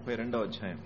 32వ అధ్యాయం.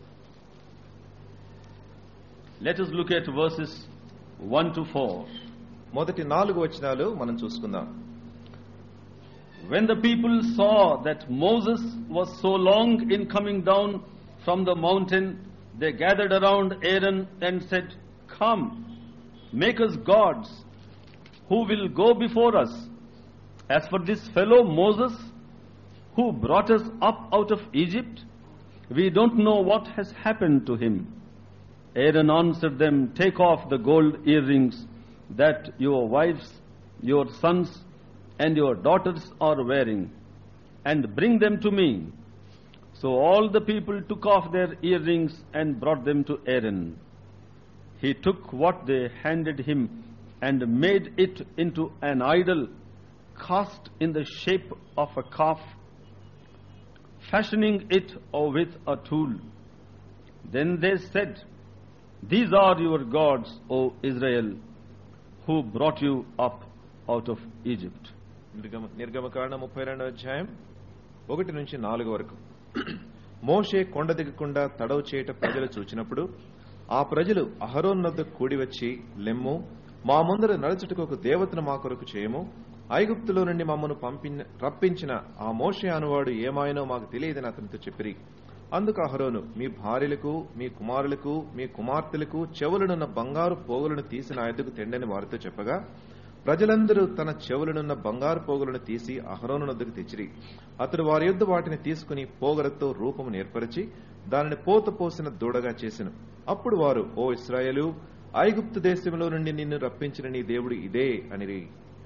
Let us look at verses 1 to 4. మొదటి 4 వచనాలు మనం చూసుకుందాం. When the people saw that Moses was so long in coming down from the mountain, they gathered around Aaron and said, "Come, make us gods who will go before us. As for this fellow Moses, who brought us up out of Egypt, we don't know what has happened to him." Aaron answered them, "Take off the gold earrings that your wives, your sons, and your daughters are wearing, and bring them to me." So all the people took off their earrings and brought them to Aaron. He took what they handed him and made it into an idol cast in the shape of a calf, fashioning it with a tool. Then they said, "These are your gods, O Israel, who brought you up out of Egypt." నిర్గమకాండ 32వ అధ్యాయం 1 నుంచి 4 వరకు. మోషే కొండ దిగకుండా తడవు చేయట ప్రజలు చూచినప్పుడు ఆ ప్రజలు అహరోను వద్దకు కూడి వచ్చి, "లెమ్ము, మా ముందర నడుచుటకు ఒక దేవతను మా కొరకు చేయము. ఐగుప్తులో నుండి మమ్మను రప్పించిన ఆ మోషే అనువాడు ఏమాయనో మాకు తెలియదని అతనితో చెప్పిరి." అందుకు అహరోను, "మీ భార్యలకు, మీ కుమారులకు, మీ కుమార్తెలకు చెవులనున్న బంగారు పోగులను తీసి నా ఎద్దుకు తెండని వారితో చెప్పగా, ప్రజలందరూ తన చెవులనున్న బంగారు పోగులను తీసి అహరోను వద్దకు తెచ్చిరి. అతడు వారి యొద్ద వాటిని తీసుకుని పోగలతో రూపము నేర్పరిచి దానిని పోత పోసిన దూడగా చేసెను. అప్పుడు వారు, "ఓ ఇశ్రాయేలు, ఐగుప్తు దేశంలో నుండి నిన్ను రప్పించిన నీ దేవుడు ఇదే" అనిరి.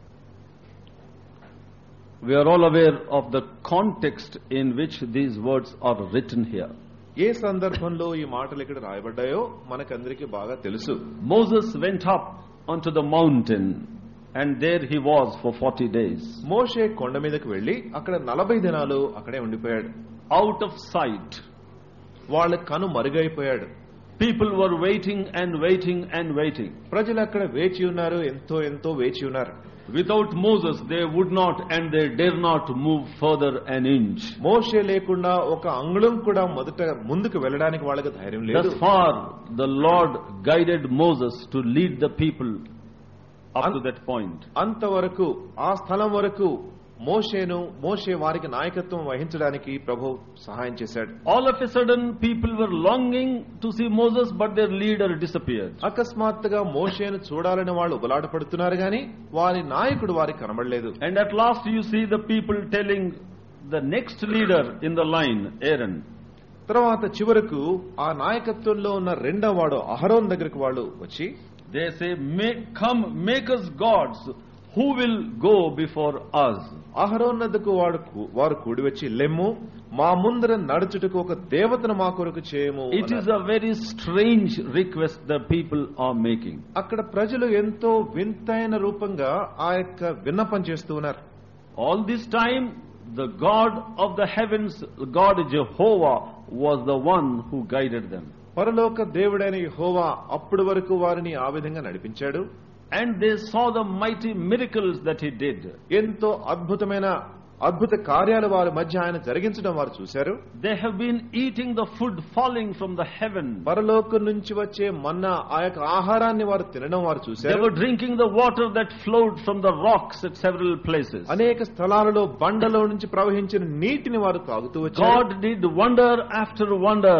We are all aware of the context in which these words are written here. ఏ సందర్భంలో ఈ మాటలు ఇక్కడ రాయబడ్డాయో మనకందరికీ బాగా తెలుసు. Moses went up onto the mountain and there he was for 40 days. మోషే కొండ మీదకు వెళ్లి అక్కడ 40 దినాలు అక్కడే ఉండిపోయాడు. Out of sight. వాళ్ళ కను మరుగైపోయాడు. People were waiting and waiting and waiting. ప్రజలు అక్కడ వేచి ఉన్నారు, ఎంతో ఎంతో వేచి ఉన్నారు. Without Moses they would not and they dare not move further an inch. మోషే లేకుండా ఒక అంగుళం కూడా మొదట ముందుకు వెళ్ళడానికి వాళ్ళకి ధైర్యం లేదు. Thus far the Lord guided Moses to lead the people up to that point. అంతవరకు ఆ స్థలం వరకు మోషే వారికి నాయకత్వం వహించడానికి ప్రభువు సహాయం చేశాడు. All of a sudden people were longing to see Moses, but their leader disappeared. అకస్మాత్తుగా మోషేను చూడాలని వాళ్ళు ఉబలాటపడుతున్నారు గాని వారి నాయకుడు వారికి కనబడలేదు. And at last you see the people telling the next leader in the line, Aaron. తర్వాత చివరకు ఆ నాయకత్వంలో ఉన్న రెండవ వాడు అహరోన్ దగ్గరికి వాళ్ళు వచ్చి, they say, "Come, make us gods who will go before us." Aaron వద్దకు వారు కూడి వచ్చి, "లెమ్ము, మా ముందర నడుచుటకు ఒక దేవతను మా కొరకు చేయము." It is a very strange request the people are making. అక్కడ ప్రజలు ఎంతో వింతైన రూపంగా ఆ యొక్క విన్నపం చేస్తూ ఉన్నారు. All this time the God of the heavens, God Jehovah, was the one who guided them. పరలోక దేవుడైన యెహోవా అప్పటి వరకు వారిని ఆ విధంగా నడిపించాడు. And they saw the mighty miracles that he did. ఎంతో అద్భుత కార్యాలు వారి మధ్య ఆయన జరిగించడం వారు చూశారు. They have been eating the food falling from the heaven. పరలోకం నుంచి వచ్చే మన్నా, ఆ యొక్క ఆహారాన్ని వారు తినడం వారు చూశారు. They were drinking the water that flowed from the rocks at several places. అనేక స్థలాలలో బండలో నుంచి ప్రవహించిన నీటిని వారు తాగుతూ వచ్చారు. God did wonder after wonder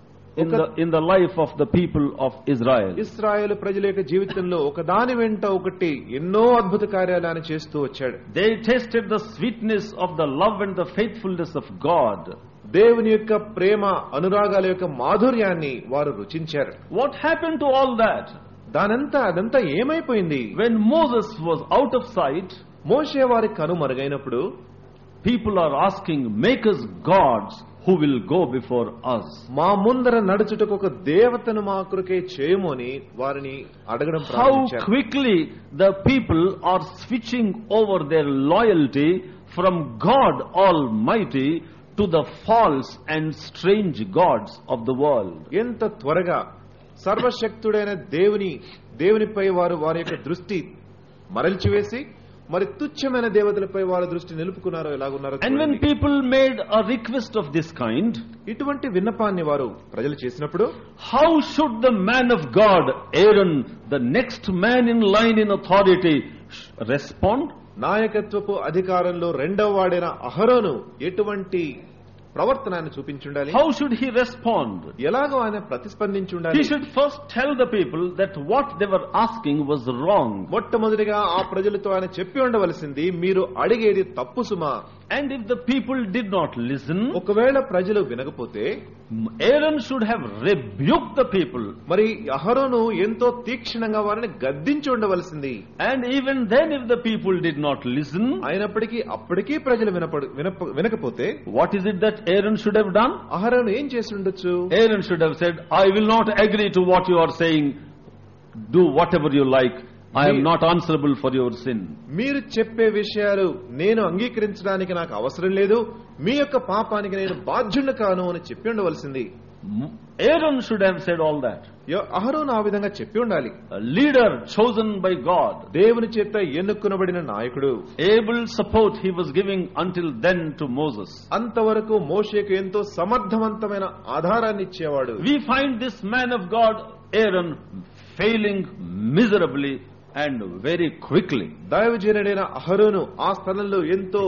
in the life of the people of Israel. ఇశ్రాయేలు ప్రజల యొక్క జీవితంలో ఒకదాని వెంట ఒకటి ఎన్నో అద్భుత కార్యాలు ఆయన చేస్తూ వచ్చాడు. They tasted the sweetness of the love and the faithfulness of God. దేవుని యొక్క ప్రేమ, అనురాగాల యొక్క మాధుర్యాన్ని వారు రుచించారు. What happened to all that? అదంతా ఏమైపోయింది? When Moses was out of sight, మోషే వారి కను మరుగైనప్పుడు people are asking, "Make us gods who will go before us." మా ముందర నడుచుటకు ఒక దేవతను మా కొరకే చేయము అని వారిని అడగడం ప్రారంభించారు. How quickly the people are switching over their loyalty from God Almighty to the false and strange gods of the world. ఎంత త్వరగా సర్వశక్తుడైన దేవునిపై వారి యొక్క దృష్టి మరల్చివేసి మరి తుచ్చమైన దేవతలపై వారి దృష్టి నిలుపుకున్నారో ఎలాగున్నారో And when చూడండి. people made a request of this kind, ఇటువంటి విన్నపాన్ని వారు ప్రజలు చేసినప్పుడు how should the man of God, Aaron, the next man in line in authority, respond? నాయకత్వపు అధికారంలో రెండవ వాడైన అహరోను ఎటువంటి ప్రవర్తన ఆయన చూపించుండాలి? How should he respond? ఎలాగో ఆయన ప్రతిస్పందించుండాలి? He should first tell the people that what they were asking was wrong. మొట్టమొదటిగా ఆ ప్రజలతో ఆయన చెప్పి ఉండవలసింది, మీరు అడిగేది తప్పు సుమా. And if the people did not listen, ఒకవేళ ప్రజలు వినకపోతే Aaron should have rebuked the people. మరి అహరోను ఎంతో తీక్షణంగా వారిని గద్దించి ఉండవలసింది. And even then if the people did not listen, అయినప్పటికీ అప్పటికీ ప్రజలు వినకపోతే what is it that Aaron should have done? అహరోను ఏం చేసి ఉండొచ్చు? Aaron should have said, I will not agree to what you are saying. Do whatever you like. I am not answerable for your sin. మీరు చెప్పే విషయాలు నేను అంగీకరించడానికి నాకు అవసరం లేదు, మీ యొక్క పాపానికి నేను బాధ్యుణ్ణి కాను అని చెప్పి ఉండవలసింది. Aaron should have said all that. అహరోను ఆ విధంగా చెప్పి ఉండాలి. A leader chosen by God. దేవుని చేత ఎన్నుకొనబడిన నాయకుడు. Able support he was giving until then to Moses. అంతవరకు మోషేకు ఎంతో సమర్థవంతమైన ఆధారాన్ని ఇచ్చేవాడు. We find this man of God, Aaron, failing miserably and very quickly. దైవజనుడైన అహరోను ఆ స్థలంలో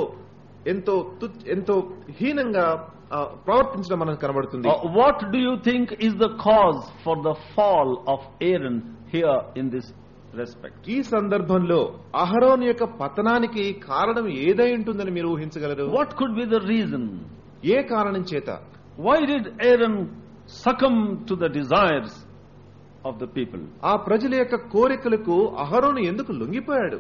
ఎంతో హీనంగా ప్రవర్తించడం మనకు కనబడుతుంది. What do you think is the cause for the fall of Aaron here in this respect? ఈ సందర్భంలో అహరోను యొక్క పతనానికి కారణం ఏదై ఉంటుందని మీరు ఊహించగలరు? What could be the reason? ఏ కారణం చేత? Why did Aaron succumb to the desires of the people? ఆ ప్రజల యొక్క కోరికలకు అహరోను ఎందుకు లొంగిపోయాడు?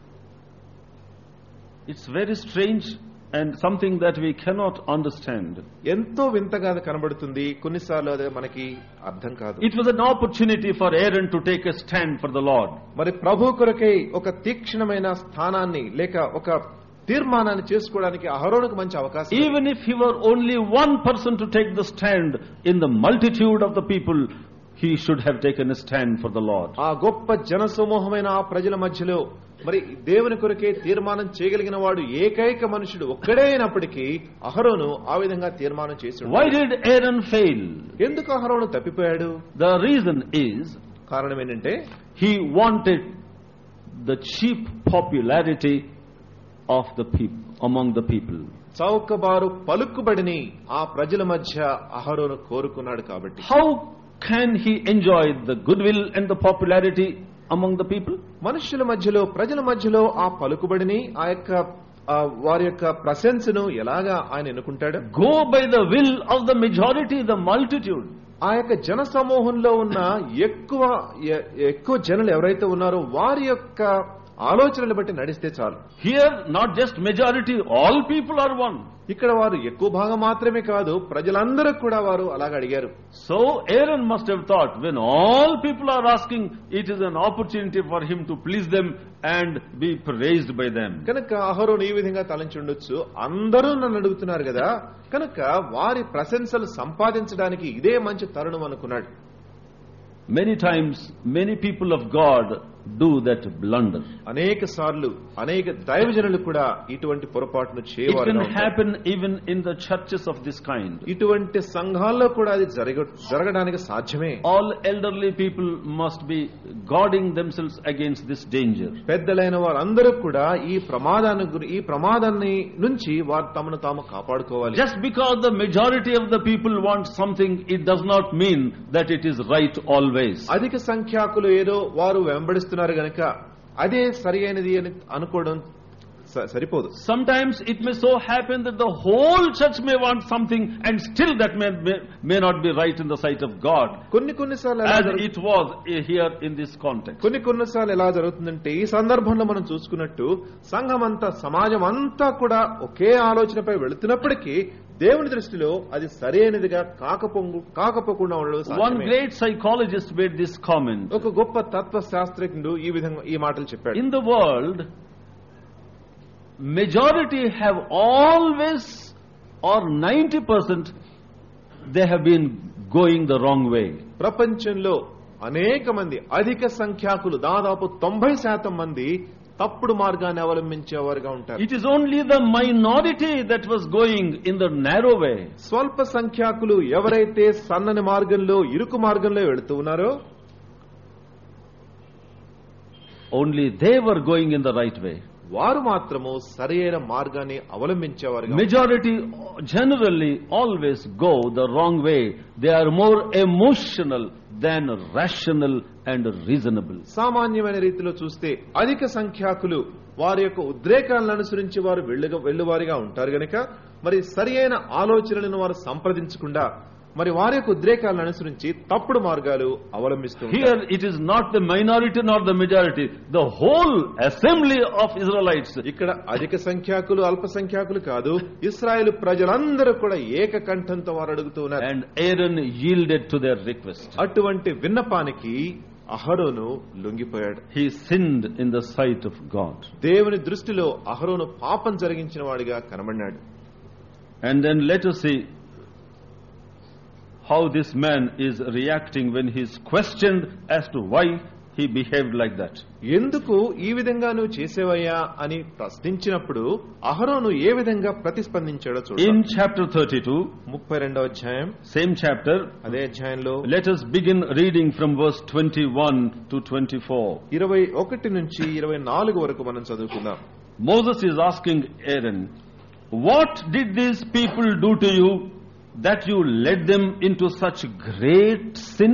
It's very strange and something that we cannot understand. ఎంతో వింతగా కనబడుతుంది, కొన్నిసార్లు అది మనకి అర్థం కాదు. It was an opportunity for Aaron to take a stand for the Lord. మరి ప్రభు కొరకై ఒక తీక్షణమైన స్థానాన్ని లేక ఒక తీర్మానాన్ని చేసుకోవడానికి అహరోనుకు మంచి అవకాశం. Even if he were only one person to take the stand in the multitude of the people, he should have taken a stand for the Lord. ఆ గొప్ప జనసమూహమైన ఆ ప్రజల మధ్యలో మరి దేవుని కొరకే తీర్మానం చేయగలిగిన వాడు ఏకైక మనుషుడు ఒక్కడే అయినప్పటికీ అహరోను ఆ విధంగా తీర్మానం చేశాడు. Why did Aaron fail? ఎందుకు అహరోను తప్పిపోయాడు? The reason is, కారణం ఏంటంటే he wanted the cheap popularity of the people among the people. చౌకబారు పలుకుబడిని ఆ ప్రజల మధ్య అహరోను కోరుకున్నాడు కాబట్టి. How can he enjoy the goodwill and the popularity among the people? మనుషుల మధ్యలో ప్రజల మధ్యలో ఆ పలుకుబడిని ఆ యొక్క వారి యొక్క ప్రశంసను ఎలాగా ఆయన ఎన్నుకుంటాడు? Go by the will of the majority, the multitude. ఆ యొక్క జన సమూహంలో ఉన్న ఎక్కువ జనులు ఎవరైతే ఉన్నారో వారి యొక్క ఆలోచనలు బట్టి నడిస్తే చాలు. Here not just majority, all people are one. ఇక్కడ వారు ఎక్కువ భాగం మాత్రమే కాదు, ప్రజలందరూ కూడా వారు అలాగ అడిగారు. So Aaron must have thought, when all people are asking, it is an opportunity for him to please them and be praised by them. కనుక అహరోను ఈ విధంగా తలంచి ఉండొచ్చు, అందరూ నన్ను అడుగుతున్నారు కదా, కనుక వారి ప్రశంసలు సంపాదించడానికి ఇదే మంచి తరుణం అనుకున్నాడు. Many times, many people of God do that blunder. అనేక సార్లు అనేక దైవజనులు కూడా ఇటువంటి పొరపాటును It చేయవారు. can happen even in the churches of this kind. ఇటువంటి సంఘాల్లో కూడా అది జరగడానికి సాధ్యమే. All elderly people must be guarding themselves against this danger. పెద్దలైన వారందరూ కూడా ఈ ప్రమాదాన్ని నుంచి వారు తమను తాము కాపాడుకోవాలి. Just because the majority of the people want something, it does not mean that it is right always. అధిక సంఖ్యాకులు ఏదో వారు వెంబడిస్తున్నారు గనక అదే సరి అయినది అని అనుకోవడం సరిపోదు. Sometimes it may so happen that the whole church may want something and still that may not be right in the sight of God. కొన్నిసార్లు As it was here in this context. కొన్నిసార్లు ఎలా జరుగుతుందంటే ఈ సందర్భంలో మనం చూసుకున్నట్టు సంఘమంతా సమాజం అంతా కూడా ఒకే ఆలోచనపై వెళుతున్నప్పటికీ దేవుని దృష్టిలో అది సరైనదిగా కాకపోకుండా ఉండడం సాధ్యమే. One great psychologist made this comment. ఒక గొప్ప తత్వశాస్త్రజ్ఞుడు ఈ మాటలు చెప్పాడు. In the world, majority have always, or 90%, they have been going the wrong way. ప్రపంచంలో అనేక మంది అధిక సంఖ్యాకులు దాదాపు 90% మంది తప్పుడు మార్గాన్ని అవలంబించేవారుగా ఉంటారు. It is only the minority that was going in the narrow way. స్వల్ప సంఖ్యాకులు ఎవరైతే సన్నని మార్గంలో ఇరుకు మార్గంలో వెళుతూ ఉన్నారో Only they were going in the right way. వారు మాత్రము సరైన మార్గాన్ని అవలంబించేవారు. Majority generally always go the wrong way. They are more emotional than rational and reasonable. సామాన్యమైన రీతిలో చూస్తే అధిక సంఖ్యాకులు వారి యొక్క ఉద్రేకాలను అనుసరించి వారు వెళ్ళువారిగా ఉంటారు గనుక మరి సరియైన ఆలోచనలను వారు సంప్రదించకుండా మరి వారి యొక్క ఉద్రేకాలను అనుసరించి తప్పుడు మార్గాలు అవలంబిస్తారు. Here it is not the minority nor the majority, the whole assembly of Israelites. ఇక్కడ అధిక సంఖ్యాకులు అల్ప సంఖ్యాకులు కాదు, ఇశ్రాయేలు ప్రజలందరూ కూడా ఏకకంఠంతో వారు అడుగుతూ ఉన్నారు. And Aaron yielded to their request. అటువంటి విన్నపానికి అహరోను లొంగిపోయాడు. He sinned in the sight of God. దేవుని దృష్టిలో అహరోను పాపం జరిగించిన వాడిగా కనబడినాడు. And then let us see how this man is reacting when he is questioned as to why he behaved like that. ఎందుకు ఈ విధంగా నువ్వు చేసేవయ్యా అని ప్రశ్నించినప్పుడు అహరోను ఏ విధంగా ప్రతిస్పందించాడో చూడండి. In chapter 32, 32వ అధ్యాయం, same chapter, అదే అధ్యాయంలో let us begin reading from verse 21 to 24. 21 నుంచి 24 వరకు మనం చదువుకుందాం. Moses is asking Aaron, what did these people do to you that you led them into such great sin?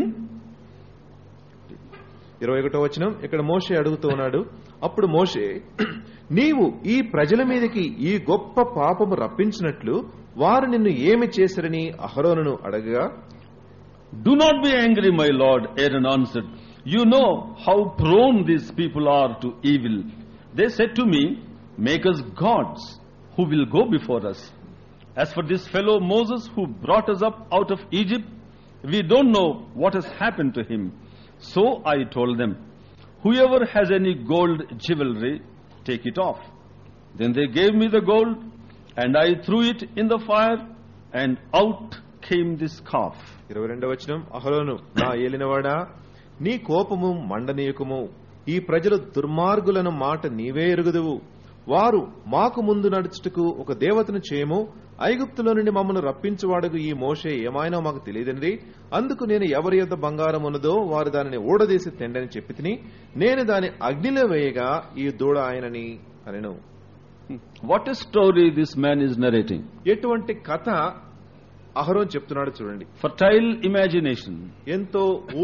21వ వచనం, ఇక్కడ మోషే అడుగుతూ ఉన్నాడు. అప్పుడు మోషే, నీవు ఈ ప్రజల మీదకి ఈ గొప్ప పాపము రప్పించినట్లు వారు నిన్ను ఏమి చేశారని అహరోనును అడగగా, Do not be angry, my lord, Aaron answered. You know how prone these people are to evil. They said to me, make us gods who will go before us. As for this fellow Moses who brought us up out of Egypt, we don't know what has happened to him. So I told them, whoever has any gold jewelry, take it off. Then they gave me the gold, and I threw it in the fire, and out came this calf. 22వ వచనం, అహరోను, నా ఏలినవాడా, నీ కోపము మండనీయకము. ఈ ప్రజలు దుర్మార్గులను మాట నీవే ఎరుగుదువు. వారు మాకు ముందు నడుచుటకు ఒక దేవతను చేయము, ఐగుప్తులో నుండి మమ్మల్ని రప్పించువాడుకు ఈ మోషే ఏమైనా మాకు తెలియదండి. అందుకు నేను ఎవరి యొద్ద బంగారం ఉన్నదో వారు దానిని ఊడదీసి తెండని చెప్పి తిని నేను దాని అగ్నిలో వేయగా ఈ దూడ ఆయనని అనెను. What a story this man is narrating. ఎటువంటి కథ అహరోన్ చెప్తున్నాడు చూడండి. Fertile imagination. ఎంతో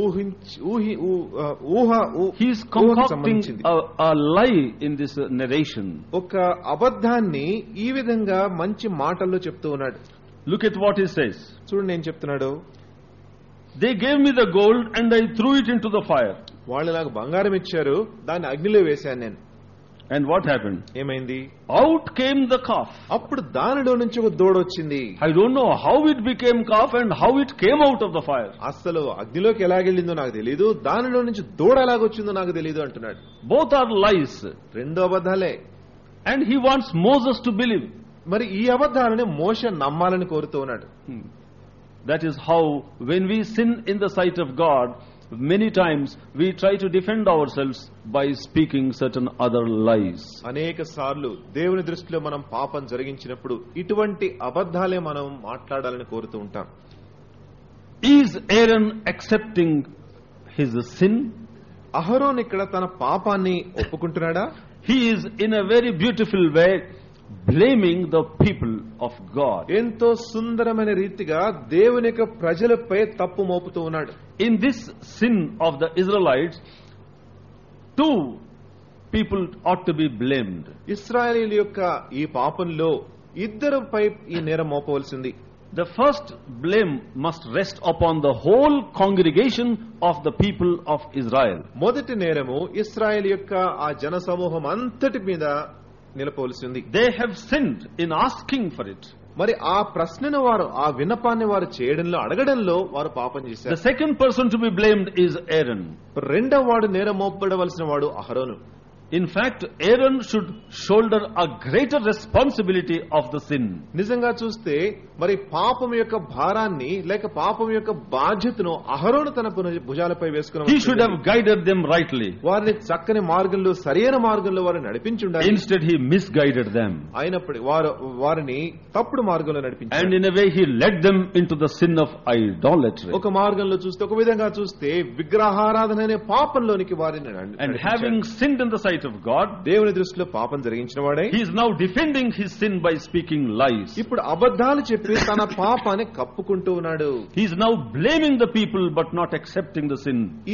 He is concocting a lie in this narration. ఒక అబద్ధాన్ని ఈ విధంగా మంచి మాటల్లో చెప్తూ ఉన్నాడు. Look at what he says. చూడండి ఏం చెప్తున్నాడు. They gave me the gold and I threw it into the fire. వాళ్ళు నాకు బంగారం ఇచ్చారు, దాన్ని అగ్నిలో వేశాను నేను. And what happened? ఏమైంది? Out came the calf. అప్పుడు దానిలో నుంచి ఒక దూడ వచ్చింది. I don't know how it became calf and how it came out of the fire. అసలు అగ్నిలోకి ఎలాగెళ్ళిందో నాకు తెలియదు, దానిలో నుంచి దూడ ఎలాగొచ్చిందో నాకు తెలియదు అంటున్నాడు. Both are lies. రెండు అబద్ధాలే. And he wants Moses to believe. మరి ఈ అబద్ధాలని మోషే నమ్మాలని కోరుతూ ఉన్నాడు. That is how when we sin in the sight of God, many times we try to defend ourselves by speaking certain other lies. అనేక సార్లు దేవుని దృష్టిలో మనం పాపం జరిగించినప్పుడు ఇటువంటి అబద్ధాలే మనం మాట్లాడాలని కోరుతూ ఉంటాం. Is Aaron accepting his sin? Aaron ఇక్కడ తన పాపాన్ని ఒప్పుకుంటున్నాడా? He is in a very beautiful way blaming the people of God. ఎంతో సుందరమైన రీతిగా దేవుని యొక్క ప్రజలపై తప్పు మోపుతూ ఉన్నాడు. In this sin of the Israelites, two people ought to be blamed. ఇశ్రాయేలీయుల యొక్క ఈ పాపంలో ఇద్దరుపై ఈ నేరం మోపవలసింది. The first blame must rest upon the whole congregation of the people of Israel. మొదటి నేరము ఇశ్రాయేలు యొక్క ఆ జన సమూహం అంతటి మీద నిలపవలసింది. They have sinned in asking for it. మరి ఆ ప్రశ్నను వారు, ఆ విన్నపాన్ని వారు చేయడంలో, అడగడంలో వారు పాపం చేశారు. The second person to be blamed is Aaron. రెండవ వాడు నేరం మోపబడవలసిన వాడు అహరోను. In fact, Aaron should shoulder a greater responsibility of the sin. నిజంగా చూస్తే మరి పాపం యొక్క భారాన్ని లేక పాపం యొక్క బాధ్యతను అహరోను తన భుజాలపై వేసుకుని He should have guided them rightly. వారిని చక్కని మార్గంలో సరైన మార్గంలో వారిని నడిపించి ఉండాలి. Instead, he misguided them. అయినప్పటికీ వారిని తప్పుడు మార్గంలో నడిపించారు. And in a way, he led them into the sin of idolatry. ఒక మార్గంలో చూస్తే ఒక విధంగా చూస్తే విగ్రహారాధన అనే పాపంలోనికి వారిని And having sinned in the sight of God, దేవుని దృష్టిలో పాపం జరిగించిన వాడే he is now defending his sin by speaking lies. ఇప్పుడు అబద్ధాలు చెప్పి తన పాపాన్ని కప్పుకుంటూ ఉన్నాడు. He is now blaming the people but not accepting the sin. ఈ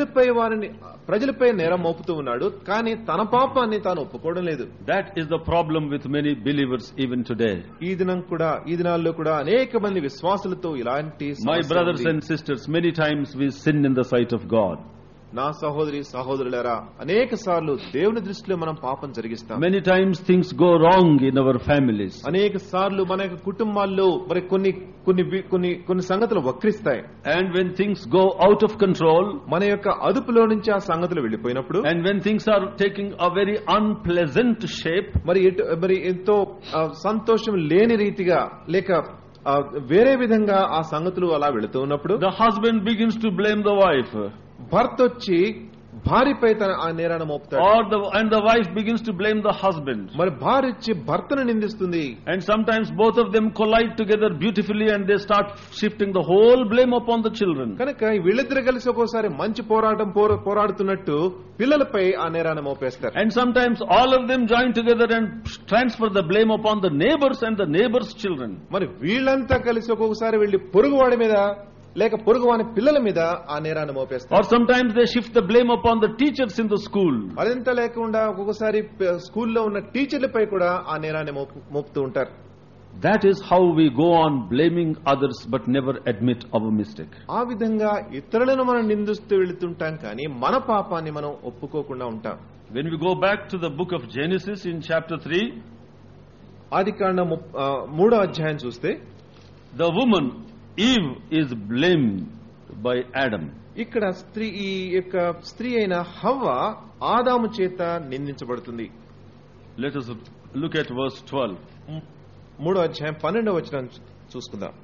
ప్రజలపై నేరం మోపుతూ ఉన్నాడు, కానీ తన పాపాన్ని తాను ఒప్పుకోవడం లేదు. That is the problem with many believers even today. ఈ దినాల్లో కూడా అనేక మంది విశ్వాసులతో ఇలాంటి My brothers and sisters, many times we sin in the sight of God. నా సహోదరులారా, అనేక సార్లు దేవుని దృష్టిలో మనం పాపం జరిగిస్తాం. Many times things go wrong in our families. అనేక సార్లు మన యొక్క కుటుంబాల్లో మరి కొన్ని సంగతులు వక్రిస్తాయి. And when things go out of control, మన యొక్క అదుపులో నుంచి ఆ సంగతులు వెళ్ళిపోయినప్పుడు, and when things are taking a very unpleasant shape, మరి ఎంతో సంతోషం లేని రీతిగా లేక వేరే విధంగా ఆ సంగతులు అలా వెళుతూ ఉన్నప్పుడు, the husband begins to blame the wife. భర్త వచ్చి భార్యపై తన ఆ నేరాన్ని మోపుతాడు. And the wife begins to blame the husband. మరి భార్య వచ్చి భర్తను నిందిస్తుంది. And sometimes both of them collide together beautifully and they start shifting the whole blame upon the children. కనుక వీళ్ళిద్దరు కలిసి ఒక్కోసారి మంచి పోరాడుతున్నట్టు పిల్లలపై ఆ నేరాన్ని మోపేస్తారు. And sometimes all of them join together and transfer the blame upon the neighbors and the neighbors' children. మరి వీళ్ళంతా కలిసి ఒక్కొక్కసారి వెళ్లి పొరుగువాడి మీద లేక పొరుగువాని పిల్లల మీద ఆ నేరాన్ని మోపేస్తారు. Or sometimes they shift the blame upon the teachers in the school. అదంతా లేకుండా ఒక్కొక్కసారి స్కూల్లో ఉన్న టీచర్లపై కూడా ఆ నేరాన్ని మోపుతూ ఉంటారు. That is how we go on blaming others but never admit our mistake. ఆ విధంగా ఇతరులను మనం నిందిస్తూ వెళుతుంటాం, కానీ మన పాపాన్ని మనం ఒప్పుకోకుండా ఉంటాం. When we go back to the book of Genesis in chapter 3, ఆదికాండం 3వ అధ్యాయం చూస్తే, the woman Eve is blamed by Adam. ఇక్కడ ఈ యొక్క స్త్రీ అయిన హవ్వ ఆదాము చేత నిందించబడుతుంది. Let us look at verse 12. 3వ అధ్యాయం 12వ వచనం చూసుకుందాం.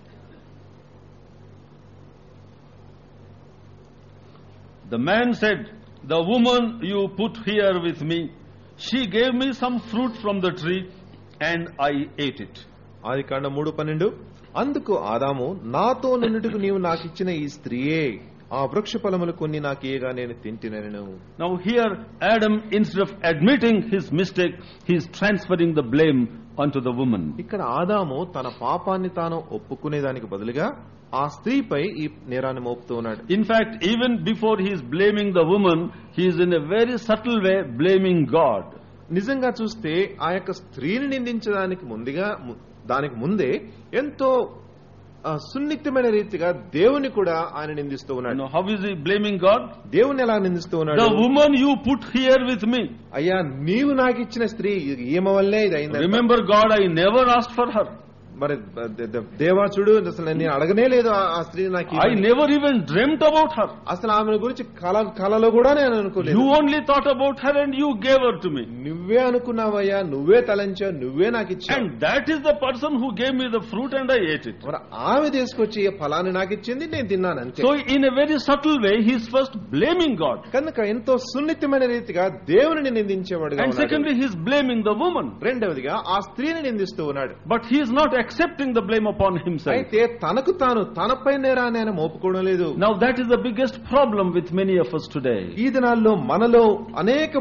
The man said, "The woman you put here with me, she gave me some fruit from the tree and I ate it." ఆదికాండం 3:12. అందుకు ఆదాము, నాతో నుండుటకు నీవు నాకిచ్చిన ఈ స్త్రీయే ఆ వృక్ష ఫలములు కొన్ని నాకేగా నేను తింటినెను. Now here Adam, instead of admitting his mistake, he is transferring the blame onto the woman. ఇక్కడ ఆదాము తన పాపాన్ని తాను ఒప్పుకునేదానికి బదులుగా ఆ స్త్రీపై ఈ నేరాన్ని మోపుతూ ఉన్నాడు. In fact, even before he is blaming the woman, he is in a very subtle way blaming God. నిజంగా చూస్తే ఆ యొక్క స్త్రీని నిందించడానికి దానికి ముందే ఎంతో సున్నితమైన రీతిగా దేవుని కూడా ఆయన నిందిస్తూ ఉన్నాడు. How is he blaming God? దేవుని ఎలా నిందిస్తూ ఉన్నాడు? The woman you put here with me. అయ్యా, నీవు నాకు ఇచ్చిన స్త్రీ ఈమె వల్లే ఇది అయింది. Remember God, I never asked for her. మరి దేవా చూడు, అసలు నేను అడగనే లేదు ఆ స్త్రీని. నాకు I never even dreamt about her. అసలు ఆమె గురించి కలలో కూడా నేను అనుకోలేదు. You only thought about her and you gave her to me. నువ్వే అనుకున్నావయ్యా, నువ్వే తలంచావు, నువ్వే నాకు ఇచ్చావు. And that is the person who gave me the fruit and I ate it. మరి ఆమె తీసుకొచ్చి ఫలాన్ని నాకు ఇచ్చింది, నేను తిన్నాను అంతే. So in a very subtle way he is first blaming God. కనుక ఎంతో సున్నితమైన రీతిగా దేవుని నిందించేవాడుగా ఉన్నాడు. And secondly he is blaming the woman. రెండవదిగా ఆ స్త్రీని నిందిస్తూ ఉన్నాడు. But he is not accepting the blame upon himself. అయితే తనకు తాను తనపై నేరాన్ని ఆయన మోపుకోవడం లేదు. Now that is the biggest problem with many of us today. ఈ దినాల్లో మనలో అనేక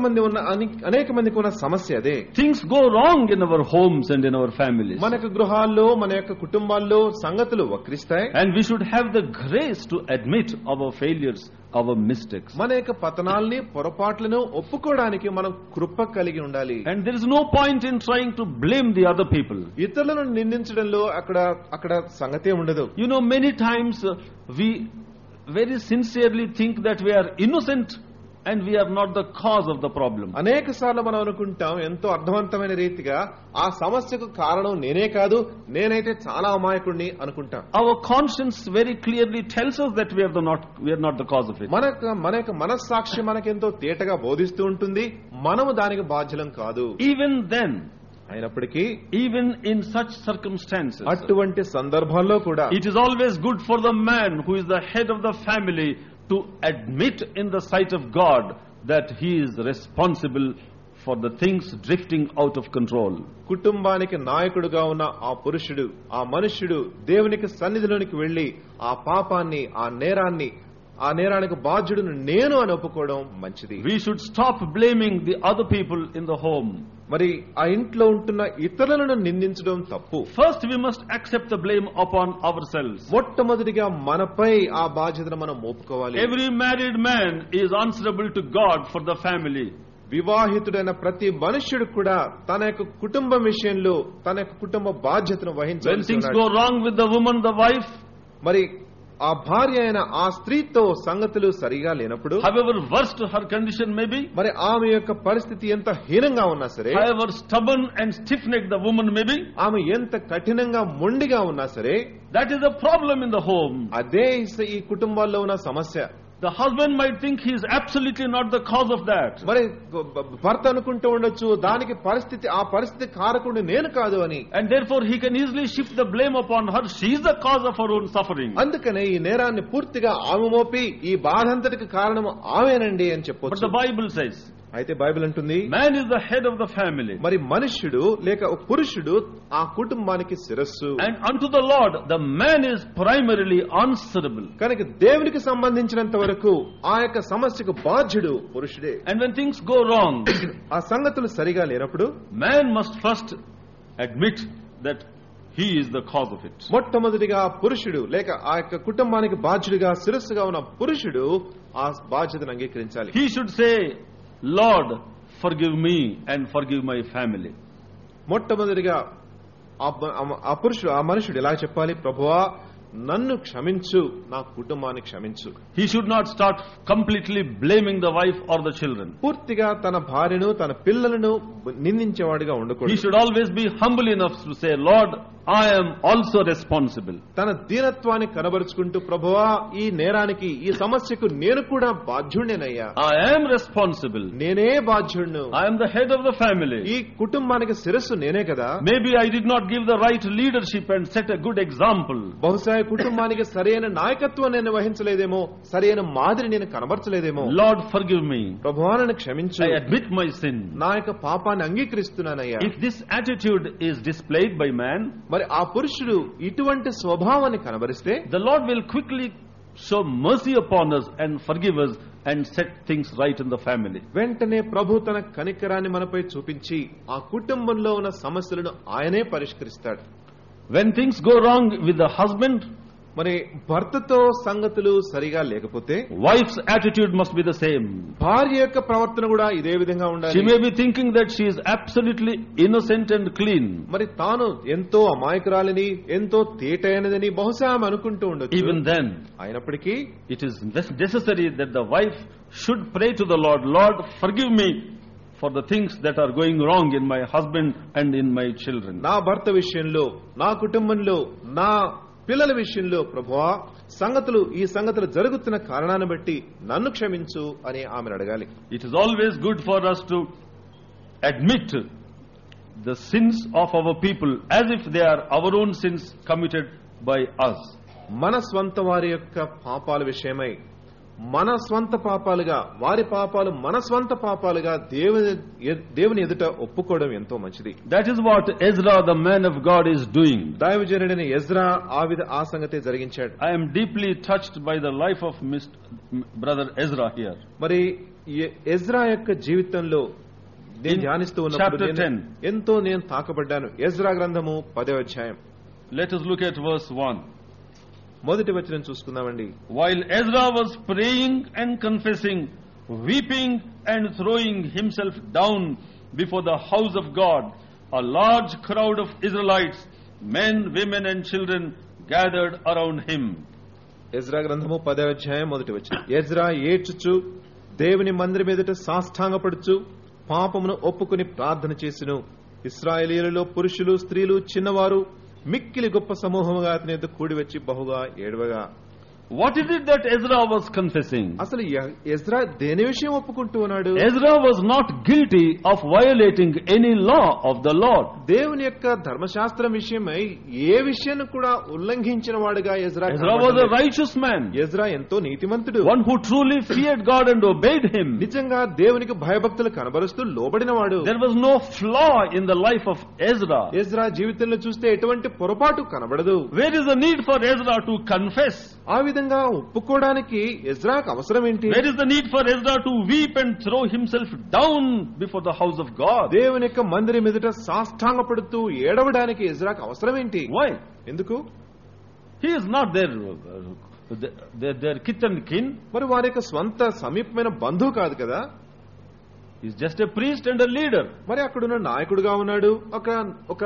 మందికి ఉన్న సమస్య అదే. Things go wrong in our homes and in our families. మన యొక్క గృహాల్లో, మన యొక్క కుటుంబాల్లో సంగతులు వక్రిస్తాయి. And we should have the grace to admit our failures, our mistakes. మన యొక్క పతనాల్ని, పొరపాట్లను ఒప్పుకోవడానికి మనం కృప కలిగి ఉండాలి. And there is no point in trying to blame the other people. ఇతరులను నిందించడంలో అక్కడ సంగతే ఉండదు. You know, many times we very sincerely think that we are innocent and we are not the cause of the problem. అనేక సార్లు మనం అనుకుంటాం ఎంతో అర్థవంతమైన రీతిగా ఆ సమస్యకు కారణం నేనే కాదు, నేనైతే చాలా అమాయకుడిని అనుకుంటాం. Our conscience very clearly tells us that we are not the cause of it. మన యొక్క మనస్సాక్షి మనకెంతో తేటగా బోధిస్తూ ఉంటుంది, మనము దానికి బాధ్యులం కాదు. Even then, అయినప్పటికీ even in such circumstances, అటువంటి సందర్భాల్లో కూడా it is always good for the man who is the head of the family to admit in the sight of God that he is responsible for the things drifting out of control. కుటుంబానికి నాయకుడుగా ఉన్న ఆ పురుషుడు, ఆ మనుష్యుడు దేవునికి సన్నిధిలోనికి వెళ్లి ఆ పాపాన్ని, ఆ నేరానికి బాధ్యుడును నేను అని ఒప్పుకోవడం మంచిది. We should stop blaming the other people in the home. మరి ఆ ఇంట్లో ఉంటున్న ఇతరులను నిందించడం తప్పు. First we must accept the blame upon ourselves. మొట్టమొదటిగా మనపై ఆ బాధ్యతను మనం మోపుకోవాలి. Every married man is answerable to God for the family. వివాహితుడైన ప్రతి మనుష్యుడు కూడా తన యొక్క కుటుంబం విషయంలో తన యొక్క కుటుంబ బాధ్యతను వహించాలి. When things go wrong with the woman, the wife, మరి ఆ భార్య అయిన ఆ స్త్రీతో సంగతులు సరిగా లేనప్పుడు, however worst her condition may be, మరి ఆమె యొక్క పరిస్థితి ఎంత హీనంగా ఉన్నా సరే, however stubborn and stiff-necked the woman may be, ఆమె ఎంత కఠినంగా మొండిగా ఉన్నా సరే, that is a problem in the home. అదే ఈ కుటుంబాల్లో ఉన్న సమస్య. The husband might think he is absolutely not the cause of that. మరి భర్త అనుకుంటూ ఉండొచ్చు ఆ పరిస్థితి కారకుడు నేను కాదు అని. And therefore he can easily shift the blame upon her. She is the cause of her own suffering. అందుకనే ఈ నేరాన్ని పూర్తిగా ఆమె మోపి ఈ బాధంతటికి కారణం ఆమెనండి అని చెప్పొచ్చు. But the Bible says, అయితే బైబిల్ అంటుంది, man is the head of the family. మరి మనుష్యుడు లేక పురుషుడు ఆ కుటుంబానికి శిరస్సు. And unto the Lord the man is primarily answerable. కనుక దేవునికి సంబంధించినంత వరకు ఆ యొక్క సమస్యకు బాధ్యుడు పురుషుడే. And when things go wrong, ఆ సంగతులు సరిగా లేనప్పుడు man must first admit that he is the cause of it. మొట్టమొదటిగా పురుషుడు లేక ఆ యొక్క కుటుంబానికి బాధ్యుడిగా శిరస్సుగా ఉన్న పురుషుడు ఆ బాధ్యతను అంగీకరించాలి. He should say, Lord, forgive me and forgive my family. మొట్టమొదటిగా ఆ మనుషుడు ఎలా చెప్పాలి? ప్రభువా నన్ను క్షమించు, నా కుటుంబాన్ని క్షమించు. He should not start completely blaming the wife or the children. పూర్తిగా తన భార్యను తన పిల్లలను నిందించేవాడిగా ఉండకూడదు. He should always be humble enough to say, Lord, I am also responsible. తన దీనత్వాన్ని కనబరుచుకుంటూ, ప్రభువా ఈ నేరానికి, ఈ సమస్యకు నేను కూడా బాధ్యుడినేనయ్యా. I am responsible. నేనే బాధ్యుడిను. I am the head of the family. ఈ కుటుంబానికి శిరస్సు నేనే కదా. Maybe I did not give the right leadership and set a good example. బహుశా కుటుంబానికి సరైన నాయకత్వం నేను వహించలేదేమో, సరైన మాదిరి నేను కనబరచలేదేమో. Lord, forgive me. ప్రభువా నన్ను క్షమించు. I admit my sin. నా యొక్క పాపాన్ని అంగీకరిస్తున్నానయ్యా. If this attitude is displayed by man, మరి ఆ పురుషుడు ఇటువంటి స్వభావాన్ని కనబరిస్తే, the Lord will quickly show mercy upon us and forgive us and set things right in the family. వెంటనే ప్రభు తన కనికరాన్ని మనపై చూపించి ఆ కుటుంబంలో ఉన్న సమస్యలను ఆయనే పరిష్కరిస్తాడు. When things go wrong with the husband, మరి భర్తతో సంగతులు సరిగా లేకపోతే wife's attitude must be the same. భార్య యొక్క ప్రవర్తన కూడా ఇదే విధంగా ఉండాలి. She may be thinking that she is absolutely innocent and clean. మరి తాను ఎంతో అమాయకురాలని, ఎంతో తేటైనదని బహుశా ఆమె అనుకుంటూ ఉండొచ్చు. Even then, అయినప్పటికీ it is necessary that the wife should pray to the Lord, Lord, forgive me for the things that are going wrong in my husband and in my children. నా భర్త విషయంలో, నా కుటుంబంలో, నా పిల్లల విషయంలో ప్రభువా ఈ సంగతులు జరుగుతున్న కారణాన్ని బట్టి నన్ను క్షమించు అని ఆమెను అడగాలి. It is always good for us to admit the sins of our people as if they are our own sins committed by us. మన స్వంత వారి యొక్క పాపాల విషయమై మన స్వంత పాపాలుగా, వారి పాపాలు మన స్వంత పాపాలుగా దేవుని ఎదుట ఒప్పుకోవడం ఎంతో మంచిది. That is what Ezra, the man of God, is doing. దైవజనుడైన ఎజ్రా ఆ సంగతే జరిగించాడు. I am deeply touched by the life of brother Ezra here. మరి ఎజ్రా యొక్క జీవితంలో నేను ధ్యానిస్తూ ఉన్నప్పుడు ఎంతో నేను తాకబడ్డాను. ఎజ్రా గ్రంథము 10వ అధ్యాయం. Let us look at verse 1. మొదటి వచనం చూసుకుందామండి. While Ezra was praying and confessing, weeping and throwing himself down before the house of God, a large crowd of Israelites, men, women and children gathered around him. Ezra గ్రంథము 10వ అధ్యాయం మొదటి వచనం. Ezra ఏడ్చుచు దేవుని మందిరం ఎదుట సాష్టాంగపడుచు పాపమును ఒప్పుకుని ప్రార్థన చేసెను. ఇశ్రాయేలీయులలో పురుషులు, స్త్రీలు, చిన్నవారు మిక్కిలి గొప్ప సమూహముగా అతని యొద్ద కూడి వచ్చి బహుగా ఏడవగా. What is it that Ezra was confessing? అసలు ఎజ్రా దేని విషయం ఒప్పుకుంటూ ఉన్నాడు? Ezra was not guilty of violating any law of the Lord. దేవుని యొక్క ధర్మశాస్త్రం విషయమై ఏ విషయాన్ని కూడా ఉల్లంఘించిన వాడుగా Ezra was a righteous man. Ezra ఎంతో నీతిమంతుడు. One who truly feared God and obeyed him. నిజంగా దేవునికి భయభక్తులు కనబరుస్తూ లోబడినవాడు. There was no flaw in the life of Ezra. Ezra జీవితంలో చూస్తే ఎటువంటి పొరపాటు కనబడదు. Where is the need for Ezra to confess? ఆ విధంగా ఒప్పుకోవడానికి ఎజ్రాకు అవసరం ఏంటి? Where is the need for Ezra to weep and throw himself down before the house of God? దేవుని యొక్క మందిరం ఎదుట సాష్టాంగపడుతూ ఏడవడానికి ఎజ్రాకు అవసరం ఏంటి? Why? ఎందుకు? He is not their kith and kin. మరి వారి యొక్క స్వంత సమీపమైన బంధువు కాదు కదా. He is just a priest and a leader. మరి అక్కడున్న నాయకుడుగా ఉన్నాడు, ఒక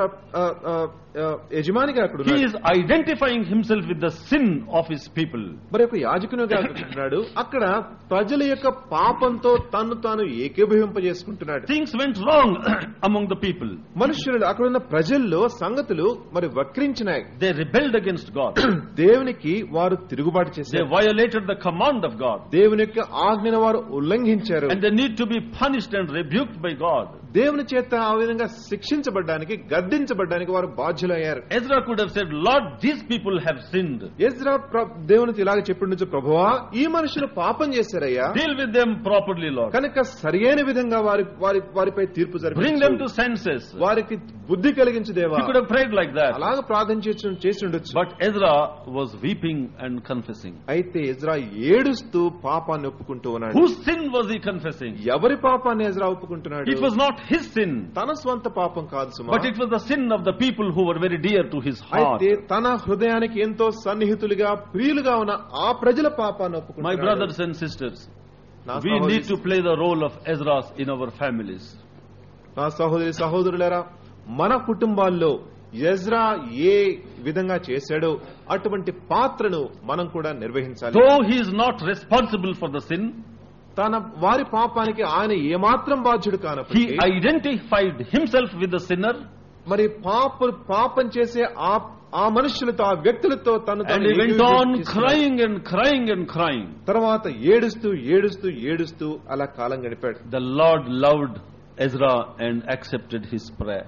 యజమానిగా అక్కడ He is identifying himself with the sin of his people. మరి ఒక యాజకునిగా ఉన్నాడు, అక్కడ ప్రజల యొక్క పాపంతో తన్ను తాను ఏకీభవింపజేసుకుంటున్నాడు. Things went wrong among the people. మనుషులు అక్కడ ఉన్న ప్రజల్లో సంగతులు మరి వక్రించినాయి. They rebelled against God. దేవునికి వారు తిరుగుబాటు They చేశారు. violated the command of God. దేవుని యొక్క ఆజ్ఞను వారు ఉల్లంఘించారు. And they need to be punished and rebuked by God. దేవుని చేత ఆ విధంగా శిక్షించబడ్డానికి, గద్దించబడ్డానికి వారు బాధ్యులయ్యారు. Ezra could have said, Lord, these people have sinned. Ezra దేవునికి ఇలాగ చెప్పిండొచ్చు, ప్రభువా ఈ మనుషులు పాపం చేశారయ్యా, Deal with them properly, Lord. కనుక సరియైన విధంగా వారిపై తీర్పు Bring them to జరిపించు, senses. వారికి బుద్ధి కలిగించు దేవా. He could have prayed like that. అలాగ ప్రార్థన చేసి ఉండొచ్చు. But Ezra was weeping and confessing. అయితే ఎజ్రా ఏడుస్తూ పాపాన్ని ఒప్పుకుంటూ ఉన్నాడు. Whose sin was he confessing? ఎవరి పాపాన్ని ఎజ్రా ఒప్పుకుంటున్నాడు? It was not his sin, తన స్వంత పాపం కాదు సుమా, but it was the sin of the people who were very dear to his heart. అయితే తన హృదయానికి ఎంతో సన్నిహితులుగా ప్రియులుగా ఉన్న ఆ ప్రజల పాపాన్ని My ఒప్పుకుంటున్నాడు. brothers and sisters, నా we need to play the role of Ezra's in our families. నా సహోదరులారా, మన కుటుంబాల్లో ఎజ్రా ఏ విధంగా చేశాడో అటువంటి పాత్రను మనం కూడా నిర్వహించాలి. Though he is not responsible for the sin, వారి పాపానికి ఆయన ఏమాత్రం బాధ్యుడు he కానప్పటికీ identified himself with the sinner, మరి పాపం చేసే ఆ మనుషులతో, ఆ వ్యక్తులతో తను and he went on crying and crying and crying. తర్వాత ఏడుస్తూ అలా కాలం గడిపాడు. The Lord loved Ezra and accepted his prayer.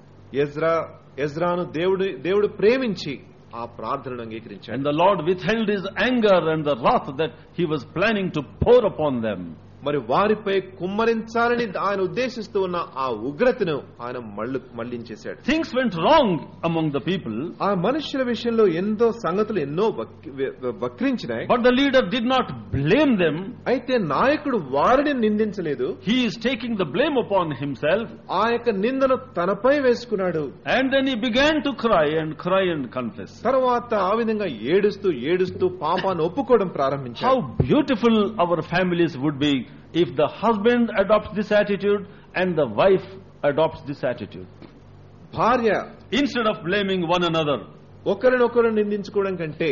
ఎజ్రాను దేవుడు ప్రేమించి ఆ ప్రార్థనను అంగీకరించాడు. And the Lord withheld his anger and the wrath that he was planning to pour upon them. మరి వారిపై కుమ్మరించాలని ఆయన ఉద్దేశిస్తూ ఉన్న ఆ ఉగ్రతను ఆయన మళ్లించేశాడు. Things went wrong among the people. ఆ మనుషుల విషయంలో సంగతులు ఎన్నో వక్రించినాయి. But the leader did not blame them. అయితే నాయకుడు వారిని నిందించలేదు. He is taking the blame upon himself. ఆ యొక్క నిందను తనపై వేసుకున్నాడు. And then he began to cry and confess. తర్వాత ఆ విధంగా ఏడుస్తూ పాపాన్ని ఒప్పుకోవడం ప్రారంభించాడు. How beautiful our families would be if the husband adopts this attitude and the wife adopts this attitude. భార్య Instead of blaming one another, ఒకరినొకరు నిందించుకోవడం కంటే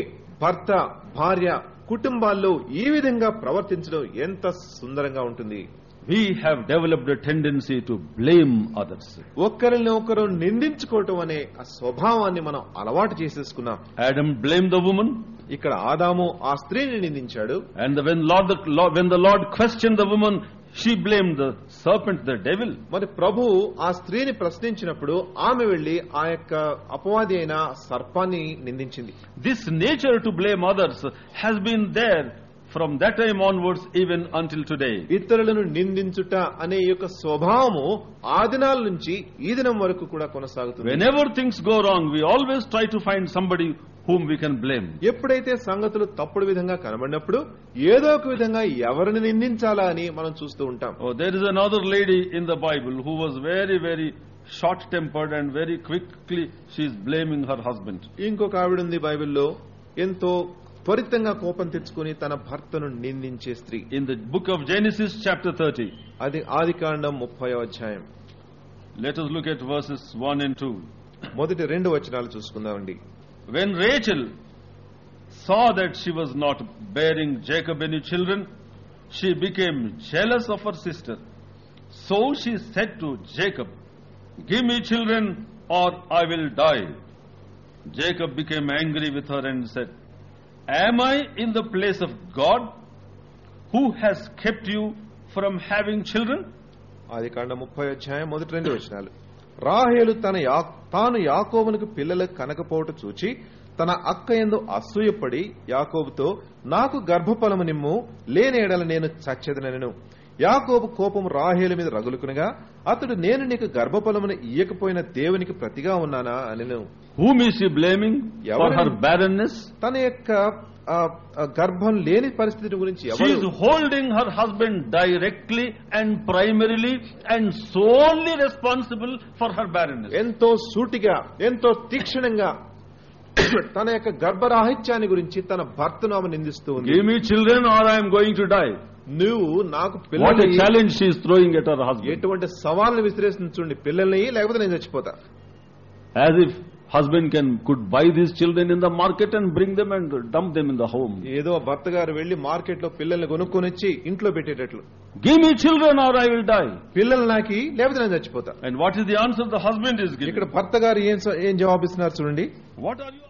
భార్య కుటుంబాల్లో ఈ విధంగా ప్రవర్తించడం ఎంత సుందరంగా ఉంటుంది. we have developed a tendency to blame others. ఒకరినొకరు నిందించుకోవటం అనే ఆ స్వభావాన్ని మనం అలవాటు చేసేసుకున్నాం. Adam blamed the woman. ఇక్కడ ఆదాము ఆ స్త్రీని నిందించాడు. And when the Lord questioned the woman, she blamed the serpent, the devil. మరి ప్రభువు ఆ స్త్రీని ప్రశ్నించినప్పుడు ఆమె వెళ్లి ఆ యొక్క అపవాది అయిన సర్పాన్ని నిందించింది. This nature to blame others has been there from that time onwards even until today. ఇతరులను నిందించుట అనే యొక్క స్వభావము ఆ దినాల నుంచి ఈ దినం వరకు కూడా కొనసాగుతుంది. Whenever things go wrong, we always try to find somebody whom we can blame. ఎప్పుడైతే సంగతులు తప్పుడు విధంగా కనబడినప్పుడు ఏదో ఒక విధంగా ఎవరిని నిందించాలా అని మనం చూస్తూ ఉంటాం. Oh, there is another lady in the Bible who was very, very short-tempered and very quickly she is blaming her husband. ఇంకొక ఆవిడ ఉంది బైబిల్లో, ఎంతో త్వరితంగా కోపం తెచ్చుకుని తన భర్తను నిందించే స్త్రీ. In the book of Genesis chapter 30. అది ఆదికాండం 30వ అధ్యాయం. Let us look at verses 1 and 2. మొదటి 2 వచనాలు చూసుకుందామండి. When Rachel saw that she was not bearing Jacob any children, she became jealous of her sister. So she said to Jacob, "Give me children or I will die." Jacob became angry with her and said, "Am I in the place of God, who has kept you from having children?" ఆదికాండం 30 అధ్యాయం మొదటి 2 వచనాలు. రాహేలు తాను యాకోబునకు పిల్లలు కనకపోవట చూచి తన అక్క యందు అసూయపడి యాకోబుతో, "నాకు గర్భఫలము నిమ్ము, లేని ఎడల నేను చచ్చెదనెను." యాకోబు కోపం రాహేలు మీద రగులుకునగా అతడు, "నేను నీకు గర్భఫలమును ఇయ్యకపోయిన దేవునికి ప్రతిగా ఉన్నానా" అనెను. Whom is she blaming for her barrenness? తన యొక్క గర్భం లేని పరిస్థితి గురించి She is holding her husband directly and primarily and solely responsible for her barrenness. ఎంతో సూటిగా, ఎంతో తీక్షణంగా తన యొక్క గర్భరాహిత్యాన్ని గురించి తన భర్తను ఆమె నిందిస్తూ ఉంది. "Give me children or I am going to die." నువ్వు నాకు What పిల్లల్ని, a challenge she is throwing at her husband. ఎటువంటి సవాళ్ళను విసిరేస్తుంది, పిల్లల్ని లేకపోతే నేను చచ్చిపోతా. As if husband could buy these children in the market and bring them and dump them in the home. ఏదో భర్త గారు వెళ్లి మార్కెట్ లో పిల్లల్ని కొనుక్కొని వచ్చి ఇంట్లో పెట్టేటట్లు, "Give me children or I will die." పిల్లలు నాకి లేకపోతే నేను చచ్చిపోతా. And what is the answer the husband is giving? ఇక్కడ భర్త గారు ఏం జవాబిస్తున్నారు చూడండి. What are you?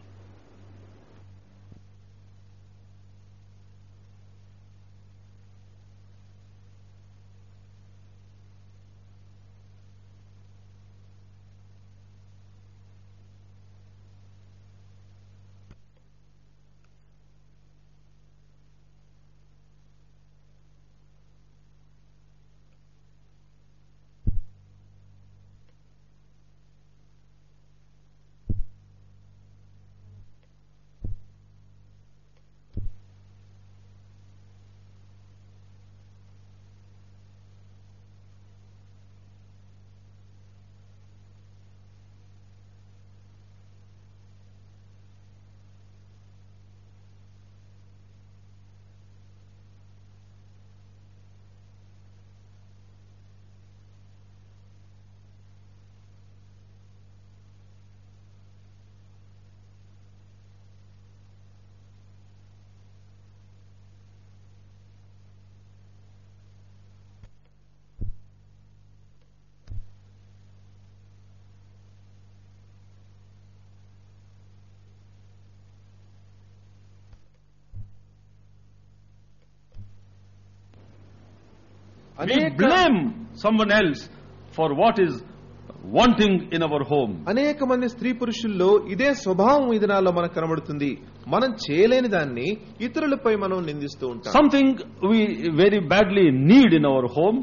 We blame someone else for what is wanting in our home. అనేక మంది స్త్రీ పురుషుల్లో ఇదే స్వభావం ఈ దినాల్లో మనకు కనబడుతుంది. మనం చేయలేని దాన్ని ఇతరులపై మనం నిందిస్తూ ఉంటాం. Something we very badly need in our home.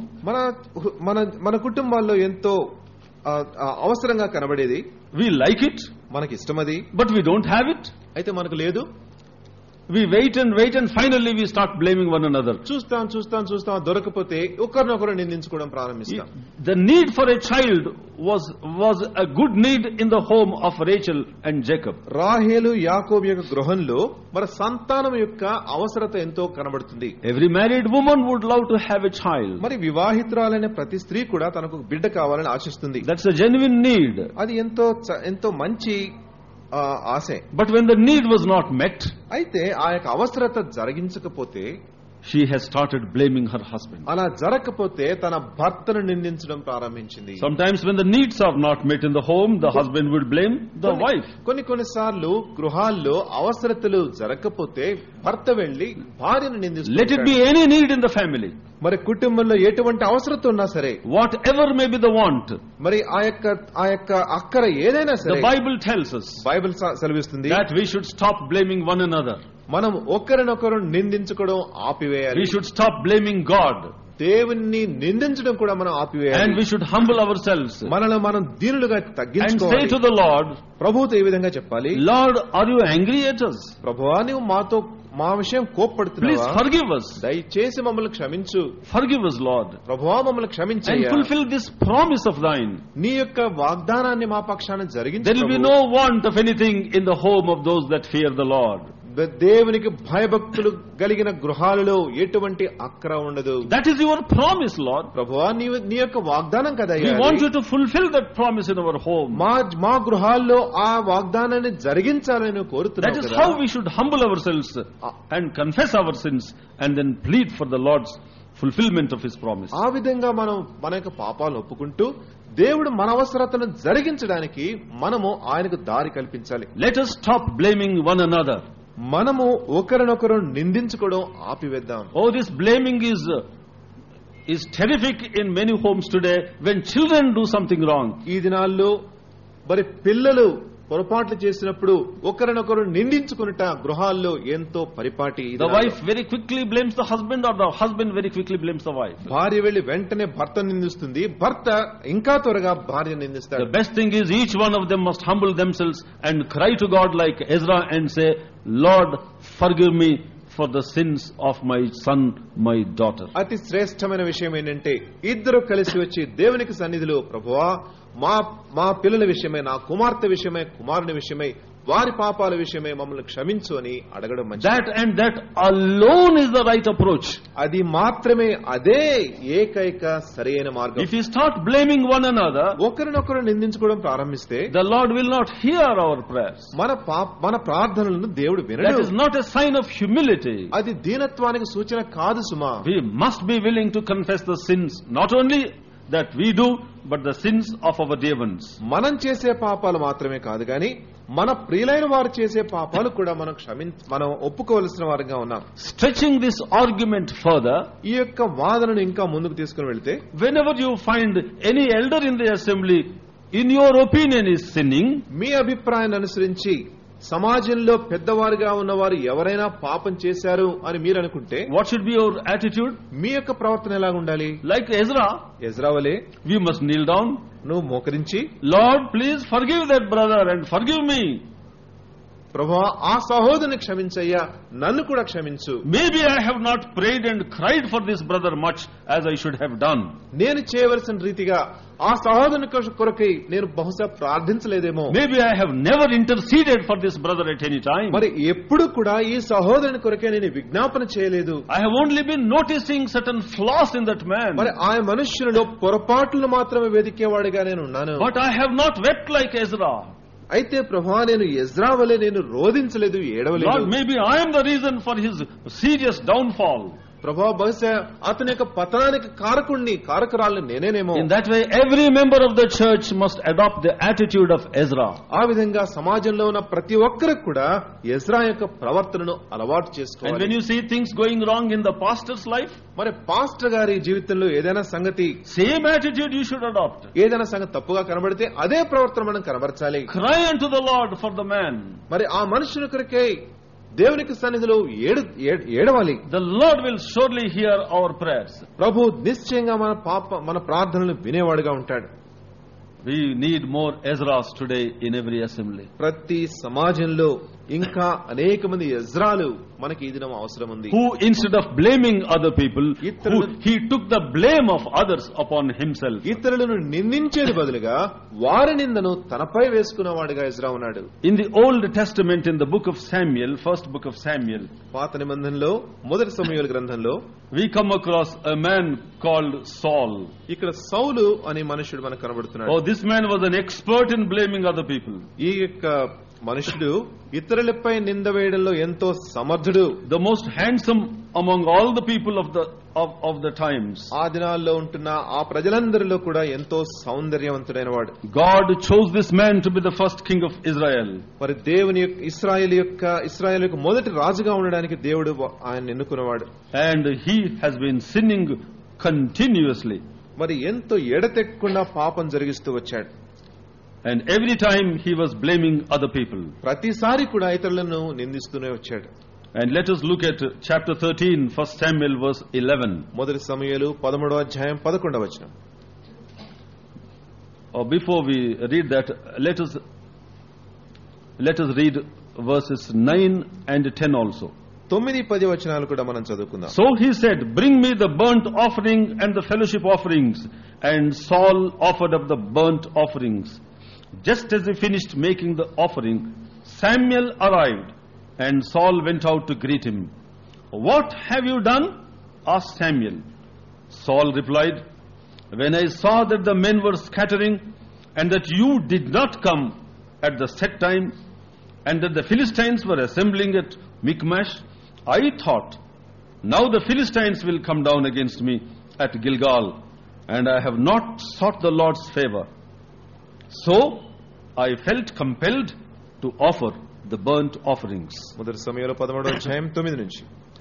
మన కుటుంబాల్లో ఎంతో అవసరంగా కనబడేది, we like it, మనకి ఇష్టమది, but we don't have it. అయితే మనకు లేదు. We wait and finally we start blaming one another. చూస్తాం దొరకపోతే ఒకరినొకరు నిందించుకోవడం ప్రారంభిస్తాం. The need for a child was a good need in the home of Rachel and Jacob. రాహేలు యాకోబు యొక్క గృహంలో మరి సంతానం యొక్క అవసరత ఎంతో కనబడుతుంది. Every married woman would love to have a child. మరి వివాహితురాలైన ప్రతి స్త్రీ కూడా తనకు బిడ్డ కావాలని ఆశిస్తుంది. That's a genuine need. అది ఎంతో మంచి ఆశే. But when the need was not met, అయితే ఆ యొక్క అవసరత జరిగించకపోతే she has started blaming her husband. అలా జరగకపోతే తన భర్తను నిందించడం ప్రారంభించింది. Sometimes when the needs are not met in the home, the husband would blame the wife. కొన్నిసార్లు గృహాల్లో అవసరతలు జరగకపోతే భర్త వెళ్లి భార్యను నిందిస్తాడు. Let it be any need in the family. మరి కుటుంబంలో ఎటువంటి అవసరత ఉన్నా సరే, whatever may be the want, మరి ఆ యొక్క అక్కర ఏదైనా సరే, the Bible tells us, Bible సెలవిస్తుంది that we should stop blaming one another. మనం ఒకరినొకరు నిందించుకోవడం ఆపివేయాలి. We should stop blaming God. దేవుణ్ణి నిందించడం కూడా మనం ఆపివేయాలి. And we should humble ourselves. మనల్ని మనం దీనులుగా తగ్గించుకోవాలి. And say to the Lord, ప్రభువుతో ఈ విధంగా చెప్పాలి, Lord, are you angry at us? ప్రభువా, నీవు మా విషయం కోప్పడుతున్నావా? Please forgive us. దయచేసి మమ్మల్ని క్షమించు. Forgive us, Lord. ప్రభువా, మమ్మల్ని క్షమించయ్యా. And fulfill this promise of thine. నీ యొక్క వాగ్దానాన్ని మా పక్షాన జరిగించు. There will be no want of anything in the home of those that fear the Lord. దేవునికి భయభక్తులు కలిగిన గృహాలలో ఎటువంటి అక్రమం ఉండదు. That is your promise, Lord. ప్రభువా నీ యొక్క వాగ్దానం కదా. We want you to fulfill that promise in our home. మా గృహాల్లో ఆ వాగ్దానాన్ని జరిగించాలని కోరుతున్నాం. That is how we should humble ourselves and confess our sins and then plead for the Lord's fulfillment of His promise. ఆ విధంగా మనం మన యొక్క పాపాలను ఒప్పుకుంటూ దేవుడు మన అవసరతను జరిగించడానికి మనము ఆయనకు దారి కల్పించాలి. Let us stop blaming one another. మనము ఒకరినొకరు నిందించుకోవడం ఆపివేద్దాం. Oh, this blaming is terrific in many homes today when children do something wrong. ఈ దినాల్లో మరి పిల్లలు పొరపాట్లు చేసినప్పుడు ఒకరినొకరు నిందించుకునుట గృహాల్లో ఎంతో పరిపాటి. The wife very quickly blames the husband or the husband very quickly blames the wife. భార్య వెళ్లి వెంటనే భర్త నిందిస్తుంది, భర్త ఇంకా త్వరగా భార్య నిందిస్తాడు. The best thing is each one of them must humble themselves and cry to God like Ezra and say, Lord, forgive me for the sins of my son, my daughter. అతి శ్రేష్టమైన విషయం ఏంటంటే ఇద్దరు కలిసి వచ్చి దేవునికి సన్నిధిలో, ప్రభువా మా పిల్లల విషయమై, నా కుమార్తె విషయమై, కుమారుని విషయమై, వారి పాపాల విషయమై మమ్మల్ని క్షమించు అని అడగడం మంచిది. That and that alone is the right approach. అది మాత్రమే అదే ఏకైక సరైన మార్గం. If we start blaming one another, ఒకరినొకరు నిందించుకోవడం ప్రారంభిస్తే the Lord will not hear our prayers. మన ప్రార్థనలను దేవుడు వినడు. That is not a sign of humility. అది దీనత్వానికి సూచన కాదు సుమా. We must be willing to confess the sins, not only that we do, but the sins of our dear ones. మనం చేసే పాపాలు మాత్రమే కాదు గాని మన ప్రియులైన వారు చేసే పాపాలు కూడా మనం ఒప్పుకోవలసిన వారిగా ఉన్నాం. Stretching this argument further, ఈ యొక్క వాదనను ఇంకా ముందుకు తీసుకుని వెళ్తే, whenever you find any elder in the assembly in your opinion is sinning, మీ అభిప్రాయాన్ని అనుసరించి సమాజంలో పెద్దవారుగా ఉన్నవారు ఎవరైనా పాపం చేశారు అని మీరు అనుకుంటే, what should be your attitude? మీ యొక్క ప్రవర్తన ఎలా ఉండాలి? Like Ezra వలే we must kneel down, నువ్వు మోకరించి, Lord, please forgive that brother and forgive me. ప్రభువా ఆ సహోదరుని క్షమించయ్యా, నన్ను కూడా క్షమించు. Maybe I have not prayed and cried for this brother much as I should have done. నేను చేయవలసిన రీతిగా ఆ సహోదరుని కొరకై నేను బహుశా ప్రార్థించలేదేమో. Maybe I have never interceded for this brother at any time. మరి ఎప్పుడు కూడా ఈ సహోదరుని కొరకై నేను విజ్ఞాపన చేయలేదు. I have only been noticing certain flaws in that man. మరి ఆ మనుష్యునిలో పొరపాట్లు మాత్రమే వెతికేవాడిగా నేను ఉన్నాను. But I have not wept like Ezra. అయితే ప్రభువా నేను ఎజ్రా వలె నేను రోదించలేదు, ఏడవలేదు. Lord, maybe I am the reason for his serious downfall. ప్రభువా బహుశా అతని యొక్క పతనానికి కారకురాలు నేనేనేమో. In that way every member of the church must adopt the attitude of Ezra. ఆ విధంగా సమాజంలో ఉన్న ప్రతి ఒక్కరికి కూడా ఎజ్రా యొక్క ప్రవర్తనను అలవాటు చేసుకోవాలి. And when you see things going wrong in the pastor's life, మరి పాస్టర్ గారి జీవితంలో ఏదైనా సంగతి, same attitude you should adopt. ఏదైనా సంగతి తప్పుగా కనబడితే అదే ప్రవర్తన మనం కనబరచాలి. Cry unto the Lord for the man. మరి ఆ మనుషుని కొరకై దేవునికి సన్నిధిలో ఏడవాలి. The Lord will surely hear our prayers. ప్రభు నిశ్చయంగా మన ప్రార్థనలు వినేవాడుగా ఉంటాడు. We need more Ezras today in every assembly. ప్రతి సమాజంలో ఇంకా అనేక మంది ఎజ్రాలు మనకి ఈ దినం అవసరం ఉంది. Who instead of blaming other people, he took the blame of others upon himself. ఇతరులను నిందించేది బదులుగా వారి నిందను తనపై వేసుకున్నవాడుగా ఎజ్రా ఉన్నాడు. In the Old Testament, in the book of Samuel, first book of Samuel, పాత నిబంధనలో మొదటి సమూయేలు గ్రంథంలో we come across a man called Saul. ఇక్కడ సౌలు అనే మనుషుడు మనకు కనబడుతున్నాడు. Oh, this man was an expert in blaming other people. ఈ యొక్క మనుషుడు ఇతరులపై నింద వేయడంలో ఎంతో సమర్థుడు. The most handsome among all the people of the times. ఆ దినాల్లో ఉంటున్న ఆ ప్రజలందరిలో కూడా ఎంతో సౌందర్యవంతుడైన వాడు. God chose this man to be the first king of Israel. మరి దేవుని ఇశ్రాయేలు యొక్క మొదటి రాజుగా ఉండడానికి దేవుడు ఆయన ఎన్నుకున్నవాడు. And he has been sinning continuously. మరి ఎంతో ఎడతెక్కకుండా పాపం జరిగిస్తూ వచ్చాడు. And every time he was blaming other people. ప్రతిసారి కూడా ఇతరులను నిందిస్తూనే వచ్చాడు. And let us look at chapter 13, 1 Samuel verse 11. మొదటి సమూయేలు 13వ అధ్యాయం 11వ వచనం. Before we read that, let us read verses 9 and 10 also. 9-10 వచనాలు కూడా మనం చదువుకుందాం. So he said, bring me the burnt offering and the fellowship offerings. And Saul offered up the burnt offerings. Just as he finished making the offering, Samuel arrived. and Saul went out to greet him. "What have you done?" asked Samuel. Saul replied, "When I saw that the men were scattering, and that you did not come at the set time, and that the Philistines were assembling at Michmash, I thought, now the Philistines will come down against me at Gilgal, and I have not sought the Lord's favor. So I felt compelled to offer the burnt offerings." మొదటి సమయంలో 13వ అధ్యాయం 9 నుంచి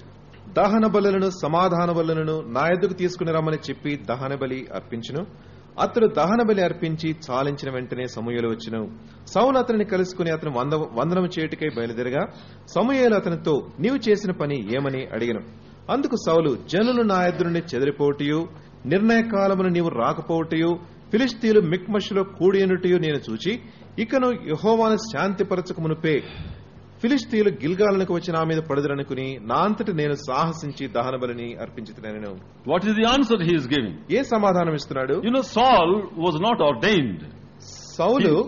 దహన బలులను సమాధాన బలులను నా ఎద్దుకు తీసుకుని రమ్మని చెప్పి దహన బలి అర్పించును. అతడు దహన బలి అర్పించి చాలించిన వెంటనే సమూయేలు వచ్చును. సౌలు అతనిని కలుసుకుని అతను వందనము చేయుటకై బయలుదేరగా సమూయేలు అతనితో, నీవు చేసిన పని ఏమని అడిగను. అందుకు సౌలు, జనులు నా ఎద్దు నుండి చెదిరిపోవటయు, నిర్ణయ కాలమును నీవు రాకపోవటయు, ఫిలిష్తీయులు మిక్మషులో కూడినటయు నేను చూచి, ఇకను యెహోవాను శాంతిపరచక మునుపే ఫిలిష్తీయులు గిల్గాలునకు వచ్చి నా మీద పడుదురనుకుని నా అంతటి నేను సాహసించి దహన బలిని అర్పించుతున్నాను. What is the answer he is giving? ఏ సమాధానం ఇస్తున్నాడు? You know, Saul was not ordained. Saul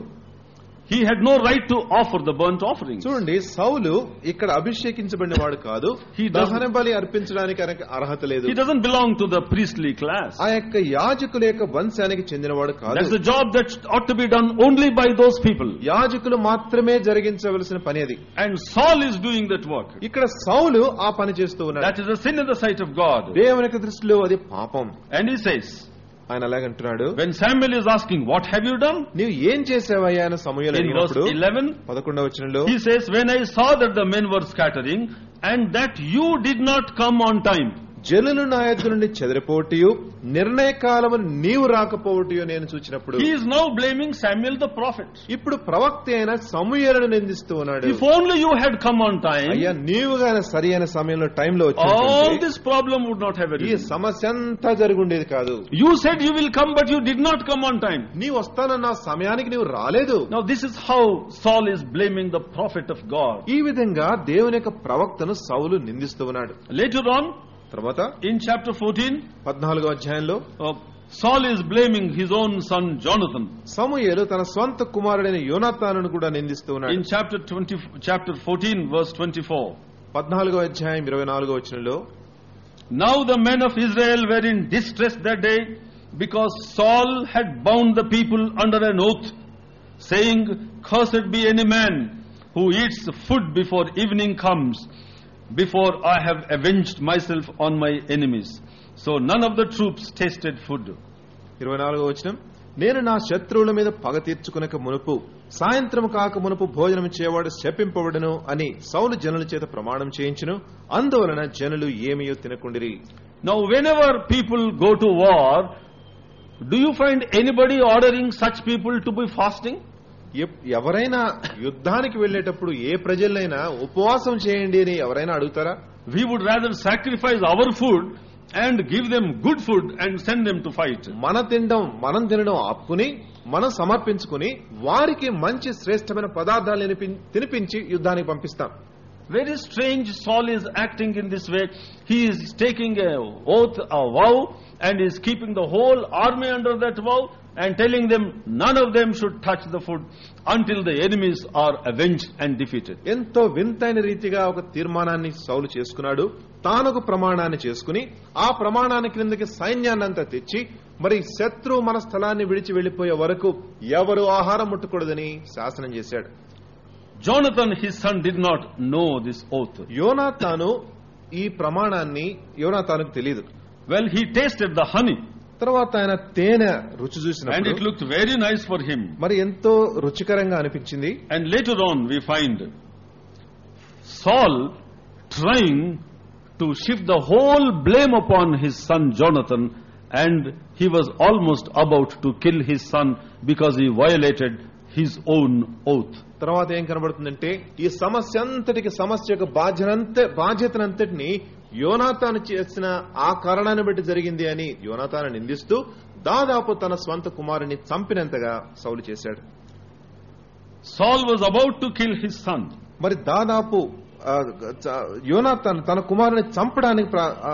He had no right to offer the burnt offerings. చూడండి, సౌలు ఇక్కడ అభిషేకించబడిన వాడు కాదు. దహన బలి అర్పించడానికి అర్హత లేదు. He doesn't belong to the priestly class. ఆ యొక్క యాజకుల యొక్క వంశానికి చెందినవాడు కాదు. That's the job that ought to be done only by those people. యాజకులు మాత్రమే జరిగించవలసిన పని అది. And Saul is doing that work. ఇక్కడ సౌలు ఆ పని చేస్తూ ఉన్నాడు. That is a sin in the sight of God. దేవుని యొక్క దృష్టిలో అది పాపం. And he says, ఆయన అలాగంటున్నాడు, when Samuel is asking, "What have you done?" నీవు ఏం చేసావయ్యా అని సమూయేలు in verse అడిగినప్పుడు 11, 11వ వచనంలో he says, "When I saw that the men were scattering, and that you did not come on time." జనులు నా ఎద్దు నుండి చెదిరిపోవటయు, నిర్ణయ కాలము నీవు రాకపోవటయు నేను చూచినప్పుడు. He is now blaming Samuel the prophet. ఇప్పుడు ప్రవక్త అయిన సమూయేలును నిందిస్తూ ఉన్నాడు. If only you had come on time, అయ్యా నీవుగానే సరి అయిన సమయంలో టైంలో all వచ్చి this problem would not have ఈ arisen. సమస్య అంతా జరుగుండేది కాదు. You said you will come, but you did not come on time. నీవు వస్తానన్న సమయానికి నీవు రాలేదు. Now this is how Saul is blaming the prophet of God. ఈ విధంగా దేవుని యొక్క ప్రవక్తను సౌలు నిందిస్తూ ఉన్నాడు. Later on, తర్వాత in chapter 14, 14వ అధ్యాయంలో Saul is blaming his own son Jonathan. సమూయేలు తన స్వంత కుమారుడైన యోనాతానును కూడా నిందిస్తూ ఉన్నాడు. In chapter 14, verse 24. 14వ అధ్యాయం 24వ వచనంలో, Now the men of Israel were in distress that day, because Saul had bound the people under an oath, saying, "Cursed be any man who eats food before evening comes, before I have avenged myself on my enemies." So none of the troops tasted food. 24వ వచనం, నేను నా శత్రువుల మీద పగ తీర్చుకునక మునుపు సాయంత్రం కాక మునుపు భోజనం చేయవాడు శపింపబడును అని సౌలు జనుల చేత ప్రమాణం చేయించును. అందువలన జనులు ఏమీయో తినకుండిరి. Now whenever people go to war, do you find anybody ordering such people to be fasting? ఎవరైనా యుద్ధానికి వెళ్లేటప్పుడు ఏ ప్రజలైనా ఉపవాసం చేయండి అని ఎవరైనా అడుగుతారా? We would rather sacrifice our food and give them good food and send them to fight. మనం తినడం ఆపుకుని మనం సమర్పించుకుని వారికి మంచి శ్రేష్టమైన పదార్థాలు తినిపించి యుద్ధానికి పంపిస్తాం. Very strange Saul is acting in this way. He is taking a oath, a vow, and is keeping the whole army under that vow and telling them none of them should touch the food until the enemies are avenged and defeated. ఎంతో వింతైన రీతిగా ఒక తీర్మానాన్ని సౌలు చేసుకున్నాడు. తానొక ప్రమాణాన్ని చేసుకుని ఆ ప్రమాణాన్ని క్రిందకి సైన్యాన్నంతా తెచ్చి మరి శత్రువు మన స్థలాన్ని విడిచి వెళ్లిపోయే వరకు ఎవరు ఆహారం ముట్టకూడదని శాసనం చేశాడు. Jonathan, his son, did not know this oath. యోనాతాను ఈ ప్రమాణాన్ని యోనాతానుకు తెలియదు. Well, he tasted the honey. తర్వాత ఆయన తేనె రుచి And చూసినప్పుడు it looked very nice for him. మరి ఎంతో రుచికరంగా అనిపించింది. And later on we find Saul trying to shift the whole blame upon his son Jonathan, and he was almost about to kill his son because he violated his own oath. తర్వాత ఏం కనబడుతుందంటే ఈ సమస్య అంతటికి సమస్య యొక్క బాధ్యతనంతటిని యోనాతాను చేసిన ఆ కారణాన్ని బట్టి జరిగింది అని యోనాతాను నిందిస్తూ దాదాపు తన స్వంత కుమారుని చంపినంతగా సౌలు చేశాడు. Saul was about to kill his son. మరి దాదాపు యోనాతాను తన కుమారుని చంపడానికి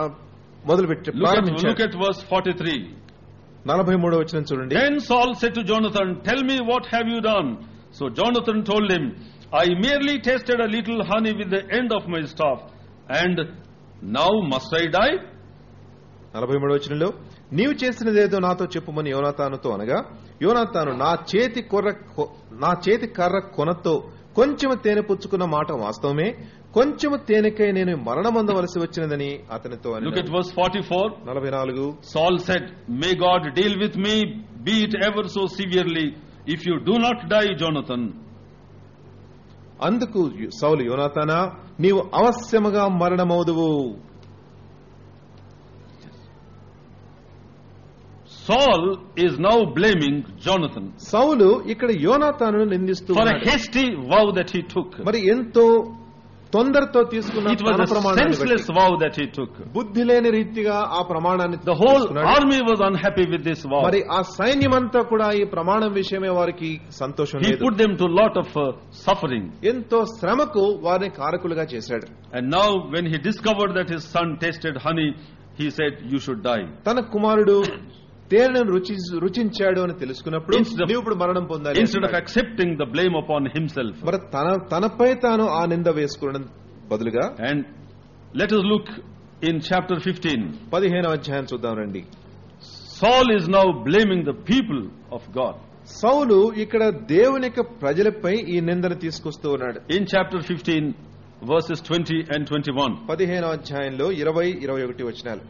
Look at verse 43. 43వ వచనం చూడండి. Then Saul said to Jonathan, "Tell me, what have you done?" So Jonathan told him, I merely tasted a little honey with the end of my staff, and now must I die? 43వ వచనంలో నీవు చేసినదేదో నాతో చెప్పుమని యోనాతానుతో అనగా, యోనాతాను నా చేతి కర్ర కొనతో కొంచెము తేనె పుచ్చుకున్న మాట వాస్తవమే, కొంచెము తేనెకై నేను మరణమొందవలసి వచ్చినదని అతనితో అనెను. Look at verse 44. 44. Saul said, May God deal with me, be it ever so severely, if you do not die, Jonathan. అందుకు సౌలు, యోనాతానా, నీవు అవశ్యముగా మరణమవుదువు. Saul is now blaming Jonathan సౌలు ఇక్కడ యోనాతానును నిందిస్తూ for a ఉన్నాడు. hasty vow that he took. మరి ఎంతో తొందరతో తీసుకున్న It was తన a ప్రమాణాన్ని senseless బట్టి, vow that he took. బుద్ధి లేని రీతిగా ఆ ప్రమాణాన్ని The whole తీసుకున్నాడు. army was unhappy with this vow. మరి ఆ సైన్యమంతా కూడా ఈ ప్రమాణం విషయమే వారికి సంతోషం He లేదు. put them to a lot of suffering. ఎంతో శ్రమకు వారిని కారకులుగా చేశాడు. And now when he discovered that his son tasted honey, he said, you should die. తన కుమారుడు తేనెను రుచించాడు అని తెలుసుకున్నప్పుడు Instead of- నీవు ఇప్పుడు మరణం పొందాలి Instead of అంటున్నాడు. accepting the blame upon himself. మరి తనపై తాను ఆ నింద వేసుకోవడం బదులుగా And let us look in chapter 15. 15వ అధ్యాయం చూద్దాం రండి. Saul is now blaming the people of God. సౌలు ఇక్కడ దేవుని యొక్క ప్రజలపై ఈ నిందను తీసుకొస్తూ ఉన్నాడు. In chapter 15, verses 20 and 21. 15వ అధ్యాయంలో 20, 21 వచనాలు.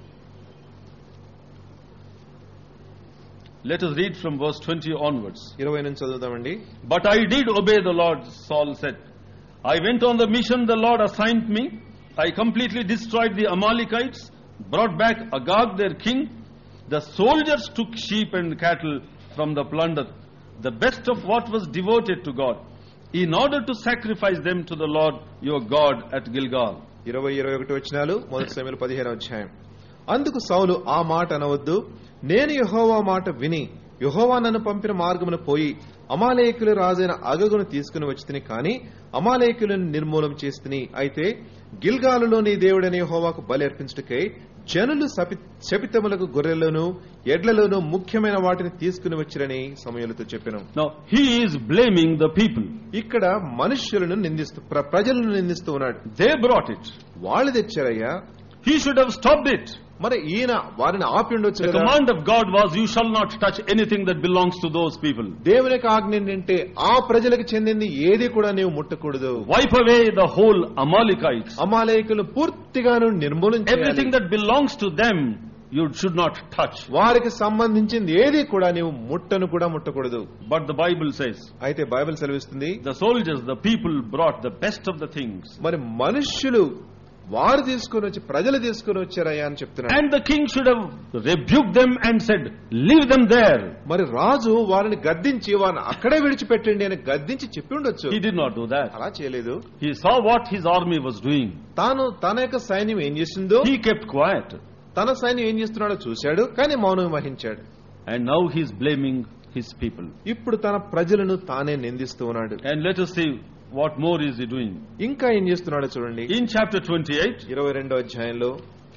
Let us read from verse 20 onwards. 20 నుంచి చదువుదామండి. But I did obey the Lord, Saul said. I went on the mission the Lord assigned me. I completely destroyed the Amalekites, brought back Agag their king. The soldiers took sheep and cattle from the plunder, the best of what was devoted to God, in order to sacrifice them to the Lord your God at Gilgal. 20, 21 వచనాలు. 1 సమూయేలు 15వ అధ్యాయం. అందుకు సౌలు, ఆ మాట అనవద్దు, నేను యెహోవా మాట విని యెహోవా నన్ను పంపిన మార్గమున పోయి అమాలేకుల రాజైన అగగును తీసుకుని వచ్చితిని, కాని అమాలేకులను నిర్మూలం చేస్తుని. అయితే గిల్గాలులో నీ దేవుడైన యెహోవాకు బలి అర్పించుటకై జనులు శపితములకు గొర్రెలను ఎడ్లలోను ముఖ్యమైన వాటిని తీసుకుని వచ్చిరని సమూయేలుతో చెప్పెను. Now he is blaming the people. ఇక్కడ మనుష్యులను నిందిస్తూ ప్రజలను నిందిస్తూ ఉన్నాడు. They brought it. వాళ్ళు తెచ్చారయ్యా, He should have stopped it. మరి ఈయన వారిని ఆపి ఉండొచ్చు The కదా. command of God was, you shall not touch anything that belongs to those people. దేవుని యొక్క ఆజ్ఞ ఏంటంటే ఆ ప్రజలకు చెందింది ఏది కూడా నీవు ముట్టకూడదు. Wipe away the whole Amalekites. అమాలేకులు పూర్తిగాను నిర్మూలించాలి. Everything that belongs to them, you should not touch. వారికి సంబంధించింది ఏది కూడా నీవు ముట్టకూడదు. But the Bible says, అయితే బైబిల్ సెలవిస్తుంది, the soldiers, the people brought the best of the things. మరి మనుష్యులు వారు తీసుకుని వచ్చి ప్రజలు తీసుకుని వచ్చారయ్యా అని చెప్తున్నాడు. And the king should have rebuked them and said, leave them there. మరి రాజు వారిని గద్దించి వారిని అక్కడే విడిచిపెట్టండి అని గద్దించి చెప్పి ఉండొచ్చు. He did not do that. అలా చేయలేదు. He saw what his army was doing. తన యొక్క సైన్యం ఏం చేసిందో, He kept quiet. తన సైన్యం ఏం చేస్తున్నాడో చూశాడు, కానీ మౌనం వహించాడు. And now he is blaming his people. ఇప్పుడు తన ప్రజలను తానే నిందిస్తూ ఉన్నాడు. And let us see what more is he doing. ఇంకా ఏం చేస్తున్నాడో చూడండి. In chapter 28, 22వ అధ్యాయంలో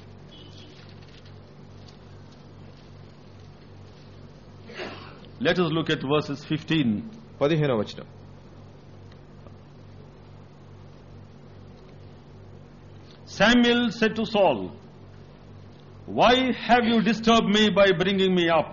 let us look at verses 15. 15వ వచనం. Samuel said to Saul, why have you disturbed me by bringing me up?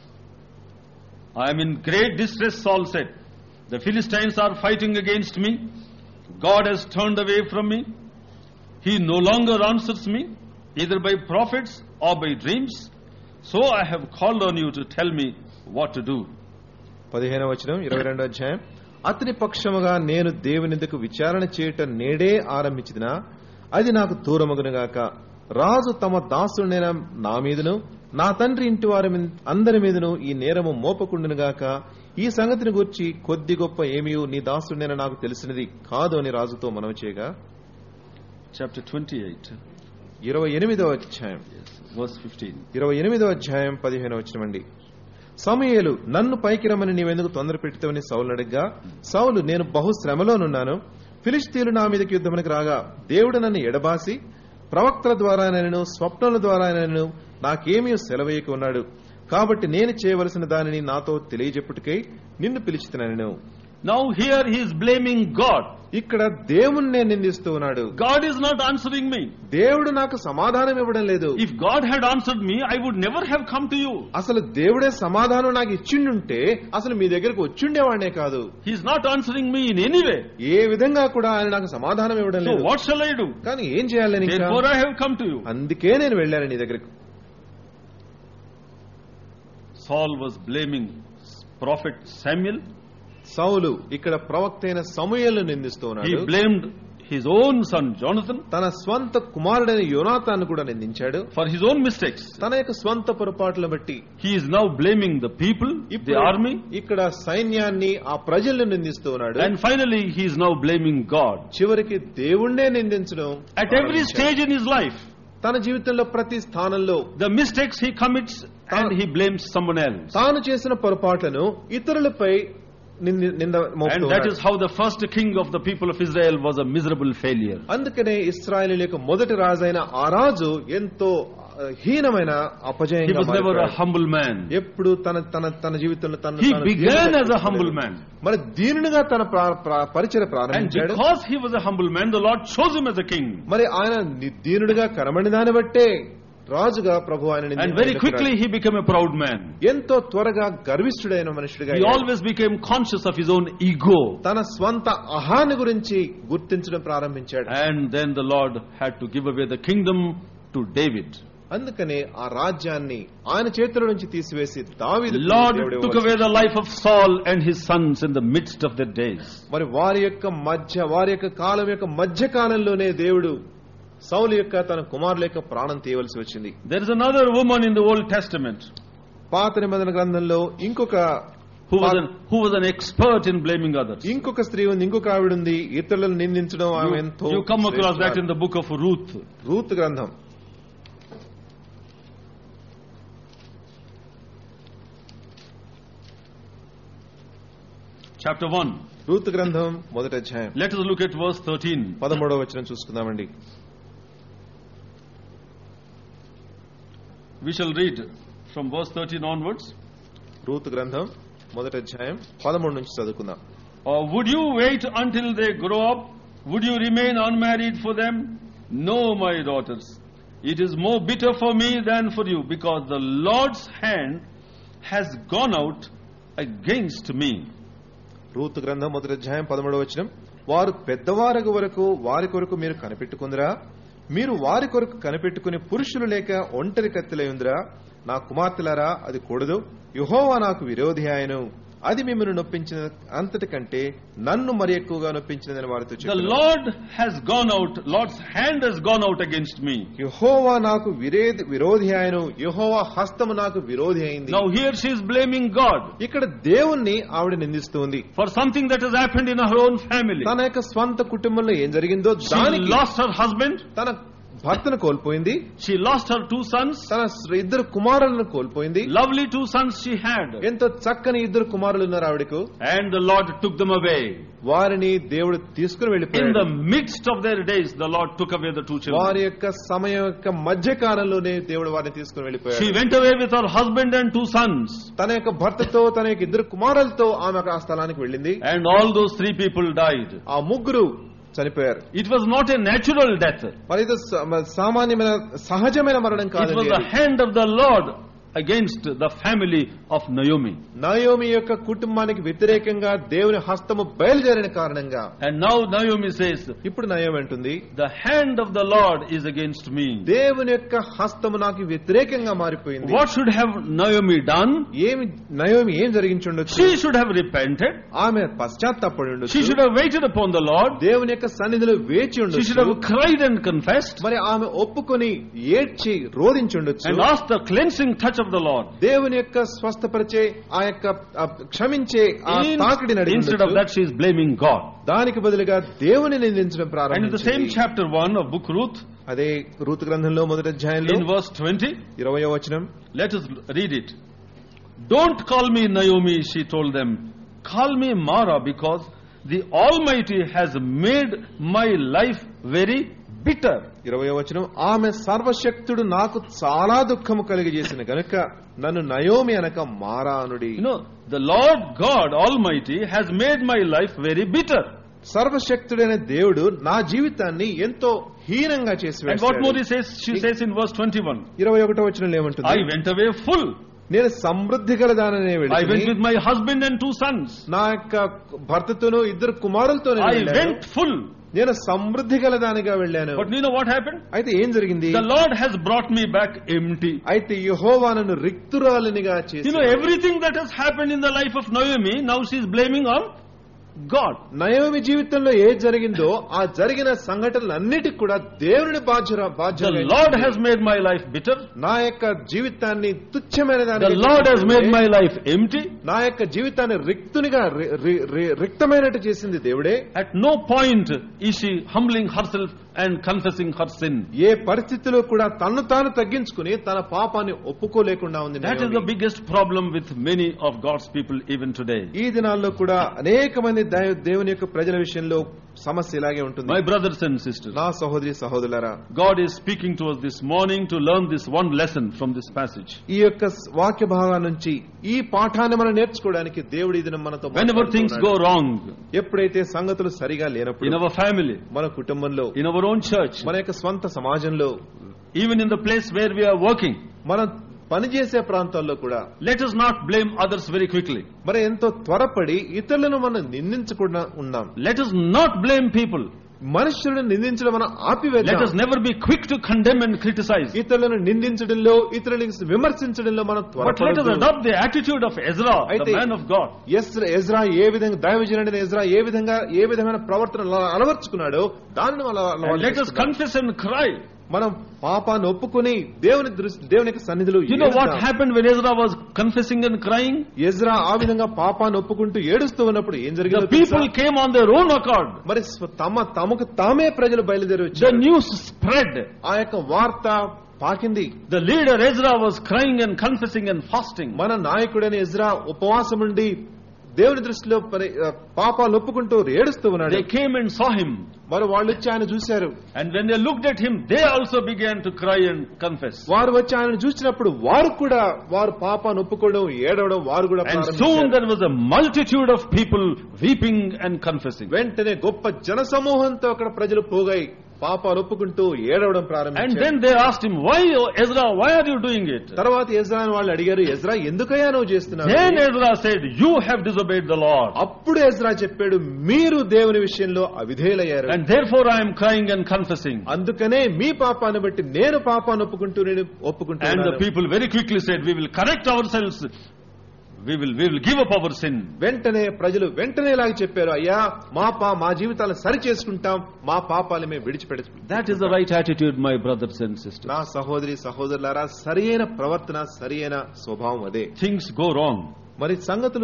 I am in great distress, Saul said. The Philistines are fighting against me. God has turned away from me. He no longer answers me, either by prophets or by dreams. So I have called on you to tell me what to do. 15వ వచనం, 22వ అధ్యాయం. అతని పక్షముగా నేను దేవునిందుకు విచారణ చేయటం నేడే ఆరంభించినా అది నాకు దూరమగునుగాక. రాజు తమ దాసుడైన నా మీదను నా తండ్రి ఇంటి వారి అందరి మీదను ఈ నేరము మోపకుండునుగాక. ఈ సంగతిని గూర్చి కొద్ది గొప్ప ఏమీ నీ దాసుడైన నాకు తెలిసినది కాదు అని రాజుతో మనవి చేయగా. Chapter 28, 28వ అధ్యాయం, verse 15. 28వ అధ్యాయం 15వ వచనం అండి. సమూయేలు, నన్ను పైకి రమ్మని నీవెందుకు తొందర పెట్టుతావని సౌలు అడగ్గా, సౌలు, నేను బహుశ్రమలోనున్నాను. ఫిలిష్తీయులు నా మీదకి యుద్ధమునికి రాగా దేవుడు నన్ను ఎడబాసి ప్రవక్తల ద్వారానైనను స్వప్నల ద్వారానైనను నాకేమీ సెలవేయక ఉన్నాడు. కాబట్టి నేను చేయవలసిన దానిని నాతో తెలియజెప్పుటకై నిన్ను పిలిచితినెను. Now here he is blaming God. ఇక్కడ దేవుణ్ణే నిందిస్తూ ఉన్నాడు. God is not answering me. దేవుడు నాకు సమాధానం ఇవ్వడం లేదు. If God had answered me, I would never have come to you. అసలు దేవుడే సమాధానం నాకు ఇచ్చిండుంటే అసలు మీ దగ్గరకు వచ్చిండేవాడే కాదు. He is not answering me in any way. ఏ విధంగా కూడా ఆయన నాకు సమాధానం ఇవ్వడం లేదు. So what shall I do? కానీ ఏం చేయాలి నేను? Therefore I have come to you. అందుకే నేను వెళ్ళాను నీ దగ్గరకు. Saul was blaming prophet Samuel. సౌలు ఇక్కడ ప్రవక్త అయిన సమూయేలును నిందిస్తూ ఉన్నాడు. He blamed his own son Jonathan. తన స్వంత కుమారుడైన యోనాతాను కూడా నిందించాడు. For his own mistakes. తన యొక్క స్వంత పొరపాట్లను బట్టి. He is now blaming the people, the army. ఇక్కడ సైన్యాన్ని ఆ ప్రజలను నిందిస్తూ ఉన్నాడు. And finally he is now blaming God. చివరికి దేవుణ్ణే నిందించడం. At every stage in his life. తన జీవితంలో ప్రతి స్థానంలో the mistakes he commits and he blames someone else. తాను చేసిన పొరపాట్లను ఇతరులపై నింద మోపుతూ And that is how the first king of the people of Israel was a miserable failure. అందుకనే ఇశ్రాయేలు యొక్క మొదటి రాజైన ఆ రాజు ఎంతో హీనమైన అపజయంగా మారాడు. He was never a humble man. ఎప్పుడు తన జీవితంలో He began as a humble man. మరి దీనునిగా తన పరిచర్య ప్రారంభించాడు. And because he was a humble man, the Lord chose him as a king. మరి ఆయన దీనుడిగా కనబడిన దాన్ని బట్టే రాజుగా ప్రభు ఆయన. And very quickly he became a proud man. ఎంతో త్వరగా గర్విష్ఠుడైన మనుషుడిగా. He always became conscious of his own ego. తన స్వంత అహాన్ని గురించి గుర్తించడం ప్రారంభించాడు. And then the Lord had to give away the kingdom to David. అందుకనే ఆ రాజ్యాన్ని ఆయన చేతుల నుంచి తీసివేసి దావీదుకు Lord took away the life of Saul and his sons in the midst of their days. మరి వారి యొక్క కాలం యొక్క మధ్య కాలంలోనే దేవుడు సౌలు యొక్క తన కుమారుల యొక్క ప్రాణం తీయవలసి వచ్చింది. There is another woman in the Old Testament. పాత నిబంధన గ్రంథంలో ఇంకొక who was an expert in blaming others. ఇంకొక స్త్రీ ఉంది, ఇంకొక ఆవిడ ఉంది, ఇతరులను నిందించడం ఆమె ఎంతో. You come across that in the book of Ruth. Ruth గ్రంథం chapter 1. రూతు గ్రంథం మొదటి అధ్యాయం. Let us look at verse 13. 13వ వచనం చూసుకుందామండి. We shall read from verse 13 onwards. Ruth గ్రంథం మొదటి అధ్యాయం 13 నుంచి చదువుకుందాం. Would you wait until they grow up? Would you remain unmarried for them? No, my daughters. It is more bitter for me than for you, because the Lord's hand has gone out against me. Ruth గ్రంథం మొదటి అధ్యాయం 13వ వచనం. వారు పెద్దవారగు వరకు వారి కొరకు మీరు కనిపెట్టుకుందిరా? మీరు వారి కొరకు కనిపెట్టుకుని పురుషులు లేక ఒంటరి కత్తిలై ఉందిరా? నా కుమార్తెలారా, అది కూడదు. యెహోవా నాకు విరోధి ఆయను, అది మిమ్మల్ని నొప్పించిన అంతటి కంటే నన్ను మరి ఎక్కువగా నొప్పించినదని వారితో చెప్పారు. The Lord has gone out, Lord's hand has gone out against me. యెహోవా నాకు విరోధి ఆయను, యెహోవా హస్తము నాకు విరోధి అయింది. Now here she is blaming God. ఇక్కడ దేవుణ్ణి ఆవిడ నిందిస్తుంది. For something that has happened in her own family. తన యొక్క స్వంత కుటుంబంలో ఏం జరిగిందో దానికి. She lost her husband. తన భర్తను కోల్పోయింది. She lost her 2 sons. తన ఇద్దరు కుమారులను కోల్పోయింది. Lovely 2 sons she had. ఎంతో చక్కని ఇద్దరు కుమారులు ఉన్నారు ఆవిడకు. And the Lord took them away. వారిని దేవుడు తీసుకుని వెళ్ళిపోయాడు. In the midst of their days the Lord took away the 2 children. వారి యొక్క సమయం యొక్క మధ్య కాలంలోనే దేవుడు వారిని తీసుకుని వెళ్ళిపోయాడు. She went away with her husband and 2 sons. తన యొక్క భర్తతో తన యొక్క ఇద్దరు కుమారులతో ఆమె ఆ స్థలానికి వెళ్ళింది. And all those 3 people died. ఆ ముగ్గురు చనిపోయారు. It was not a natural death. మరి ఇది సామాన్యమైన సహజమైన మరణం కాదు. It was the hand of the Lord against the family of Naomi. Naomi యొక్క కుటుంబానికి వ్యతిరేకంగా దేవుని హస్తము బయలుదేరిన కారణంగా. And now Naomi says, ఇప్పుడు నయోమి అంటుంది, the hand of the Lord is against me. దేవుని యొక్క హస్తము నాకు వ్యతిరేకంగా మారిపోయింది. What should have Naomi done? Naomi ఏం జరిగించుండొచ్చు? She should have repented. ఆమె పశ్చాత్తాపడి ఉండొచ్చు. She should have waited upon the Lord. దేవుని యొక్క సన్నిధిలో వేచి ఉండొచ్చు. She should have cried and confessed. మరి ఆమె ఒప్పుకొని ఏడ్చి రోదించుండొచ్చు. And asked the cleansing touch of the Lord. దేవుని యొక్క స్వస్థపరిచే ఆ యొక్క క్షమించే ఆ తాకిడిని అడిగి. Instead of that she is blaming God. దానికి బదులుగా దేవుని నిందించడం ప్రారంభించింది. And in the same chapter 1 of book Ruth, అదే రూతు గ్రంథంలో మొదటి అధ్యాయంలో in verse 20, 20వ వచనం. let us read it. Don't call me Naomi, she told them. Call me Mara, because the Almighty has made my life very bitter. 20వ వచనం, ఆమె సర్వశక్తుడు నాకు చాలా దుఃఖము కలిగజేసిన గనుక నన్ను నయోమి అనక మారా అనుడి. The Lord God Almighty has made my life very bitter. సర్వశక్తుడైన దేవుడు నా జీవితాన్ని ఎంతో హీనంగా చేసి And what more she says in verse 21. 21వ వచనంలో ఏమంటుంది? I went away full. నేను సమృద్ధి గల దాననే వెళ్ళి. I went with my husband and 2 sons. నా యొక్క భర్తతోనూ 2 కుమారులతో I went full. నేను సమృద్ధి గల దానిగా వెళ్ళాను. But you know what happened? అయితే ఏం జరిగింది? The Lord has brought me back empty. అయితే యెహోవా నన్ను రిక్తురాలినిగా చేశాడు. Everything that has happened in the life of Naomi, now she is blaming on God. Naomi జీవితంలో ఏ జరిగిందో ఆ జరిగిన సంఘటనలన్నిటికి కూడా దేవుని బాధ్యత. The Lord has made my life bitter. నా యొక్క జీవితాన్ని తుచ్చమైన దానిగా. The Lord has made my life empty. నా యొక్క జీవితాన్ని రిక్తునిగా రిక్తమైనట్టు చేసింది దేవుడే. At no point is she humbling herself and confessing her sin. ఏ పరిస్థితిలో కూడా తన్ను తాను తగ్గించుకుని తన పాపాన్ని ఒప్పుకోలేకుండా ఉంది. That is the biggest problem with many of God's people even today. ఈ దినాల్లో కూడా అనేక మంది దేవుని యొక్క ప్రజల విషయంలో సమస్య ఇలాగే ఉంటుంది. My brothers and sisters, నా సహోదరి సహోదరులారా, God is speaking to us this morning to learn this one lesson from this passage. ఈ యొక్క వాక్య భాగం నుంచి ఈ పాఠాన్ని మనం నేర్చుకోవడానికి దేవుడు ఈ దినం మనతో Whenever things go wrong, ఎప్పుడైతే సంగతులు సరిగా లేనప్పుడు, in our family, మన కుటుంబంలో, in our own church, మన యొక్క స్వంత సమాజంలో, even in the place where we are working, మనం పనిచేసే ప్రాంతాల్లో కూడా, let us not blame others very quickly. మరి ఎంతో త్వరపడి ఇతరులను మనం నిందించకుండా ఉన్నాం. Let us not blame people. మనుషులను నిందించడం మనం ఆపివేద్దాం. Let us never be quick to condemn and criticize. ఇతరులను నిందించడంలో, ఇతరులను విమర్శించడంలో మనం త్వరపడొద్దు. But let us adopt the attitude of Ezra, the man of God. Ezra ఏ విధంగా, దైవజనుడైన ఎజ్రా ఏ విధమైన ప్రవర్తన అలవర్చుకున్నాడో దాన్ని let us confess and cry. మనం పాపాన్ని ఒప్పుకొని దేవుని సన్నిధిలో. You know what happened when Ezra was confessing and crying? Ezra ఆ విధంగా పాపాన్ని ఒప్పుకుంటూ ఏడుస్తూ ఉన్నప్పుడు ఏం జరిగింది? The people came on their own accord. మరి తమకు తామే ప్రజలు బయలుదేరి వచ్చారు. The news spread. ఆ యొక్క వార్త పాకింది. The leader Ezra was crying and confessing and fasting. మన నాయకుడైన ఎజ్రా ఉపవాసం ఉండి దేవుని దృష్టిలో పాపాలు ఒప్పుకుంటూ ఏడుస్తూ ఉన్నాడు. They came and saw him. మరి వాళ్ళు వచ్చి ఆయన చూశారు. And when they looked at him, they also began to cry and confess. వారు వచ్చి ఆయన చూసినప్పుడు వారు పాపాన్ని ఒప్పుకోవడం, ఏడవడం వారు కూడా ప్రారంభించారు. And soon there was a multitude of people weeping and confessing. వెంటనే గొప్ప జనసమూహంతో అక్కడ ప్రజలు పోగాయి, పాపాలు ఒప్పుకుంటూ ఏడవడం ప్రారంభించారు. And then they asked him, why Ezra, why are you doing it? తర్వాత ఎజ్రా వాళ్ళు అడిగారు, ఎజ్రా ఎందుకయ్యా నువ్వు చేస్తున్నావు? Then Ezra said, you have disobeyed the Lord. అప్పుడు ఎజ్రా చెప్పాడు, మీరు దేవుని విషయంలో అవిధేయులయ్యారు. And therefore I am crying and confessing. అందుకనే మీ పాపాన్ని బట్టి నేను పాపాన్ని ఒప్పుకుంటున్నాను. And the people very quickly said, we will correct ourselves. We will give up our sin. వెంటనే ప్రజలు ఇలాగ చెప్పారు, అయ్యా మా జీవితాలను సరి చేసుకుంటాం, మా పాపాలు మేము విడిచిపెడతాం. That is the right attitude, my brothers and sisters. నా సహోదరి సహోదరులారా, సరియైన ప్రవర్తన, సరియైన స్వభావం అదే. Things go wrong. మరి సంగతులు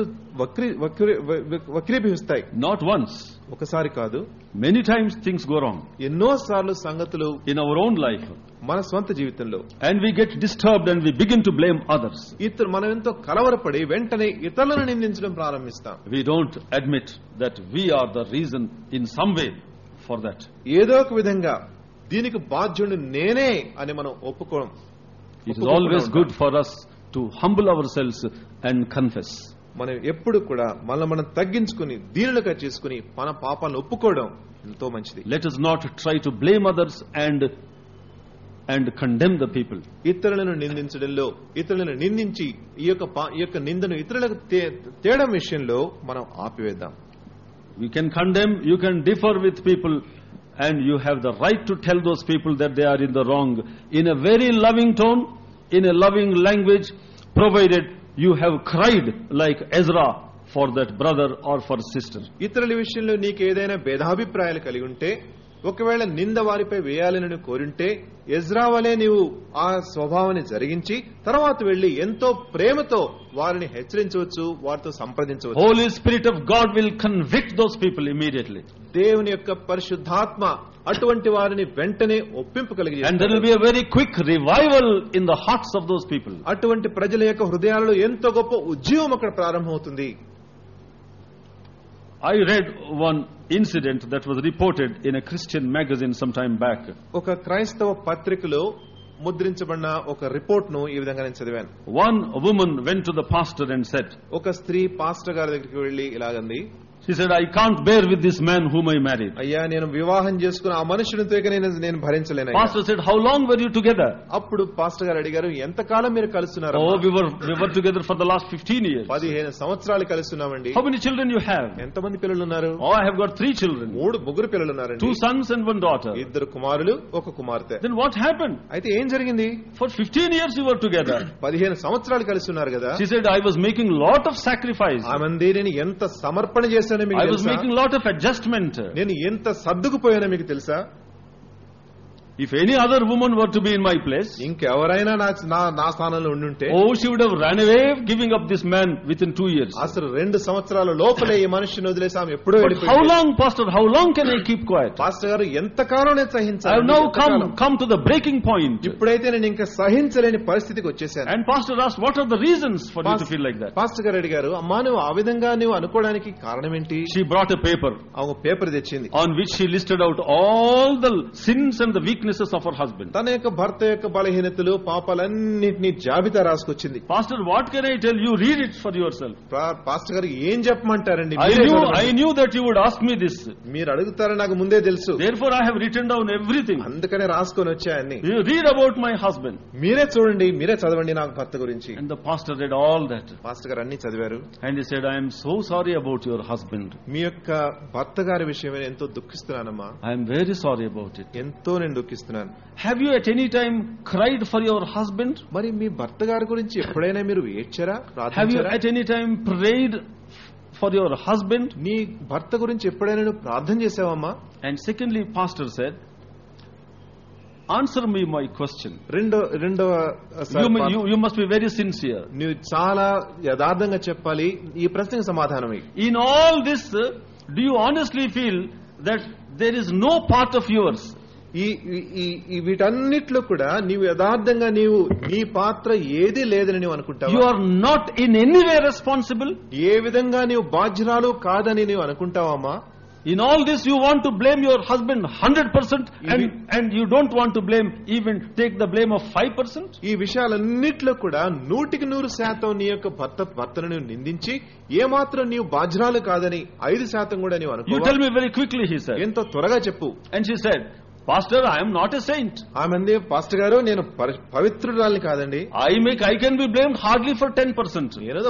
వక్రీభవిస్తాయి. Not once. ఒకసారి కాదు, many times things go wrong. ఎన్నో సార్లు సంగతులు in our own life, మన స్వంత జీవితంలో. And we get disturbed and we begin to blame others. మనం ఎంతో కలవరపడి వెంటనే ఇతరులను నిందించడం ప్రారంభిస్తాం. We don't admit that we are the reason in some way for that. ఏదో ఒక విధంగా దీనికి బాధ్యుడు నేనే అని మనం ఒప్పుకోం. It is always good for us to humble ourselves and confess. మనం ఎప్పుడు కూడా మనం తగ్గించుకుని దీనులుగా చేసుకుని మన పాపాలను ఒప్పుకోవడం ఎంతో మంచిది. Let us not try to blame others and condemn the people. ఇతరులను నిందించడంలో, ఇతరులను నిందించి ఈ యొక్క నిందను ఇతరులకు తేడం విషయంలో మనం ఆపివేద్దాం. You can condemn, you can differ with people, and you have the right to tell those people that they are in the wrong in a very loving tone, in a loving language, provided you have cried like Ezra for that brother or for sister. ఇతరుల విషయంలో నీకు ఏదైనా భేదాభిప్రాయాలు కలిగి ఉంటే, ఒకవేళ నింద వారిపై వేయాలని కోరుంటే, ఎజ్రా వలె నీవు ఆ స్వభావాన్ని జరిగించి తర్వాత వెళ్లి ఎంతో ప్రేమతో వారిని హెచ్చరించవచ్చు, వారితో సంప్రదించవచ్చు. Holy Spirit of God will convict those people immediately. దేవుని యొక్క పరిశుద్ధాత్మ అటువంటి వారిని వెంటనే ఒప్పింపు కలిగిస్తుంది. And there will be a very quick revival in the hearts of those people. అటువంటి ప్రజల యొక్క హృదయాలలో ఎంతో గొప్ప ఉజ్జీవం అక్కడ ప్రారంభమవుతుంది. I read one incident that was reported in a Christian magazine some time back. ఒక క్రైస్తవ పత్రికలో ముద్రించబడిన ఒక రిపోర్ట్ ను ఈ విధంగా నేను చదివాను. One woman went to the pastor and said, ఒక స్త్రీ పాస్టర్ గారి దగ్గరికి వెళ్లి ఇలాగంది, she said, I can't bear with this man whom I married. అయ్యా నేను వివాహం చేసుకున్న ఆ మనుషునితో ఇక నేను భరించలేను. Pastor said, how long were you together? అప్పుడు పాస్టర్ గారు అడిగారు, ఎంత కాలం మీరు కలుస్తున్నారు? Oh, we were together for the last 15 years. 15 సంవత్సరాలు కలుస్తున్నామండి. How many children you have? ఎంతమంది పిల్లలు ఉన్నారు? Oh, I have got 3 children. ముగ్గురు పిల్లలు ఉన్నారండి. 2 sons and 1 daughter. 2 కుమారులు ఒక కుమార్తె. Then what happened? అయితే ఏం జరిగింది? For 15 years you were together. 15 సంవత్సరాలు కలుస్తున్నారు కదా. She said, I was making lot of sacrifice. ఆమె నేను ఎంత సమర్పణ చేశానో మీకు I was తెలుసా? making lot of adjustment. నేను ఎంత సర్దుకుపోయానో మీకు తెలుసా? If any other woman were to be in my place, ఇంకెవరైనా నా స్థానంలో ఉండుంటే, oh, she would have run away giving up this man within 2 years. అసలు 2 సంవత్సరాల లోపలే ఈ మనిషిని వదిలేసి ఆమె ఎప్పుడో But వెళ్ళిపోయింది. how long, pastor, how long can I keep quiet? Pastor గారు ఎంతకాలం నేను సహించాలి? I have now come to the breaking point. ఇప్పుడైతే నేను ఇంకా సహించలేని పరిస్థితికి వచ్చేసాను. And pastor asked, what are the reasons for you to feel like that? Pastor గారు అడిగారు, అమ్మా నువ్వు ఆ విధంగా నువ్వు అనుకోవడానికి కారణం ఏంటి? She brought a paper ఒక పేపర్ తెచ్చింది, on which she listed out all the sins and the weaknesses of her husband. తన యొక్క భర్త యొక్క బలహీనతలు పాపాలన్నిటిని జాబితా రాసుకొచ్చింది. Pastor, what can I tell you? Read it for yourself. Pastor గారు ఏం చెప్పమంటారండి? I knew that you would ask me this. మీరు అడుగుతారని నాకు ముందే తెలుసు. Therefore I have written down everything. అందుకనే రాసుకొని వచ్చాయన్ని. You read about my husband. మీరే చూడండి, మీరే చదవండి నాకు భర్త గురించి. And the pastor read all that. Pastor గారు అన్ని చదివారు. And he said, I am so sorry about your husband. మీ యొక్క భర్త గారి విషయమే ఎంతో దుఃఖిస్తున్నానమ్మా. I am very sorry about it. ఎంతో నేను దుఃఖిస్తున్నాను. Have you at any time cried for your husband? మరి మీ భర్త గారి గురించి ఎప్పుడైనా మీరు ఏడ్చారా? Have you at any time prayed for your husband? నీ భర్త గురించి ఎప్పుడైనా నువ్వు ప్రార్థన చేసావమ్మా? And secondly, pastor said, answer me my question. రెండవ you must be very sincere. నువ్వు చాలా యథార్థంగా చెప్పాలి. ఈ ప్రశ్నకు సమాధానం ఇవ్వు. In all this, do you honestly feel that there is no part of yours? ఈ వీటన్నిట్లో కూడా నీవు యథార్థంగా నీ పాత్ర ఏది లేదని నీవు అనుకుంటావా? You are not in any way responsible. ఏ విధంగా నీవు బాధ్యురాలు కాదని నీవు అనుకుంటావమ్మా? In all this you want to blame your husband 100% and you don't want to take the blame of 5%? ఈ విషయాలన్నిట్లో కూడా 100% నీ యొక్క భర్తను నీవు నిందించి ఏమాత్రం నీవు బాధ్యురాలు కాదని 5% కూడా నీవు అనుకోవా? You tell me very quickly, he said. ఎంతో త్వరగా చెప్పు. And she said, Pastor, I am not a saint. ఆమె పాస్టర్ గారు నేను పవిత్రురాలిని కాదండి. I can be blamed hardly for 10%. ఏదో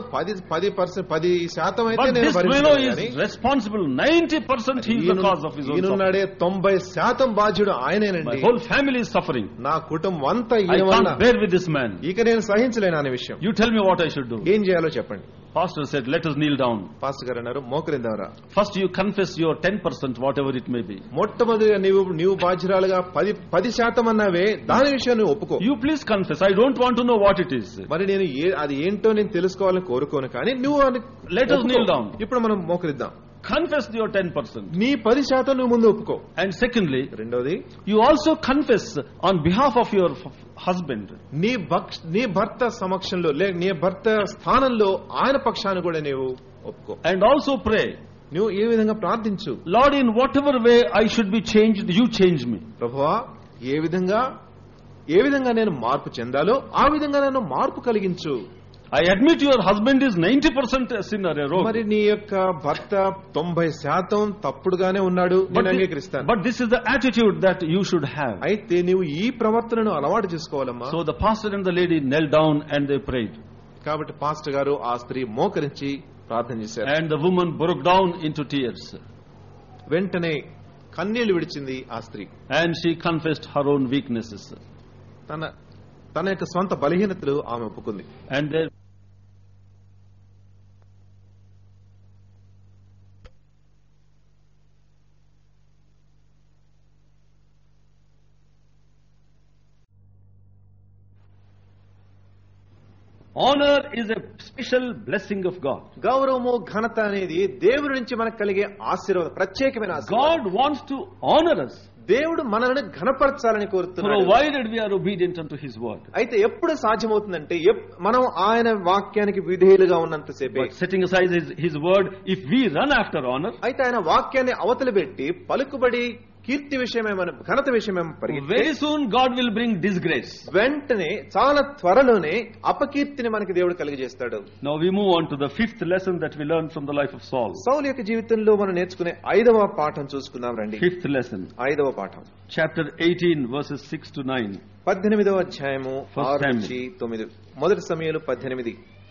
10% అయితే నేను భరించగలను. But this fellow is responsible. 90% he is the cause of his own suffering. ఈయనున్నాడే 90% బాధ్యుడు ఆయనేనండి. My whole family is suffering. నా కుటుంబం అంతా I can't bear with this man. ఇక నేను సహించలేను అనే విషయం. You tell me what I should do. ఏం చేయాలో చెప్పండి. Pastor said, let us kneel down. Pastor గారు అన్నారు, మోకరిద్దాంరా. First you confess your 10%, whatever it may be. మొట్టమొదటిగా నీవు బాధ్యురాలుగా 10% అన్నావే, దాని విషయాన్ని ఒప్పుకో. You please confess. I don't want to know what it is. మరి నేను అది ఏంటో నేను తెలుసుకోవాలని కోరుకోను, కానీ నువ్వు let us kneel down. ఇప్పుడు మనం మోకరిద్దాం. Confess your 10%. నీ 10% నువ్వు ముందు ఒప్పుకో. And secondly, రెండోది, you also confess on behalf of your husband. నీ భర్త సమక్షంలో నీ భర్త స్థానంలో ఆయన పక్షాన్ని కూడా నీవు ఒప్పుకో. And also pray. నువ్వు ఏ విధంగా ప్రార్థించు, Lord, in whatever way I should be changed, you change me. ప్రభువా, ఏ విధంగా నేను మార్పు చెందాలో ఆ విధంగా నన్ను మార్పు కలిగించు. I admit your husband is 90% a sinner, a rogue. మరి నీ యొక్క భర్త 90% తప్పుడుగానే ఉన్నాడు, నేను అంగీకరిస్తాను. But this is the attitude that you should have. అయితే నీవు ఈ ప్రవర్తనను అలవాటు చేసుకోవాలమ్మా. So the pastor and the lady knelt down and they prayed. కాబట్టి పాస్టర్ గారు ఆ స్త్రీ మోకరించి ప్రార్థన చేశారు. And the woman broke down into tears. వెంటనే కన్నీళ్లు విడిచింది ఆ స్త్రీ. And she confessed her own weaknesses. తన యొక్క స్వంత బలహీనతలు ఆమె ఒప్పుకుంది. And then Honor is a special blessing of God. గౌరవము ఘనత అనేది దేవుడి నుంచి మనకు కలిగే ఆశీర్వాదం, ప్రత్యేకమైన ఆశీర్వాదం. God wants to honor us, దేవుడు మనల్ని ఘనపరచాలని కోరుతున్నాడు, provided we are obedient unto His word. అయితే ఎప్పుడు సాధ్యమవుతుందంటే మనం ఆయన వాక్యానికి విధేయులుగా ఉన్నంతసేపే. But setting aside His word, if we run after honor, అయితే ఆయన వాక్యాన్ని అవతలి పెట్టి పలుకుబడి కీర్తి విషయమే, మన ఘనత విషయమే very soon God will bring disgrace. వెంటనే చాలా త్వరలోనే అపకీర్తిని మనకి దేవుడు కలిగజేస్తాడు. Now we move on to the fifth lesson that we learned from the life of Saul. సౌలు యొక్క జీవితంలో మనం నేర్చుకునే 5వ పాఠం చూసుకుందాం రండి. Fifth lesson. 5వ పాఠం. Chapter 18 verses 6 to 9. 18వ అధ్యాయము 6 నుంచి 9. మొదటి సమూయేలు 18.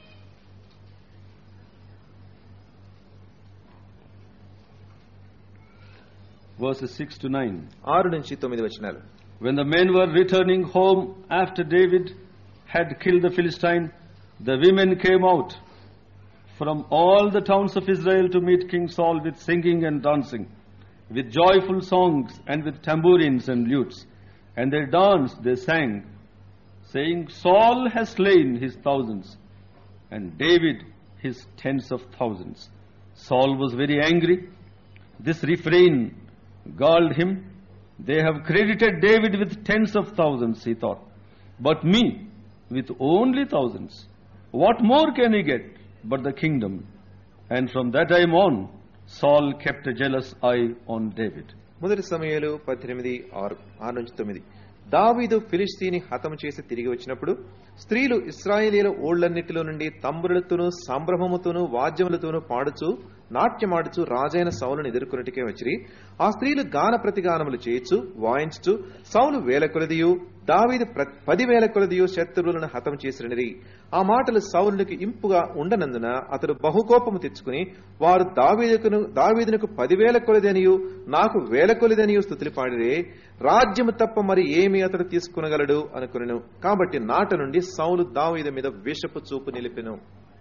Verses 6 to 9. 6 నుంచి 9 వచనాలు. When the men were returning home after David had killed the Philistine, the women came out from all the towns of Israel to meet King Saul with singing and dancing, with joyful songs and with tambourines and lutes. And they danced, they sang, saying, Saul has slain his thousands, and David his tens of thousands. Saul was very angry. This refrain galled him. They have credited David with tens of thousands, he thought, but me with only thousands. What more can he get but the kingdom? And from that time on, Saul kept a jealous eye on David. మొదటి సమూయేలు 18:6 నుంచి 9. దావీదు ఫిలిష్తీని హతము చేసి తిరిగి వచ్చినప్పుడు స్త్రీలు ఇశ్రాయేలీయుల ఊళ్లన్నిటిలో నుండి తంబురులతోనూ సంభ్రమముతోనూ వాద్యములతోనూ పాడుచు నాట్యమాడుచు రాజైన సౌలును ఎదుర్కొన్నటికే వచ్చిరి. ఆ స్త్రీలు గాన ప్రతిగానములు చేయొచ్చు వాయించుచు సౌలు 1000 కొలదియు దావీదు 10,000 కొలదియు శత్రువులను హతం చేసినది. ఆ మాటలు సౌలునికి ఇంపుగా ఉండనందున అతడు బహుకోపము తెచ్చుకుని వారు దావీదునకు 10,000 కొలదనియు నాకు 1000 కొలదనియు స్తుతులు పాడిరే, రాజ్యము తప్ప మరి ఏమి అతడు తీసుకునగలడు అనుకునెను. కాబట్టి నాట నుండి సౌలు దావీదు మీద విషపు చూపు నిలిపెను.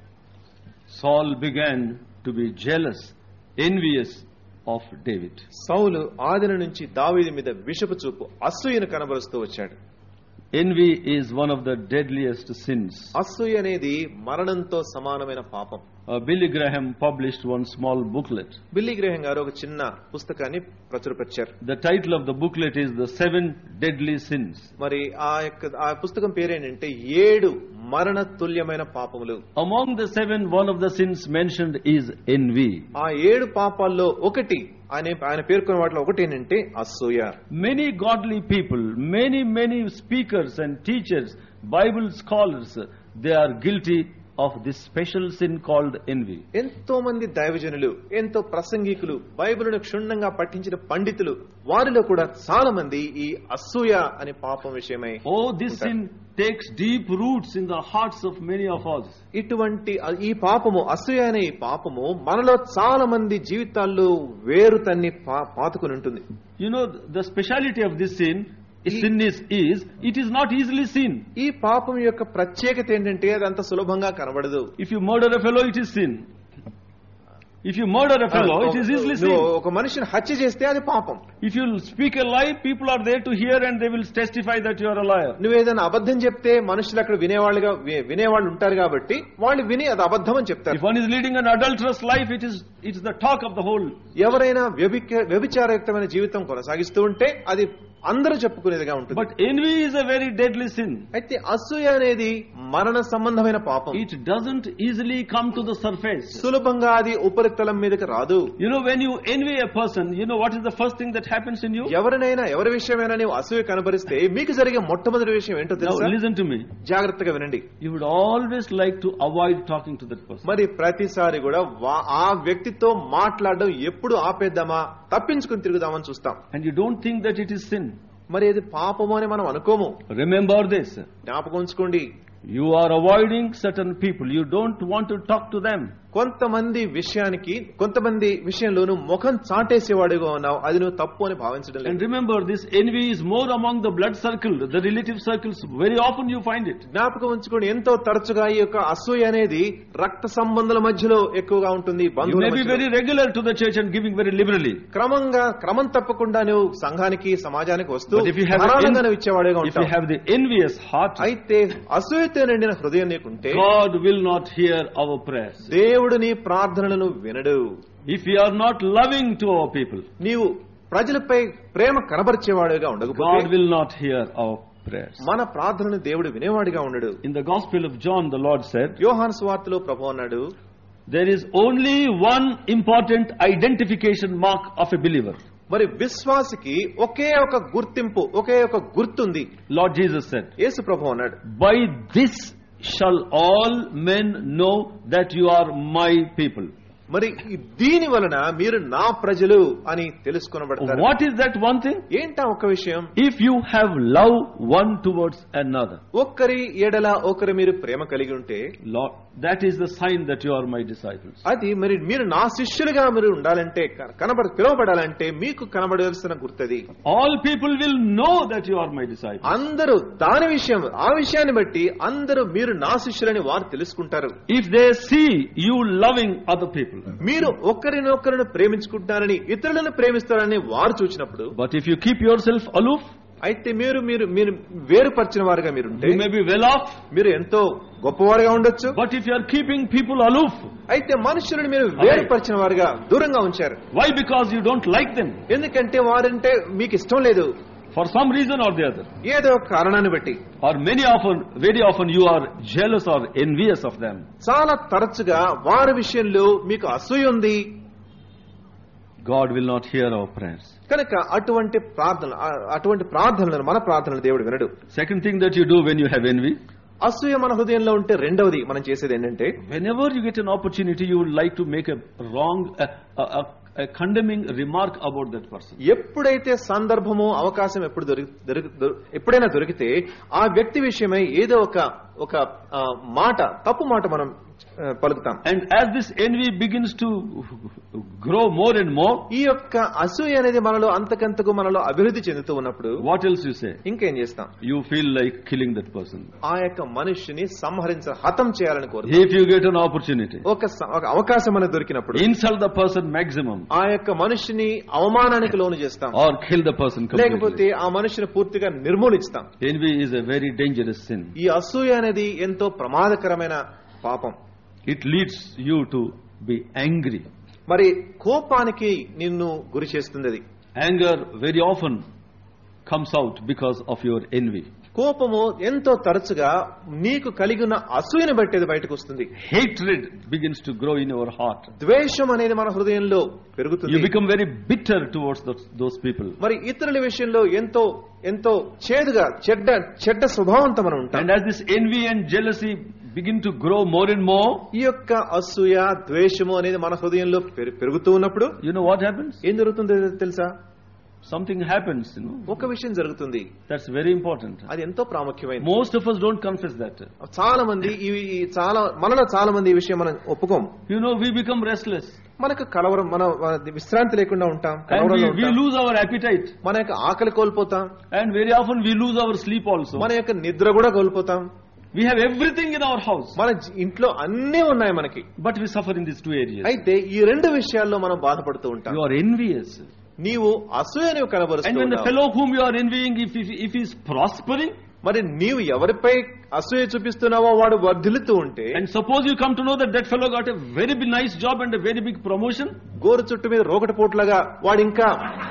Saul began to be jealous, envious of David. సౌలు ఆదిన నుంచి దావీదు మీద విషపు చూపు, అసూయను కనబరుస్తూ వచ్చాడు. Envy is one of the deadliest sins. అసూయ అనేది మరణంతో సమానమైన పాపం. Billy Graham published one small booklet. Billy Graham గారు ఒక చిన్న పుస్తకాన్ని ప్రచురపరిచారు. The title of the booklet is The 7 Deadly Sins. మరి ఆ పుస్తకం పేరేంటంటే 7 మరణ తుల్యమైన పాపములు. Among the 7, one of the sins mentioned is envy. ఆ 7 పాపాల్లో ఒకటి ఆయన పేర్కొన్న వాటిలో ఒకటి ఏంటంటే అసూయ. Many godly people, many speakers and teachers, Bible scholars, they are guilty of this special sin called envy. ఎంతో మంది దైవజనులు, ఎంతో ప్రసంగికులు, బైబిలును క్షుణ్ణంగా పఠించిన పండితులు, వారిలో కూడా చాలా మంది ఈ అసూయ అనే పాపం విషయమై This sin takes deep roots in the hearts of many of us. ఇటువంటి ఈ పాపము, అసూయ అనే ఈ పాపము మనలో చాలా మంది జీవితాల్లో వేరు తన్ని పాతుకుని ఉంటుంది. You know, the speciality of this sin is it is not easily seen. ఈ పాపం యొక్క ప్రత్యేకత ఏంటంటే అది అంత సులభంగా కనబడదు. If you murder a fellow, it is sin. If you murder a fellow, it is easily seen. ఒక మనిషిని హత్య చేస్తే అది పాపం. If you speak a lie, people are there to hear and they will testify that you are a liar. నువ్వేదైనా అబద్ధం చెప్తే మనుషులు అక్కడ వినేవాళ్ళు ఉంటారు కాబట్టి వాళ్ళు విని అది అబద్ధం అని చెప్తారు. If one is leading an adulterous life, it's the talk of the whole. ఎవరైనా వ్యభిచారయుక్తమైన జీవితం కొనసాగిస్తూ ఉంటే అది అందరూ చెప్పుకునేదిగా ఉంటుంది. But envy is a very deadly sin. అయితే అసూయ అనేది మరణ సంబంధమైన పాపం. It doesn't easily come to the surface. సులభంగా అది ఉపరితలం మీదకి రాదు. You know, when you envy a person, you know what is the first thing that happens in you? ఎవరి విషయమైనా నీవు అసూయ కనబరిస్తే మీకు జరిగే మొట్టమొదటి విషయం ఏంటో తెలుసా? Now listen to me. జాగ్రత్తగా వినండి. You would always like to avoid talking to that person. మరి ప్రతిసారి కూడా ఆ వ్యక్తితో మాట్లాడడం ఎప్పుడు ఆపేద్దామా, తప్పించుకుని తిరుగుదామని చూస్తాం. And you don't think that it is sin. మరి అది పాపము అని మనం అనుకోము. Remember this. జ్ఞాపకం ఉంచుకోండి. You are avoiding certain people. You don't want to talk to them. కొంతమంది విషయంలోనూ ముఖం చాటేసేవాడుగా ఉన్నావు, అది నువ్వు తప్పు అని భావించడం లేదు. And remember, this envy is more among the blood circle, the relative circles. Very often you find it. జ్ఞాపకం ఉంచుకోండి, ఎంతో తరచుగా ఈ యొక్క అసూయ అనేది రక్త సంబంధాల మధ్యలో ఎక్కువగా ఉంటుంది. You may be very regular to the church and giving very liberally. క్రమం తప్పకుండా నువ్వు సంఘానికి సమాజానికి వస్తూ But if you have ధారాళంగా ఇచ్చేవాడుగా if you ఉంటావు. have the envious heart, అయితే అసూయతో నిండిన హృదయం నీకుంటే God will not hear our prayers. దేవుడు నీ ప్రార్థనలను వినడు. If we are not loving to our people, నీవు ప్రజలపై ప్రేమ కనబరిచేవాడుగా God ఉండకపోతే will not hear our prayers. మన ప్రార్థనను దేవుడు వినేవాడిగా ఉండడు. In the Gospel of John, the Lord said, యోహాను సువార్తలో ప్రభువు అన్నాడు, there is only one important identification mark of a believer. మరి విశ్వాసికి ఒకే ఒక గుర్తింపు, ఒకే ఒక గుర్తుంది. Lord Jesus said, యేసు ప్రభువు అన్నాడు, by this shall all men know that you are my people. మరి దీని వలన మీరు నా ప్రజలు అని తెలుసుకొనబడతారు. What is that one thing? ఏంటా ఒక విషయం? If you have love one towards another, ఒక్కరి ఎడల ఒకరు మీరు ప్రేమ కలిగి ఉంటే, Lord, that is the sign that you are my disciples. అది మరి మీరు నా శిష్యులుగా మీరు ఉండాలంటే, పిలువబడాలంటే మీకు కనబడవలసిన గుర్తది. All people will know that you are my disciples. అందరూ ఆ విషయాన్ని బట్టి అందరూ మీరు నా శిష్యులని వారు తెలుసుకుంటారు. If they see you loving other people. మీరు ఒకరినొకరిని ప్రేమించుకుంటారని, ఇతరులను ప్రేమిస్తారని వారు చూచినప్పుడు, But if you keep yourself aloof, అయితే మీరు వేరుపరిచిన వారుగా మీరుంటే, you may be well off. మీరు ఎంతో గొప్పవారుగా ఉండొచ్చు. But if you are keeping people aloof, అయితే మనుషులను మీరు వేరుపరిచిన వారుగా దూరంగా ఉంచారు. why? Because you don't like them. ఎందుకంటే వారంటే మీకు ఇష్టం లేదు, For some reason or the other. ఏదో ఒక కారణాన్ని బట్టి. Or very often you are jealous or envious of them. చాలా తరచుగా వారి విషయంలో మీకు అసూయ ఉంది. God will not hear our prayers. కనుక అటువంటి ప్రార్థనలను మన ప్రార్థనలు దేవుడు వినడు. Second thing that you do when you have envy, అసూయ మన హృదయంలో ఉంటే రెండవది మనం చేసేది ఏంటంటే, whenever you get an opportunity, you would like to make a wrong, a condemning remark about that person. ఎప్పుడైతే సందర్భము అవకాశం ఎప్పుడైనా దొరికితే ఆ వ్యక్తి విషయమై ఏదో ఒక మాట, తప్పు మాట మనం పలుకుతాం. And as this envy begins to grow more and more, ఈ యొక్క అసూయ అనేది మనలో అంతకంతకు అభివృద్ధి చెందుతూ ఉన్నప్పుడు, what else you say? ఇంకేం చేస్తాం? You feel like killing that person. ఆ యొక్క మనిషిని హతం చేయాలని కోరుతాం. If you get an opportunity, ఒక అవకాశం అనేది దొరికినప్పుడు insult the person maximum, ఆ యొక్క మనిషిని అవమానానికి లోను చేస్తాం, or kill the person completely. లేకపోతే ఆ మనిషిని పూర్తిగా నిర్మూలిస్తాం. Envy is a very dangerous sin. ఈ అసూయ అనేది ఎంతో ప్రమాదకరమైన పాపం. It leads you to be angry. మరి కోపానికి నిన్ను గురి చేస్తుంది. Anger very often comes out because of your envy. కోపము ఎంతో తరచుగా నీకు కలిగిన అసూయను బట్టి అది బయటకు వస్తుంది. Hatred begins to grow in your heart. ద్వేషం అనేది మన హృదయంలో పెరుగుతుంది. You become very bitter towards those people. మరి ఇతరుల విషయంలో ఎంతో చేదుగా చెడ్డ స్వభావంతో మనం ఉంటాం. And as this envy and jealousy begin to grow more and more, ఈ యొక్క అసూయ ద్వేషము అనేది మన హృదయంలో పెరుగుతూ ఉన్నప్పుడు, you know what happens? ఏం జరుగుతుందో తెలుసా? Something happens, ఒక విషయం జరుగుతుంది. That's very important. అది ఎంతో ప్రాముఖ్యమైనది. Most of us don't confess that. మనలో చాలా మంది ఈ విషయం మనం ఒప్పుకోం. We become restless. మనకు కలవరం, మన విశ్రాంతి లేకుండా ఉంటాం. And we lose our appetite. మన యొక్క ఆకలి కోల్పోతాం. And very often we lose our sleep also. మన యొక్క నిద్ర కూడా కోల్పోతాం. We have everything in our house. మన ఇంట్లో అన్నీ ఉన్నాయి మనకి. But we suffer in these two areas. అయితే ఈ రెండు విషయాల్లో మనం బాధపడుతూ ఉంటాం. You are envious. నీవు అసూయను కనబరుస్తూ And when the ఉన్నావు. fellow whom you are envying, if he is prospering, మరి నీవు ఎవరిపై అసూయ చూపిస్తున్నావో వాడు వర్ధిల్లుతూ ఉంటే, and suppose you come to know that fellow got a very nice job and a very big promotion, గోరు చుట్టు మీద రోకటి పోట్లాగా వాడు ఇంకా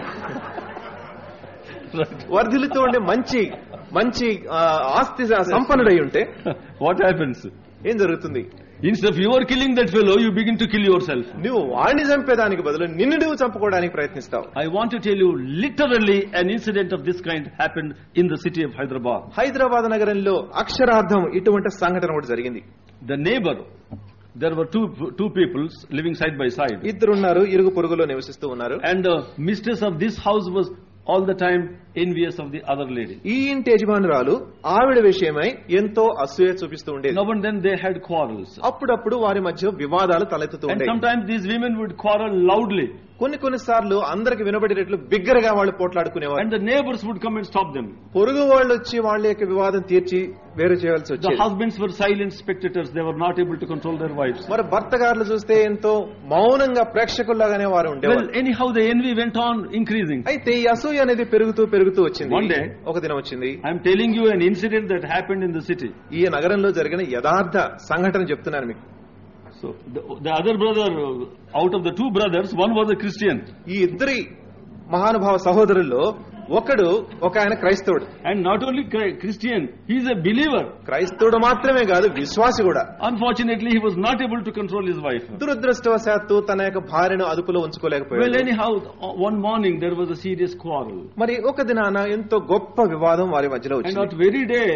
వర్ధిల్లుతూ ఉండే మంచి ఆస్తి సంపన్నుడై ఉంటే, what happens? ఏం జరుగుతుంది? Instead of you are killing that fellow, you begin to kill yourself. నువ్వు వాడిని చంపేదానికి బదులు నిన్ను నువ్వు చంపుకోవడానికి ప్రయత్నిస్తావు. I want to tell you, literally an incident of this kind happened in the city of Hyderabad. Hyderabad నగరంలో అక్షరార్థం ఇటువంటి సంఘటన ఒకటి జరిగింది. The neighbor, there were two people living side by side. ఇద్దరున్నారు, ఇరుగు పొరుగులో నివసిస్తూ ఉన్నారు. And the mistress of this house was all the time envious of the other lady. ఈ ఇంటి యజమానురాలు ఆవిడ విషయమై ఎంతో అసూయ చూపిస్తూ ఉండేది. Now and then they had quarrels. అప్పుడప్పుడు వారి మధ్య వివాదాలు తలెత్తుతూ And ఉండేవి. sometimes these women would quarrel loudly. కొన్ని సార్లు అందరికి వినబడేటట్లు బిగ్గరగా వాళ్ళు పోట్లాడుకునేవారు. And the neighbors would come and stop them. పొరుగు వాళ్ళు వచ్చి వాళ్ళ యొక్క వివాదం తీర్చి వేరు చేయవలసి The వచ్చేది. husbands were silent spectators. They were not able to control their wives. మరి భర్త గారులు చూస్తే ఎంతో మౌనంగా ప్రేక్షకుల్లాగానే వారు Well, ఉండేవారు. anyhow the envy went on increasing. అయితే ఈ అసూయ అనేది పెరుగుతూ వచ్చింది. One day, ఒక దినం వచ్చింది. I am telling you an incident that happened in the city. ఈ నగరంలో జరిగిన యథార్థ సంఘటన చెప్తున్నాను మీకు. So the other brother, out of the two brothers, one was a Christian. ఈ ఇద్దరి మహానుభావ సహోదరుల్లో ఒక ఆయన క్రైస్తవుడు. And not only Christian, he is a believer. క్రైస్తవుడు మాత్రమే కాదు, విశ్వాసి కూడా. Unfortunately, he was not able to control his wife. దురదృష్టవశాత్తు తన యొక్క భార్యను అదుపులో Well, ఉంచుకోలేకపోయాడు. anyhow, one morning there was a serious quarrel. మరి ఒక దినాన ఎంతో గొప్ప వివాదం వారి మధ్యలో And that వచ్చింది. very day,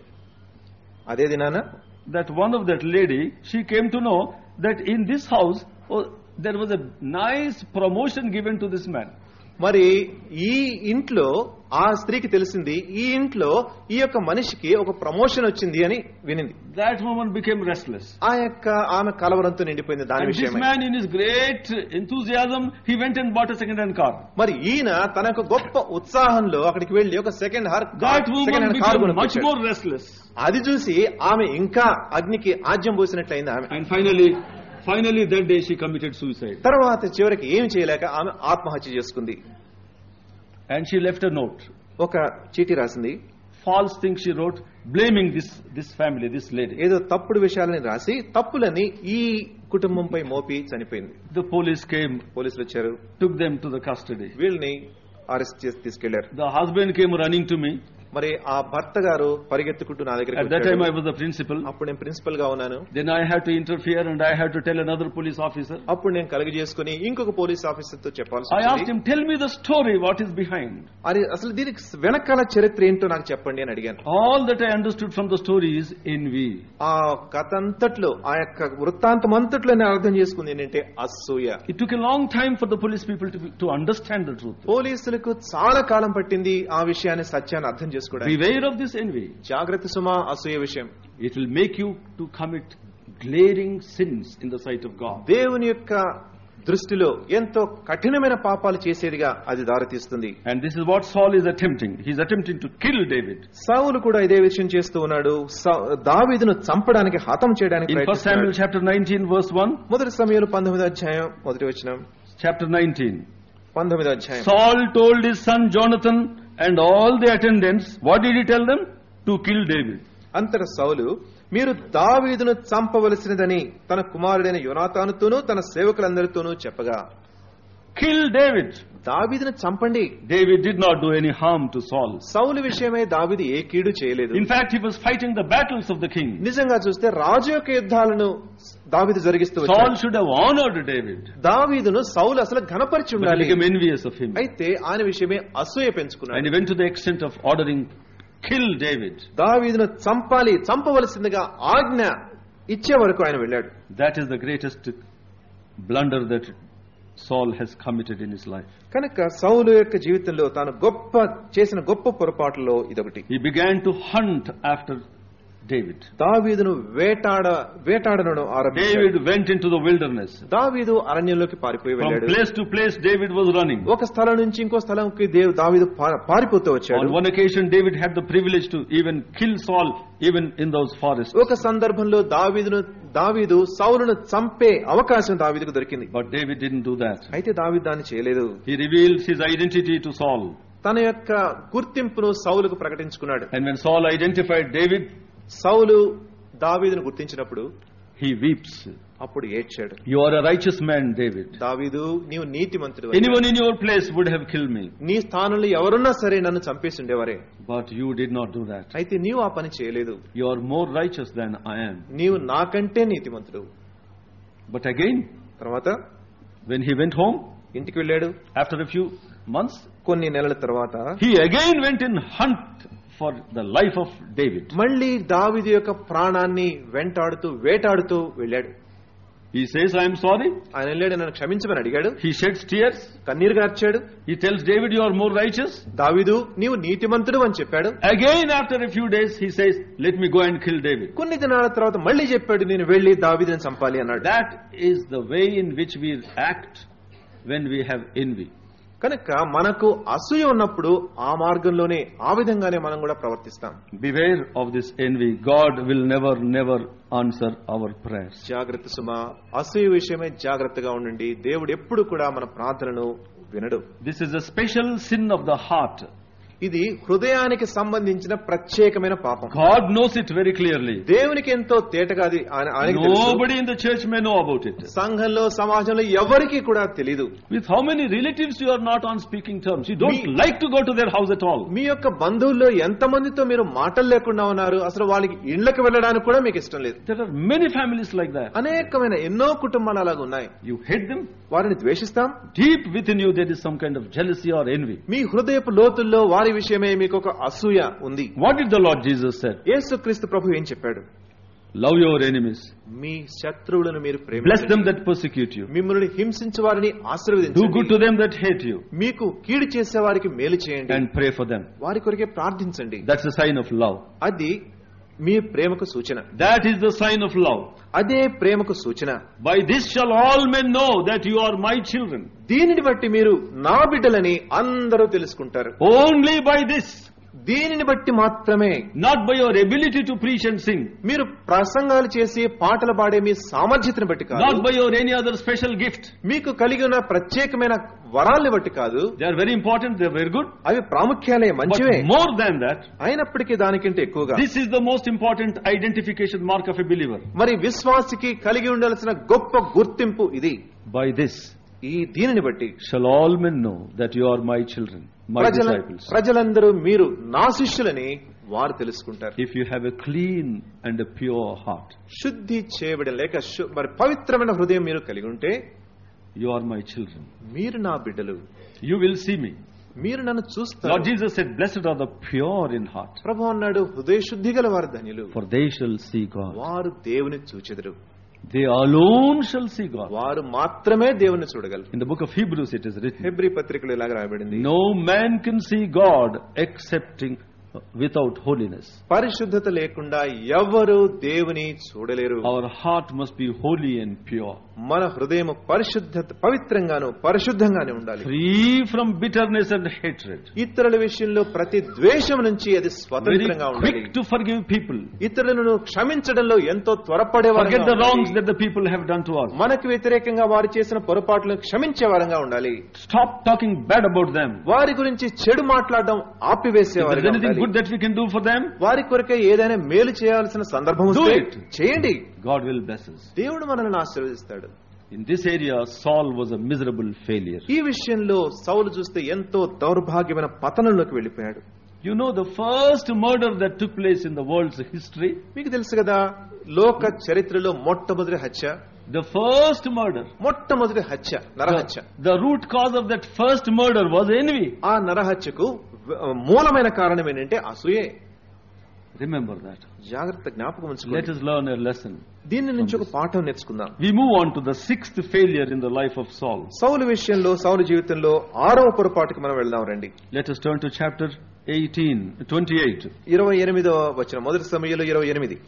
అదే దినాన that one of that lady, she came to know that in this house, there was a nice promotion given to this man. మరి ఈ ఇంట్లో ఆ స్త్రీకి తెలిసింది, ఈ ఇంట్లో ఈ యొక్క మనిషికి ఒక ప్రమోషన్ వచ్చింది అని వినింది. That woman became restless. ఆమె కలవరంతో నిండిపోయింది దాని And this విషయమై. man in his great enthusiasm, he went and bought a second-hand car. మరి ఈయన తన యొక్క గొప్ప ఉత్సాహంలో అక్కడికి వెళ్లి ఒక second That woman car became much కొనుక్కొచ్చాడు. more restless. అది చూసి ఆమె ఇంకా అగ్నికి ఆజ్యం పోసినట్లయింది ఆమె. And finally that day she committed suicide. తర్వాత చివరికి ఏమి చేయలేక ఆమె ఆత్మహత్య చేసుకుంది. And she left a note. ఒక చీటీ రాసింది. False things she wrote, blaming this family, this lady. ఏదో తప్పుడు విషయాలని రాసి తప్పులని ఈ కుటుంబంపై మోపి చనిపోయింది. The police came, పోలీసులు వచ్చారు, took them to the custody. వీళ్ళని అరెస్ట్ చేసి తీసుకెళ్లారు. The husband came running to me. మరి ఆ భర్త గారు పరిగెత్తుకుంటూ నా దగ్గరికి At that time I వచ్చాడు. was the principal. అప్పుడు నేను ప్రిన్సిపల్ గా ఉన్నాను. Then I had to interfere and I had to tell another police officer. అప్పుడు నేను కలుగు చేసుకుని ఇంకొక పోలీస్ ఆఫీసర్ తో చెప్పాల్సి I asked వచ్చింది. him, tell me the story, what is behind. అసలు దీనికి వెనకాల చరిత్ర ఏంటో నాకు చెప్పండి అని అడిగాను. All that I understood from the story is envy. ఆ కథ అంతట్లో, ఆ యొక్క వృత్తాంతం అంతట్లో నేను అర్థం చేసుకుంది ఏంటంటే అసూయ. It took a long time for the police people to understand the truth. పోలీసులకు చాలా కాలం పట్టింది ఆ విషయాన్ని, సత్యాన్ని అర్థం చేసుకోవడానికి. Beware of this envy. జాగ్రత్త సుమా అసూయ విషయం. It will make you to commit glaring sins in the sight of God. దేవుని యొక్క దృష్టిలో ఎంతో కఠినమైన పాపాలు చేసేదిగా అది దారితీస్తుంది. And this is what Saul is attempting. He is attempting to kill David. సౌలు కూడా ఇదే విషయం చేస్తూ ఉన్నాడు. దావీదును చంపడానికి, హతం చేయడానికి In 1 Samuel chapter 19 verse 1. మొదటి సమయంలో 19వ అధ్యాయం మొదటి వచనం. Chapter 19. 19వ అధ్యాయం. Saul told his son Jonathan and all the attendants, what did he tell them? To kill David. అంతట సౌలు, మీరు దావీదును చంపవలసినదని తన కుమారుడైన యోనాతానుతోనూ తన సేవకులందరితోనూ చెప్పగా, Kill David. దావీదును చంపండి. David did not do any harm to Saul. సౌలు విషయమై దావీదు ఏ కీడు చేయలేదు. In fact, he was fighting the battles of the king. నిజంగా చూస్తే రాజు యొక్క యుద్ధాలను దావీదు జరిగిస్తూ Saul వచ్చాడు. should have honored David. దావీదును సౌలు అసలు ఘనపరిచి But he ఉండాలి. became envious of him. అయితే ఆయన విషయమే అసూయ And పెంచుకున్నాడు. he went to the extent of ordering, kill David. దావీదును చంపవలసిందిగా ఆజ్ఞ ఇచ్చే వరకు ఆయన వెళ్ళాడు. That is the greatest blunder that Saul has committed in his life. కనుక సౌలు యొక్క జీవితంలో తాను చేసిన గొప్ప పొరపాట్లలో ఇదొకటి. He began to hunt after David. దావీదును వేటాడను ఆరంభించాడు. David went into the wilderness. దావీదు అరణ్యంలోకి పారిపోయి From వెళ్ళాడు. place to place David was running. ఒక స్థలం నుంచి ఇంకో స్థలంకి దావీదు పారిపోతూ వచ్చాడు. On one occasion David had the privilege to even kill Saul even in those forests. ఒక సందర్భంలో దావీదు సౌలును చంపే అవకాశం దావీదుకు దొరికింది. But David didn't do that. అయితే దావీదు దాన్ని చేయలేదు. He revealed his identity to Saul. తన యొక్క గుర్తింపును సౌలుకు ప్రకటించుకున్నాడు. And when Saul identified David, సౌలు దావీదును గుర్తించినప్పుడు he weeps. అప్పుడు ఏడ్చాడు. You are a righteous man, David. దావీదు, నీవు నీతిమంతుడు. Anyone in your place would have killed me. నీ స్థానంలో ఎవరున్నా సరే నన్ను చంపేసి ఉండేవారే. But you did not do that. అయితే నీవు ఆ పని చేయలేదు. You are more righteous than I am. నీవు నాకంటే నీతిమంతుడు. But again, తర్వాత when he went home, ఇంటికి వెళ్ళాడు. after a few months, కొన్ని నెలల తర్వాత he again went in hunt for the life of David. మళ్ళీ దావీదు యొక్క ప్రాణాన్ని వేటాడుతూ వెళ్ళాడు. He says, I am sorry. ఆయన వెళ్ళాడు, నన్ను క్షమించమని అడిగాడు. He sheds tears. కన్నీరు గార్చాడు. He tells David, you are more righteous. దావీదు, నీవు నీతిమంతుడు అని చెప్పాడు. Again after a few days he says, let me go and kill David. కొన్ని దినాల తర్వాత మళ్ళీ చెప్పాడు, నేను వెళ్లి దావీదుని చంపాలి అన్నాడు. That is the way in which we act when we have envy. కనుక మనకు అసూయ ఉన్నప్పుడు ఆ మార్గంలోనే, ఆ విధంగానే మనం కూడా ప్రవర్తిస్తాం. Beware of this envy. God will never answer our prayers. జాగ్రత్త సుమా, అసూయ విషయమే జాగ్రత్తగా ఉండండి. దేవుడు ఎప్పుడు కూడా మన ప్రార్థనను వినడు. This is a special sin of the heart. ఇది హృదయానికి సంబంధించిన ప్రత్యేకమైన పాపం. God knows it very clearly. దేవునికి ఎంతో తేటగా అది ఆయనకి తెలుసు. Nobody in the church may know about it. సంఘంలో, సమాజంలో ఎవరికీ కూడా తెలియదు. With how many relatives you are not on speaking terms. You don't like to go to their house at all. మీ యొక్క బంధువుల్లో ఎంతమందితో మీరు మాటలు లేకుండా ఉన్నారు, అసలు వాళ్ళకి ఇళ్లకు వెళ్ళడానికి కూడా మీకు ఇష్టం లేదు. There are many families like that. అనేకమైన ఎన్నో కుటుంబాలు అలాగ ఉన్నాయి. You hate them. వారిని ద్వేషిస్తాం. Deep within you there is some kind of jealousy or envy. మీ హృదయపు లోతుల్లో వారి విషయమే మీకు ఒక అసూయ ఉంది. What did the Lord Jesus say? యేసుక్రీస్తు ప్రభు ఏం చెప్పాడు? Love your enemies. మీ శత్రువులను మీరు Bless ప్రేమించండి. them that persecute you. మిమ్మల్ని హింసించే వారిని Do ఆశీర్వదించండి. good to them that hate you. మీకు కీడు చేసే వారికి మేలు చేయండి. And pray for them. వారి కొరకే ప్రార్థించండి. That's a sign of love. అది మీ ప్రేమకు సూచన. That is the sign of love. అదే ప్రేమకు సూచన. By this shall all men know that you are my children. దీనిని బట్టి మీరు నా బిడ్డలని అందరూ తెలుసుకుంటారు. Only by this. దీనిని బట్టి మాత్రమే. Not by your ability to preach and sing. మీరు ప్రసంగాలు చేసి పాటలు పాడే మీ సామర్థ్యతను బట్టి కాదు. Not by your any other special gift. మీకు కలిగి ఉన్న ప్రత్యేకమైన వరాల్ని బట్టి కాదు. They are very important. They are very good. అవి ప్రాముఖ్యాలే, మంచివే. But more than that, అయినప్పటికీ దానికంటే ఎక్కువగా this is the most important identification mark of a believer. మరి విశ్వాసికి కలిగి ఉండాల్సిన గొప్ప గుర్తింపు ఇది. By this ఈ దీనిని బట్టి shall all men know that you are my children, my disciples. ప్రజలందరూ మీరు నా శిష్యులని వారు తెలుసుకుంటారు. If you have a clean and a pure heart, శుద్ధి చేయబడిన లేక మరి పవిత్రమైన హృదయం మీరు కలిగి ఉంటే, you are my children. మీరు నా బిడ్డలు. You will see me. మీరు నన్ను చూస్తారు. Lord Jesus said, blessed are the pure in heart, ప్రభు అన్నాడు, హృదయ శుద్ధి గల వారు ధన్యులు, for they shall see God. వారు దేవుని చూచెదరు. They alone shall see God. వారు మాత్రమే దేవుని చూడగలరు. In the book of Hebrews it is written, హెబ్రీ పత్రికలో ఇలాగ రాయబడింది, no man can see God excepting without holiness. పరిశుద్ధత లేకుండా ఎవరు దేవుని చూడలేరు. Our heart must be holy and pure. మన హృదయం పవిత్రంగాను పరిశుద్ధంగానే ఉండాలి. Free from bitterness and hatred. ఇతరుల విషయంలో ప్రతి ద్వేషం నుంచి అది Very స్వతంత్రంగా ఉండాలి. quick to forgive people. ఇతరులను క్షమించడంలో ఎంతో త్వరపడేవారు. Forget the wrongs that the people have done to us. మనకు వ్యతిరేకంగా వారు చేసిన పొరపాట్లను క్షమించే వారంగా ఉండాలి. Stop talking bad about them. వారి గురించి చెడు మాట్లాడడం ఆపివేసేవారు. If there is anything good that we can do for them, వారి కొరకే ఏదైనా మేలు చేయాల్సిన సందర్భం వస్తే Do it. చేయండి. God will bless us. దేవుడు మనల్ని ఆశీర్వదిస్తాడు. In this area, Saul was a miserable failure. ఈ విషయంలో సౌలు చూస్తే ఎంతో దౌర్భాగ్యమైన పతనంలోకి వెళ్ళిపోయాడు. You know the first murder that took place in the world's history? మీకు తెలుసు కదా, లోక చరిత్రలో మొట్టమొదటి హత్య. The first murder. మొట్టమొదటి హత్య నరహత్య. The root cause of that first murder was envy. ఆ నరహత్యకు మూలమైన కారణం ఏంటంటే అసూయే. Remember that. జాగ్రత్త జ్ఞాపకం Let ఉంచుకోండి. us learn a lesson. దీని నుంచి ఒక పాఠం నేర్చుకుందాం. We move on to the sixth failure in the life of Saul. సౌలు విషయంలో, సౌలు జీవితంలో 6వ పొరపాటుకి మనం వెళ్దాం రండి. Let us turn to chapter 28. 28వ వచనం, మొదటి సమయంలో 28.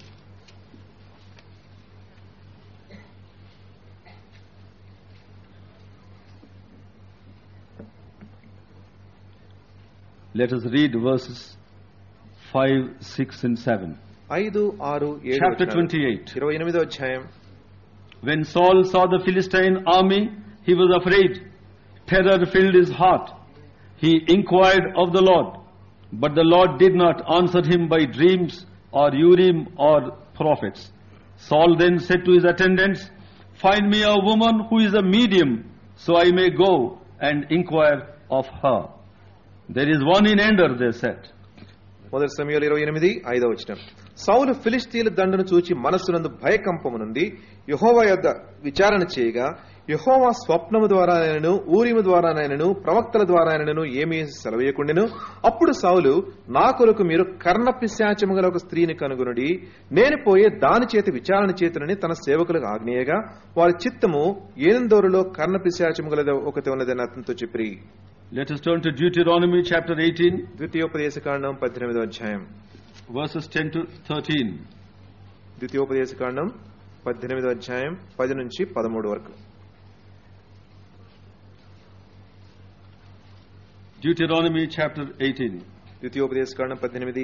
Let us read verses 5, 6 and 7. 5, 6, 7 Chapter 28. 28వ అధ్యాయం. When Saul saw the Philistine army, he was afraid. Terror filled his heart. He inquired of the Lord, but the Lord did not answer him by dreams or Urim or prophets. Saul then said to his attendants, find me a woman who is a medium, so I may go and inquire of her. There is one in Ender, they said. మొదటి సమూయేలు 28:5. సౌలు ఫిలిష్తీయుల దండును చూచి మనస్సునందు భయకంపమునుంది యెహోవా యొద్ద విచారణ చేయగా యెహోవా స్వప్నము ద్వారానైనను ఊరిము ద్వారానైనను ప్రవక్తల ద్వారానైనను ఏమీ సెలవీయకుండెను. అప్పుడు సౌలు, నా కొరకు మీరు కర్ణపిశాచము గల ఒక స్త్రీని కనుగొనుడి, నేను పోయే దాని చేత విచారణ చేతునని తన సేవకులకు ఆజ్ఞేయగా వారి చిత్తము ఏనందోరులో కర్ణపిశాచము గల ఒకటి ఉన్నదని అతనితో చెప్పి. Let us turn to Deuteronomy chapter 18. ద్వితీయోపదేశకాండం 18వ అధ్యాయం verses 10 to 13. ద్వితీయోపదేశకాండం 18వ అధ్యాయం 10 నుంచి 13 వరకు. Deuteronomy chapter 18. ద్వితీయోపదేశకాండం 18.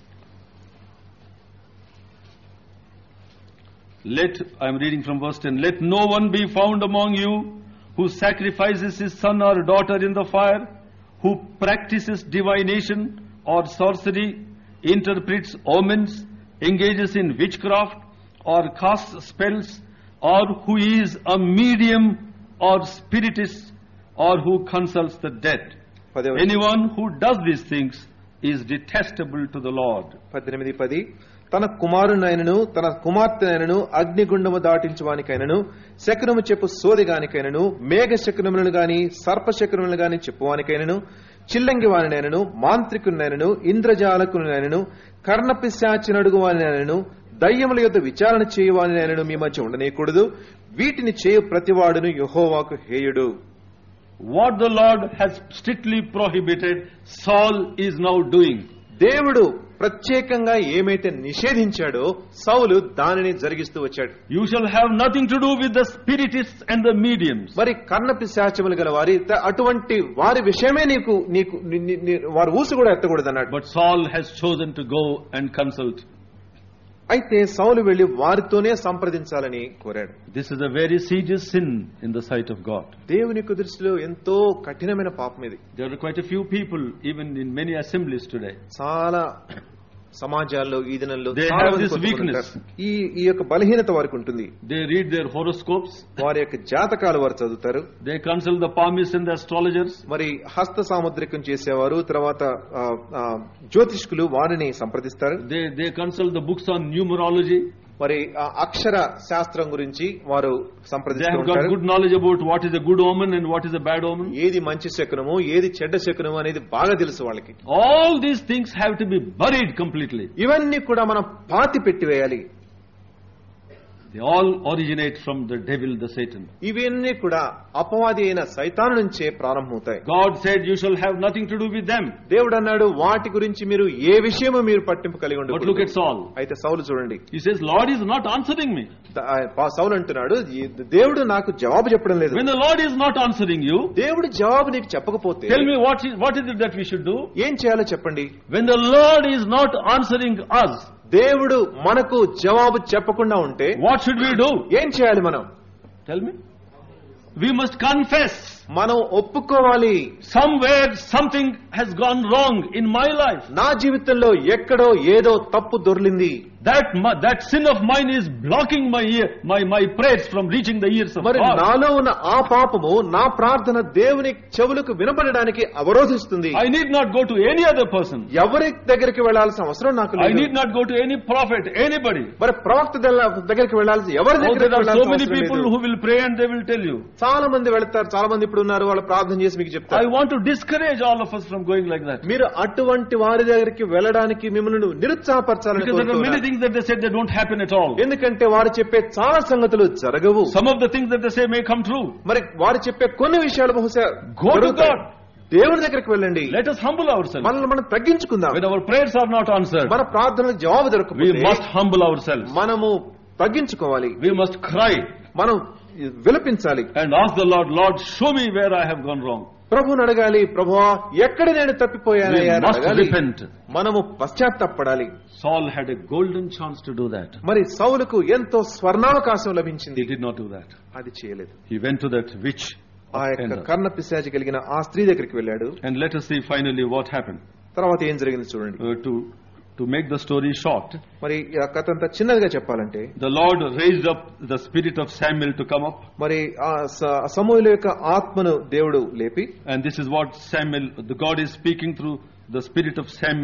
I am reading from verse 10. Let no one be found among you who sacrifices his son or daughter in the fire, who practices divination or sorcery, interprets omens, engages in witchcraft, or casts spells, or who is a medium or spiritist, or who consults the dead. Anyone who does these things is detestable to the Lord. 18:10 తన కుమారునైనను తన కుమార్తెనైనను అగ్నిగుండము దాటించువానికైనను శకునము చెప్పు సోదిగానికైనను మేఘ శకునములను గాని సర్ప శకునములను గాని చెప్పువానికైనను చిల్లంగి వానినైనను మాంత్రికునైనను ఇంద్రజాలకునైనను కర్ణపిశాచినడుగువానినైనను దయ్యముల యొద్ద విచారణ చేయువానినైనను మీ మధ్య ఉండనీయకూడదు. వీటిని చేయు ప్రతివాడును యెహోవాకు హేయుడు. What the Lord has strictly prohibited, Saul is now doing. దేవుడు ప్రత్యేకంగా ఏమైతే నిషేధించాడో సౌలు దానిని జరిగిస్తూ వచ్చాడు. You shall have nothing to do with the spiritists and the mediums. మరి కర్ణపిశాచములు గల వారి అటువంటి వారి విషయమే నీకు వారి ఊసు కూడా ఎత్తకూడదు అన్నాడు. But Saul has chosen to go and consult. అయితే సౌలు వెళ్లి వారితోనే సంప్రదించాలని కోరాడు. This is a very serious sin in the sight of God. దేవుని దృష్టిలో ఎంతో కఠినమైన పాపం ఇది. There are quite a few people even in many assemblies today. చాలా సమాజాల్లో ఈ దినాల్లో They have this weakness. ఈ యొక్క బలహీనత వారికి ఉంటుంది. They read their horoscopes. వారి యొక్క జాతకాలు వారు చదువుతారు. They consult the palmists and the astrologers. మరి హస్త సాముద్రికం చేసేవారు తర్వాత జ్యోతిష్కులు వారిని సంప్రదిస్తారు. They consult the books on numerology. మరి అక్షర శాస్త్రం గురించి వారు సంప్రదిస్తూ ఉంటారు. They have got good knowledge about what is a good omen and what is a bad omen. ఏది మంచి శకునము ఏది చెడ్డ శకునము అనేది బాగా తెలుసు వాళ్ళకి. All these things have to be buried completely. ఇవన్నీ కూడా మనం పాతి పెట్టివేయాలి. They all originate from the devil, the Satan. ఇవన్నీ కూడా అపవాది అయిన సైతాను నుంచే ప్రారంభమవుతాయి. God said you shall have nothing to do with them. దేవుడు అన్నాడు వాటి గురించి మీరు ఏ విషయమో మీరు పట్టింపు కలిగి ఉండకూడదు. But look at Saul. అయితే సౌలు చూడండి. He says Lord is not answering me. సౌలు అంటున్నాడు దేవుడు నాకు జవాబు చెప్పడం లేదు. When the Lord is not answering you, దేవుడు జవాబు నీకు చెప్పకపోతే tell me what is it that we should do? ఏం చేయాలో చెప్పండి. When the Lord is not answering us, దేవుడు మనకు జవాబు చెప్పకుండా ఉంటే what should we do? ఏం చేయాలి మనం? Tell me. We must confess. మనం ఒప్పుకోవాలి. Somewhere something has gone wrong in my life. నా జీవితంలో ఎక్కడో ఏదో తప్పు దొర్లింది. That sin of mine is blocking my prayers from reaching the ears of God. మరి నాలో ఉన్న ఆ పాపము నా ప్రార్థన దేవుని చెవులకు వినపడడానికి అవరోధిస్తుంది. I need not go to any other person. ఎవరి దగ్గరికి వెళ్ళాల్సిన అవసరం నాకు లేదు. I need not go to any prophet, anybody. మరి ప్రవక్త దగ్గరికి వెళ్ళాల్సిన ఎవరి దగ్గరికి వెళ్ళాల్సిన అవసరం లేదు. So many people who will pray and they will tell you. చాలా మంది వెళ్తారు, చాలా మంది ఇప్పుడు ఉన్నారు, వాళ్ళు ప్రార్థన చేసి మీకు చెప్తారు. I want to discourage all of us from going like that. మీరు అటువంటి వారి దగ్గరికి వెళ్ళడానికి మిమ్మల్ని నిరుత్సాహపరచాలని కోరుతున్నాను. That they said they don't happen at all. ఎందుకంటే వారు చెప్పే చాలా సంగతులు జరగవు. Some of the things that they say may come true. మరి వారు చెప్పే కొన్ని విషయాలు బహుశా go to God. దేవుని దగ్గరికి వెళ్ళండి. Let us humble ourselves. మనల్ని మనం తగ్గించుకుందాం. When our prayers are not answered, మన ప్రార్థనలకు జవాబు దొరకకపోతే we must humble ourselves. మనము తగ్గించుకోవాలి. We must cry. మనం విలపించాలి. And ask the Lord, Lord, show me where I have gone wrong. ప్రభువుని అడగాలి, ప్రభువా ఎక్కడ నేను తప్పిపోయానయ్యా అని అడగాలి. మనము పశ్చాత్తాపపడాలి. Saul had a golden chance to do that. మరి సౌలుకు ఎంతో స్వర్ణావకాశం లభించింది. He did not do that. అది చేయలేదు. He went to that witch. ఆ యొక్క కర్ణపిశాచి కలిగిన ఆ స్త్రీ దగ్గరికి వెళ్ళాడు. And let us see finally what happened. తర్వాత ఏం జరిగింది చూడండి. To make the story short, మరి ఆ కథ అంతా చిన్నదిగా చెప్పాలంటే the Lord raised up the spirit of Samuel to come up. మరి ఆ సమూయేలు యొక్క ఆత్మను దేవుడు లేపి, and this is what the God is speaking through the spirit of Samuel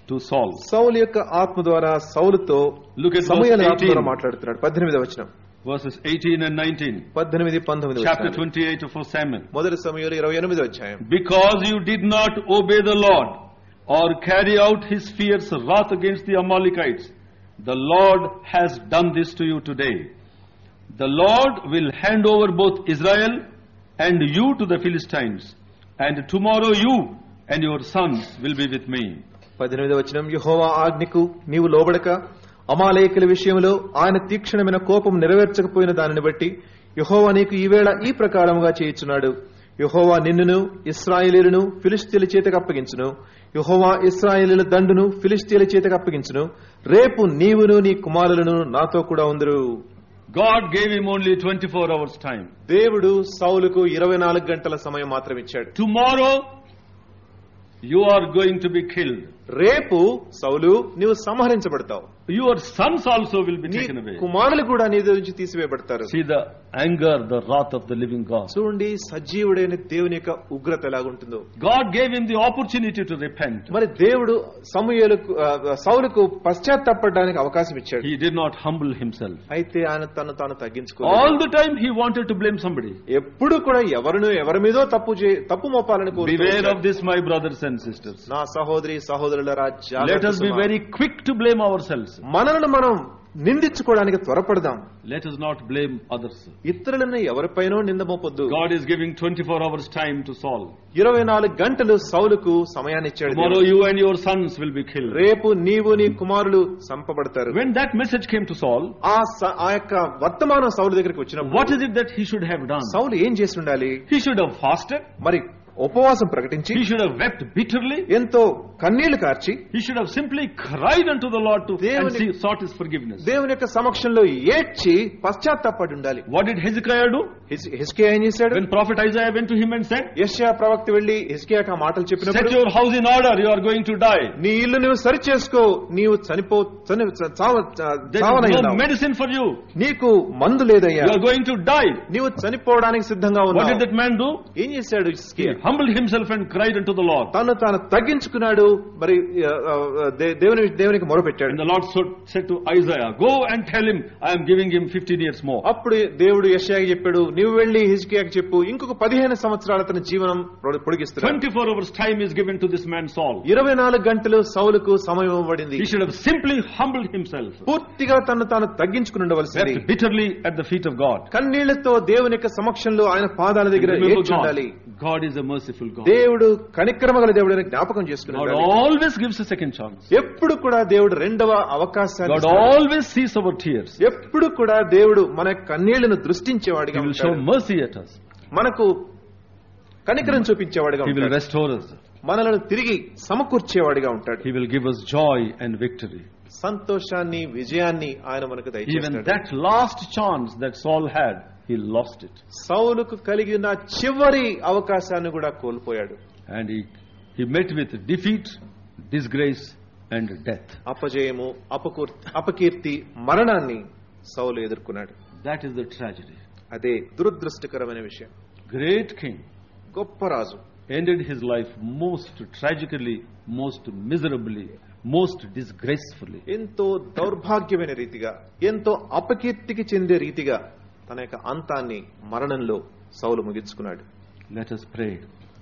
to Saul. సౌలు యొక్క ఆత్మ ద్వారా సౌలుతో Look at verse సమూయేలు ఆత్మ 18. ద్వారా మాట్లాడుతున్నాడు. 18వ వచనం, Verses 18 and 19. 18, 19 Chapter వచనాలు. 28 of 1 Samuel. మొదటి సమూయేలు 28వ అధ్యాయం. Because you did not obey the Lord or carry out his fierce wrath against the Amalekites, the Lord has done this to you today. The Lord will hand over both Israel and you to the Philistines, and tomorrow you and your sons will be with me. 18వ వచనం, యెహోవా ఆజ్ఞకు నీవు లోబడక అమాలేకుల విషయంలో ఆయన తీక్షణమైన కోపం నెరవేర్చకపోయిన దానిని బట్టి యెహోవా నీకు ఈవేళ ఈ ప్రకారముగా చేయుచున్నాడు. యెహోవా నిన్నును ఇశ్రాయేలీయులను ఫిలిష్తీయుల చేతికి అప్పగించును. యెహోవా ఇశ్రాయేలీయుల దండును ఫిలిష్తీయుల చేతికి అప్పగించును. రేపు నీవును నీ కుమారులను నాతో కూడా ఉందరు. God gave him only 24 hours time. దేవుడు సౌలుకు 24 గంటల సమయం మాత్రం ఇచ్చాడు. Tomorrow you are going to be killed. రేపు సౌలు నీవు సంహరించబడతావు. Your sons also will be నీ taken away. కుమారులు కూడా నీ దగ్గర నుంచి తీసివేయబడతారు. See the anger, the wrath of the living God. చూడండి సజీవుడైన దేవుని యొక్క ఉగ్రత ఎలాగుంటుందో. God gave him the opportunity to repent. మరి దేవుడు సమూయేలుకు సౌలుకు పశ్చాత్తాపడడానికి అవకాశం ఇచ్చాడు. He did not humble himself. అయితే ఆయన తను తాను తగ్గించుకోలేదు. All the time he wanted to blame somebody. ఎప్పుడు కూడా ఎవరి మీదో తప్పు మోపాలని Beware of కోరుతూ this, my brothers and sisters. నా సహోదరి సహోదరులరా, Let us be very quick to blame ourselves. మనల్ని మనం నిందించుకోవడానికి త్వరపడదాం. Let us not blame others. ఇతరులను ఎవరిపైనో నింద మోపొద్దు. God is giving 24 hours time to Saul. 24 గంటలు సౌలుకు సమయాన్ని ఇచ్చాడు. Tomorrow you and your sons will be killed. రేపు నీవు నీ కుమారులు చంపబడతారు. When that message came to Saul, ఆ యొక్క వర్తమానం సౌలు దగ్గరికి వచ్చినప్పుడు what is it that he should have done? సౌలు ఏం చేసి ఉండాలి? He should have fasted. మరి ఉపవాసం ప్రకటించి He should have wept bitterly. ఎంతో కన్నీళ్లు కార్చి He should have simply cried unto the Lord and sought his forgiveness. దేవుని యొక్క సమక్షంలో ఏడ్చి పశ్చాత్తాపడి ఉండాలి. What did Hezekiah do? హిజ్కియా ఏం చేశాడు? When prophet Isaiah went to him and said, యెషయా ప్రవక్త వెళ్లి హిజ్కియాకు ఆ మాటలు set చెప్పినప్పుడు, your house in order, you are going to die. నీ ఇల్లు నువ్వు సరి చేసుకో, నీవు There is చావనై no ఉన్నావు. medicine for you. నీకు మందు లేదయ్యా, You are going to die. నీవు చనిపోవడానికి సిద్ధంగా What did ఉన్నావు. that man do? ఏం చేశాడు He హిజ్కియా? humbled himself and cried unto the Lord. తను తాను తగ్గించుకున్నాడు. మరి దేవునికి మొరపెట్టాడు. And the Lord said to Isaiah, go and tell him, I am giving him 15 years more. అప్పుడు దేవుడు యెషయాకి చెప్పాడు, నీవు వెళ్లి హిజ్కియాకి చెప్పు, ఇంకొక 15 సంవత్సరాల తన జీవనం పొడిగిస్తున్నాడు. 24 hours time is given to this man Saul. 24 గంటలు సౌలుకు సమయం ఇవ్వబడింది. He should have simply humbled himself. పూర్తిగా తను తాను తగ్గించుకుని ఉండవలసింది. Wept bitterly at the feet of God. కన్నీళ్లతో దేవుని యొక్క సమక్షంలో ఆయన పాదాల దగ్గర Remember ఏడ్చుండాలి. God is a merciful God. దేవుడు కనిక్రమగల దేవుడు అని జ్ఞాపకం God చేసుకున్నాడు. always gives a second chance. ఎప్పుడు కూడా దేవుడు రెండవ అవకాశాన్ని God ఇస్తాడు. always sees our tears. ఎప్పుడు కూడా దేవుడు మన కన్నీళ్లను దృష్టించేవాడిగా He will show ఉంటాడు. mercy at us. మనకు కనికరం చూపించేవాడిగా He will ఉంటాడు. restore us. మనలను తిరిగి సమకూర్చేవాడిగా ఉంటాడు. He will give us joy and victory. సంతోషాన్ని విజయాన్ని ఆయన మనకు Even దయచేస్తాడు. that last chance that Saul had, he lost it. సౌలుకు కలిగిన చివరి అవకాశాన్ని కూడా కోల్పోయాడు. And he met with defeat, disgrace and death. అపజయము, అపకీర్తి, మరణాన్ని సౌలు ఎదుర్కొన్నాడు. That is the tragedy. అదే దురదృష్టకరమైన విషయం. Great king గొప్ప రాజు ended his life most tragically, most miserably, most disgracefully. ఎంతో దౌర్భాగ్యమైన రీతిగా, ఎంతో అపకీర్తికి చెందే రీతిగా తన యొక్క అంతాన్ని మరణంలో సౌలు ముగించుకున్నాడు. Let us pray.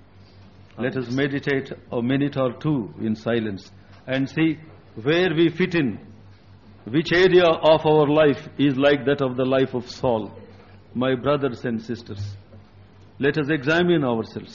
Let us meditate a minute or two in silence and see where we fit in. Which area of our life is like that of the life of Saul? My brothers and sisters, let us examine ourselves.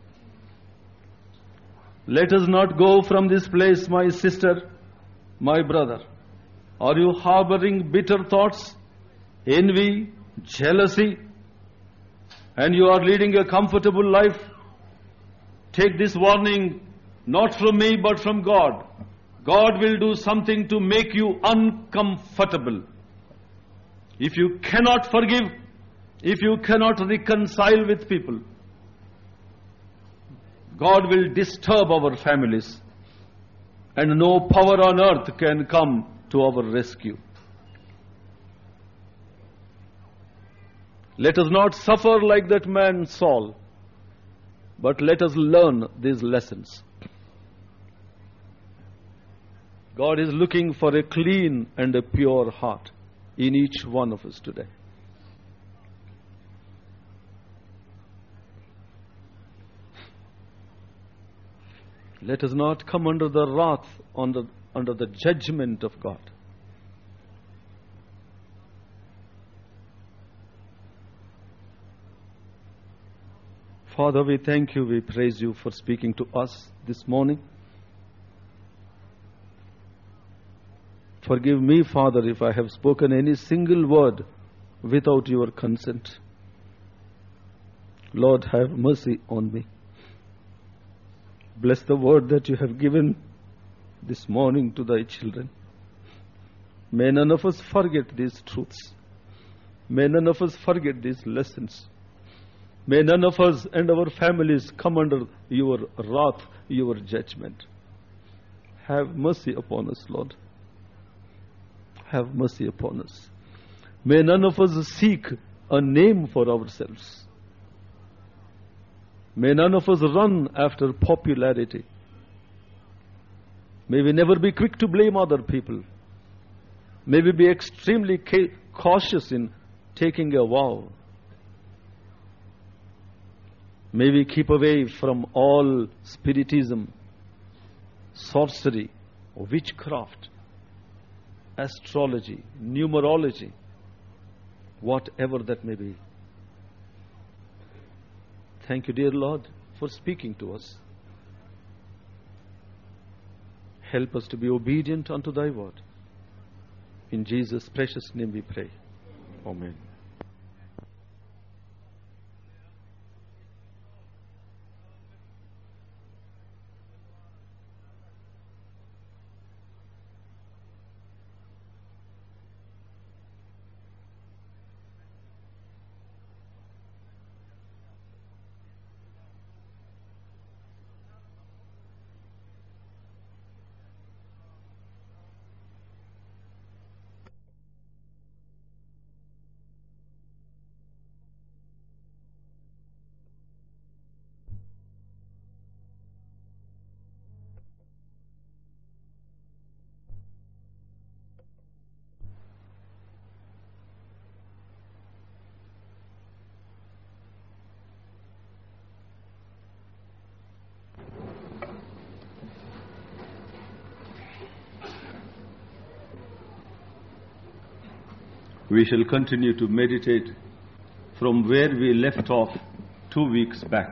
Let us not go from this place, my sister, my brother. Are you harboring bitter thoughts, envy, jealousy, and you are leading a comfortable life? Take this warning not from me but from God. God will do something to make you uncomfortable. If you cannot forgive, if you cannot reconcile with people, God will disturb our families, and no power on earth can come to our rescue. Let us not suffer like that man Saul, but let us learn these lessons. God is looking for a clean and a pure heart in each one of us today. Let us not come under the wrath, under the judgment of God. Father, we thank you, we praise you for speaking to us this morning. Forgive me, Father, if I have spoken any single word without your consent. Lord, have mercy on me. Bless the word that you have given this morning to thy children. May none of us forget these truths. May none of us forget these lessons. May none of us and our families come under your wrath, your judgment. Have mercy upon us, Lord. Have mercy upon us. May none of us seek a name for ourselves. May none of us run after popularity. May we never be quick to blame other people. May we be extremely cautious in taking a vow. May we keep away from all spiritism, sorcery, witchcraft, astrology, numerology, whatever that may be. Thank you, dear Lord, for speaking to us. Help us to be obedient unto thy word. In Jesus' precious name we pray. Amen. We shall continue to meditate from where we left off 2 weeks back.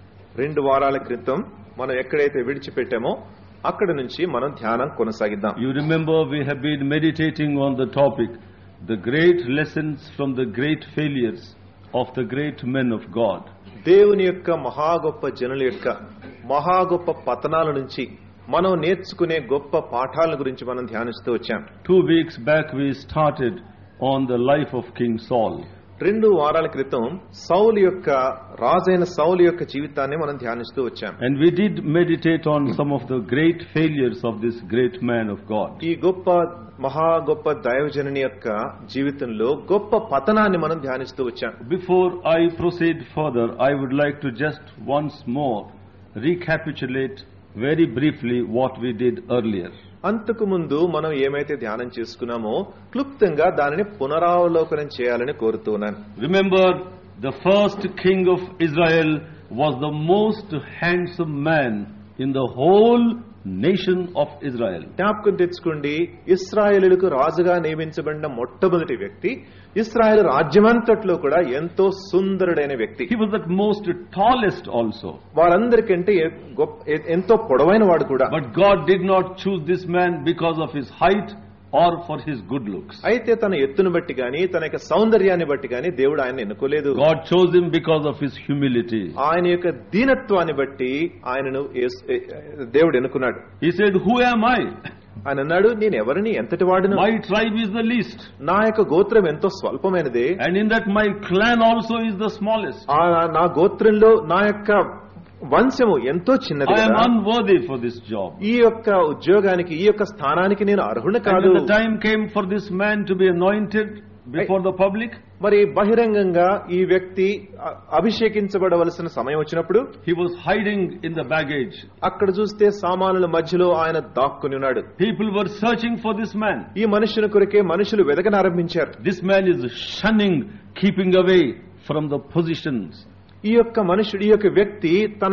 2 వారాల క్రితం మనం ఎక్కడైతే విడిచిపెట్టామో అక్కడ నుంచి మనం ధ్యానం కొనసాగిద్దాం. You remember we have been meditating on the topic, the great lessons from the great failures of the great men of God. దేవుని యొక్క మహా గొప్ప జనుల యొక్క మహా గొప్ప పతనాల నుంచి మనం నేర్చుకునే గొప్ప పాఠాల గురించి మనం ధ్యానిస్తూ వచ్చాం. 2 weeks back we started on the life of King Saul. 2 వారాల క్రితం సౌలు యొక్క రాజైన సౌలు యొక్క జీవితాన్ని మనం ధ్యానిస్తూ వచ్చాం. And we did meditate on some of the great failures of this great man of God. ఈ గొప్ప మహా గొప్ప దైవజనుని యొక్క జీవితంలో గొప్ప పతనాన్ని మనం ధ్యానిస్తూ వచ్చాం. Before I proceed further, I would like to just once more recapitulate very briefly what we did earlier. అంతకు ముందు మనం ఏమైతే ధ్యానం చేసుకున్నామో క్లుప్తంగా దానిని పునరావలోకనం చేయాలని కోరుతున్నాను. Remember, the first king of Israel was the most handsome man in the whole nation of Israel. జ్ఞాపకం తెచ్చుకోండి, ఇశ్రాయేలులకు రాజుగా నియమించబడిన మొట్టమొదటి వ్యక్తి ఇశ్రాయేలు రాజ్యమంతట్లో కూడా ఎంతో సుందరుడైన వ్యక్తి. He was the most tallest also. వారందరికంటే ఎంతో పొడవైన వాడు కూడా. But God did not choose this man because of his height or for his good looks. అయితే తన ఎత్తును బట్టి గాని తన యొక్క సౌందర్యాన్ని బట్టి గాని దేవుడు ఆయన ఎన్నుకోలేదు. God chose him because of his humility. ఆయన యొక్క దీనత్వాన్ని బట్టి ఆయనను దేవుడు ఎన్నుకున్నాడు. He said, "Who am I?" ఆయన అన్నాడు, నేను ఎవరిని, ఎంతటి వాడును? My tribe is the least. నా యొక్క గోత్రం ఎంతో స్వల్పమైనది. And in that my clan also is the smallest. నా గోత్రంలో నా యొక్క వంశము ఎంతో చిన్నది. I am unworthy for this job. ఈ యొక్క ఉద్యోగానికి, ఈ యొక్క స్థానానికి నేను అర్హుడు కాదు. And when the time came for this man to be anointed, before the public, మరి బహిరంగంగా ఈ వ్యక్తి అభిషేకించబడవలసిన సమయం వచ్చినప్పుడు he was hiding in the baggage. అక్కడ చూస్తే సామానుల మధ్యలో ఆయన దాక్కుని ఉన్నాడు. People were searching for this man. ఈ మనుషుని కొరకే మనుషులు వెదకనారంభించారు. This man is shunning, keeping away from the positions. ఈ యొక్క మనుషుడు, ఈ యొక్క వ్యక్తి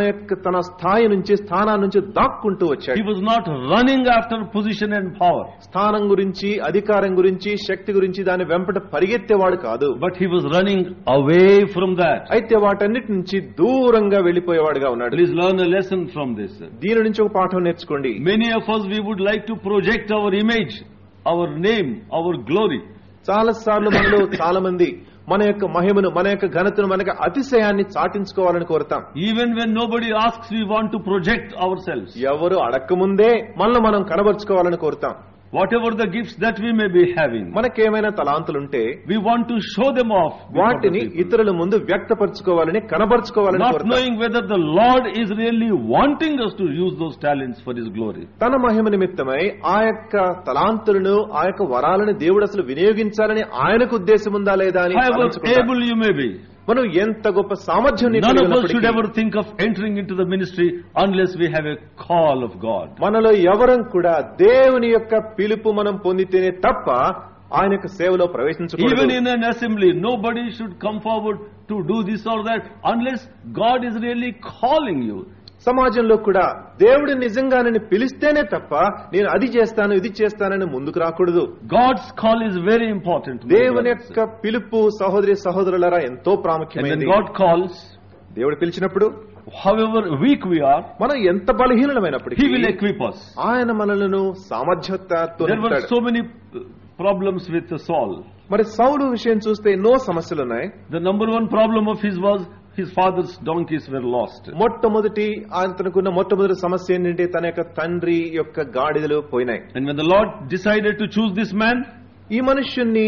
తన స్థాయి నుంచి స్థానం నుంచి దాక్కుంటూ వచ్చాడు. He was not running after position and power. స్థానం గురించి, అధికారం గురించి, శక్తి గురించి దాని వెంపట పరిగెత్తేవాడు కాదు. But he was running away from that. అయితే వాటన్నిటి నుంచి దూరంగా వెళ్లిపోయేవాడుగా ఉన్నాడు. Please learn a lesson from this. దీని నుంచి ఒక పాఠం నేర్చుకోండి. Many of us, we would like to project our image, our name, our glory. చాలా సార్లు మనలో చాలా మంది మన యొక్క మహిమను, మన యొక్క ఘనతను, మన యొక్క అతిశయాన్ని చాటించుకోవాలని కోరుతాం. Even when nobody asks, we want to project ourselves. ఎవరు అడక్కముందే మనల్ని మనం కనబరుచుకోవాలని కోరుతాం. Whatever the gifts that we may be having, మనకేమైనా తలాంతులుంటే we want to show them off. వాటిని ఇతరుల ముందు వ్యక్తపరచుకోవాలని, కనబరుచుకోవాలని Not కోరుతాం. knowing whether the Lord is really wanting us to use those talents for His glory. తన మహిమ నిమిత్తమై ఆ యొక్క తలాంతులను, ఆ యొక్క వరాలను దేవుడు అసలు వినియోగించాలని ఆయనకు ఉద్దేశం ఉందా లేదా అని However ఆలోచించుకుంటాం. able you may be, మనం ఎంత గొప్ప సామర్థ్యం నీకు none of us ఉన్నప్పటికీ should ever think of entering into the ministry unless we have a call of God. మనలో ఎవరం కూడా దేవుని యొక్క పిలుపు మనం పొందితేనే తప్ప ఆయన యొక్క సేవలో Even ప్రవేశించకూడదు. in an assembly, nobody should come forward to do this or that unless God is really calling you. సమాజంలో కూడా దేవుడు నిజంగా నన్ను పిలిస్తేనే తప్ప నేను అది చేస్తాను, ఇది చేస్తానని ముందుకు రాకూడదు. God's call is very important. దేవుని యొక్క పిలుపు సహోదరి సహోదరులారా ఎంతో And when ప్రాముఖ్యమైనది. God calls, దేవుడు పిలిచినప్పుడు however weak we are, మనం ఎంత బలహీనమైనప్పటికీ He will equip us. ఆయన మనలను సామర్థ్యతతో There were నింపుతాడు. so many problems with Saul. మరి సౌలు విషయం చూస్తే ఎన్నో సమస్యలు ఉన్నాయి. The number one problem of his was his father's donkeys were lost. మొట్టమొదటి తనకున్న మొట్టమొదటి సమస్య ఏంటంటే తన యొక్క తండ్రి యొక్క గాడిదలు పోయినాయి. And when the Lord decided to choose this man, ఈ మనుష్యుణ్ణి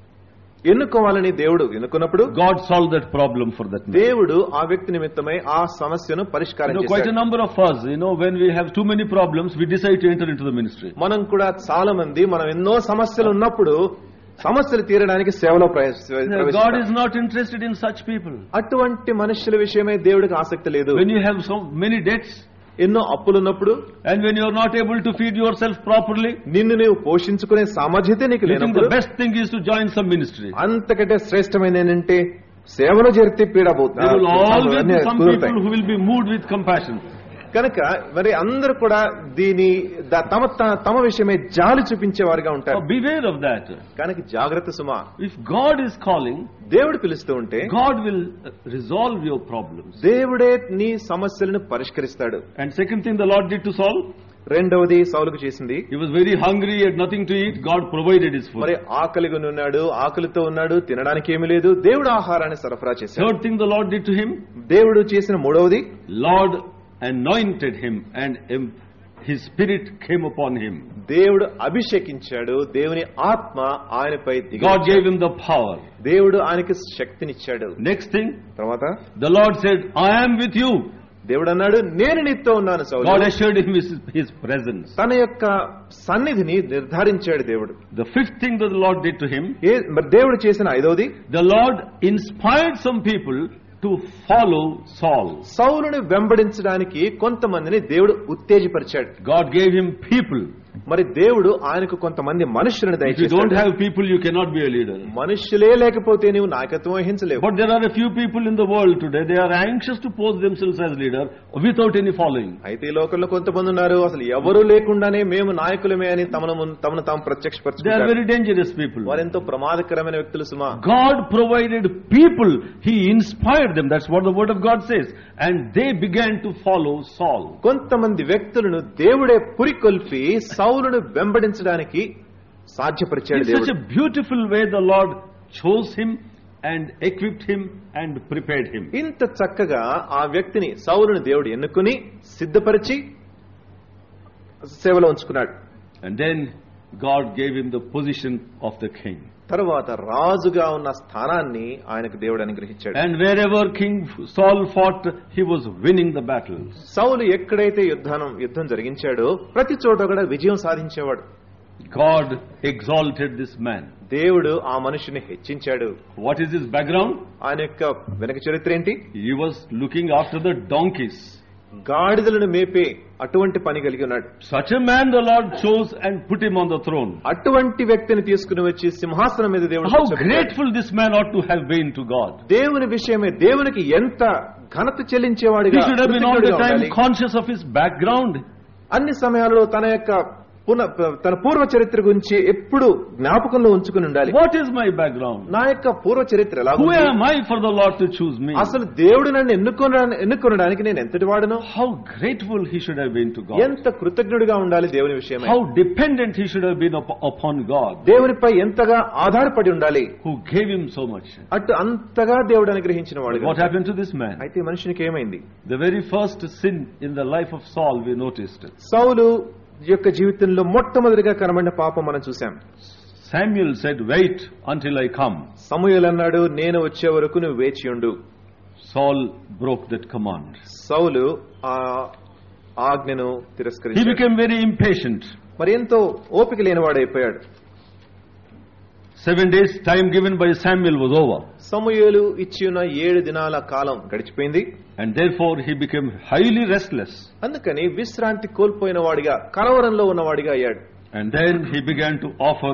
ఎన్నుకోవాలని దేవుడు ఎన్నుకున్నప్పుడు God solved that problem for that man. దేవుడు ఆ వ్యక్తి నిమిత్తమై ఆ సమస్యను పరిష్కారం Quite a చేశాడు. number of us, when we have too many problems, we decide to enter into the ministry. మనం కూడా చాలా మంది మనం ఎన్నో సమస్యలు ఉన్నప్పుడు సమస్యలు తీరడానికి సేవలో God ప్రవేశిస్తాం. is not interested in such people. అటువంటి మనుషుల విషయమై దేవుడికి ఆసక్తి లేదు. When you have so many debts, ఎన్నో అప్పులున్నప్పుడు and when you are not able to feed yourself properly, నిన్ను నీవు పోషించుకునే సామర్థ్యత నీకు you think లేనప్పుడు the best thing is to join some ministry. అంతకంటే శ్రేష్టమైన ఏంటంటే సేవలో చేరితే There will always be some people పీడ who will be moved with compassion. కనుక మరి అందరూ కూడా తమ విషయమై జాలి చూపించేవారుగా So ఉంటారు. beware of that. కనుక జాగ్రత్త సుమా. If God is calling, దేవుడు పిలుస్తూ ఉంటే God will resolve your problems. దేవుడే నీ సమస్యలను పరిష్కరిస్తాడు. And second thing the Lord did to Saul, రెండవది సౌలుకు చేసింది, he was very hungry, he had nothing to eat, God provided his food. మరి ఆకలిగా ఉన్నాడు, ఆకలితో ఉన్నాడు, తినడానికి ఏమీ లేదు, దేవుడు ఆహారాన్ని సరఫరా చేశాడు. Third thing the Lord did to him, దేవుడు చేసిన మూడవది, Lord anointed him and his spirit came upon him. దేవుడు అభిషేకించాడు, దేవుని ఆత్మ ఆయనపై దిగి God gave him the power. దేవుడు ఆయనకి శక్తినిచ్చాడు. Next thing, తర్వాత the Lord said, I am with you. దేవుడు అన్నాడు నేను నీతో ఉన్నాను సౌలు. God assured him his presence. తన యొక్క సన్నిధిని నిర్ధారించాడు దేవుడు. The fifth thing that the Lord did to him, మరి దేవుడు చేసిన ఐదవది, the Lord inspired some people to follow Saul. సౌలుని వెంబడించడానికి కొంతమందిని దేవుడు ఉత్తేజపరిచాడు. God gave him people. మరి దేవుడు ఆయనకు కొంతమంది మనుషులను If you don't దయచేశాడు. have people, you cannot be a leader. మనుషులే లేకపోతే నీవు నాయకత్వం వహించలేవు. But there are a few people in the world today, they are anxious to pose themselves as leader without any following. అయితే ఈ లోకంలో కొంతమంది ఉన్నారు, అసలు ఎవరు లేకుండానే మేము నాయకులమే అని తమను తాము They are ప్రత్యక్షపరుచుకుంటారు. very dangerous people. వారెంతో ప్రమాదకరమైన వ్యక్తులు సుమా. God provided people. He inspired them. That's what the word of God says. And they began to follow Saul. కొంతమంది వ్యక్తులను దేవుడే పురికొల్పి సౌలును వెంబడించడానికి సాధ్యపరిచాడు In such దేవుడు. a beautiful way the Lord chose him and equipped him and prepared him. ఇంత చక్కగా ఆ వ్యక్తిని సౌలును దేవుడు ఎన్నుకుని సిద్ధపరిచి సేవలో ఉంచుకున్నాడు. And then God gave him the position of the king. తర్వాత రాజుగా ఉన్న స్థానాన్ని ఆయనకు దేవుడు అనుగ్రహించాడు. And wherever King Saul fought, he was winning the battles. సౌలు ఎక్కడైతే యుద్ధం జరిగించాడో ప్రతి చోట కూడా విజయం సాధించేవాడు. God exalted this man. దేవుడు ఆ మనిషిని హెచ్చించాడు. What is his background? ఆయన యొక్క వెనక చరిత్ర ఏంటి? He was looking after the donkeys. గాడిదలను మేపే అటువంటి పని కలిగి ఉన్నాడు. Such a man the Lord chose and put him on the throne. అటువంటి వ్యక్తిని తీసుకుని వచ్చి సింహాసనం మీద దేవుడు How grateful this man ought to have been to God. దేవుని విషయమే దేవునికి ఎంత ఘనత చెల్లించేవాడిగా He should have been all the time conscious of his background. అన్ని సమయాల్లో తన యొక్క తన పూర్వ చరిత్ర గురించి ఎప్పుడు జ్ఞాపకంలో ఉంచుకుని ఉండాలి. What is my background? నా యొక్క పూర్వ చరిత్ర ఎలా ఉంది? Who am I for the Lord to choose me? అసలు దేవుడు నన్ను ఎన్నుకోవడానికి నేను ఎంతటి వాడను? How grateful he should have been to God. ఎంత కృతజ్ఞుడిగా ఉండాలి దేవుని విషయమై. How dependent he should have been upon God. దేవునిపై ఎంతగా ఆధారపడి ఉండాలి. Who gave him so much. అంతగా దేవుడు అనుగ్రహించిన వాడు. What happened to this man? అయితే మనుషునికి ఏమైంది? The very first sin in the life of Saul we noticed. సౌలు యొక్క జీవితంలో మొట్టమొదటిగా కనబడిన పాపం మనం చూసాం. Samuel said, "Wait until I come." సమూయేలు అన్నాడు, నేను వచ్చే వరకు నువ్వు వేచి ఉండు. Saul broke that command. సౌలు ఆ ఆజ్ఞను He తిరస్కరించాడు. became very impatient. మరి ఎంతో ఓపిక లేనివాడైపోయాడు. 7 days time given by Samuel was over. సమూయేలు ఇచ్చి ఉన్న 7 దినాల కాలం గడిచిపోయింది. And therefore he became highly restless. అందుకని విశ్రాంతి కోల్పోయిన వాడిగా కలవరంలో ఉన్నవాడిగా అయ్యాడు. And then he began to offer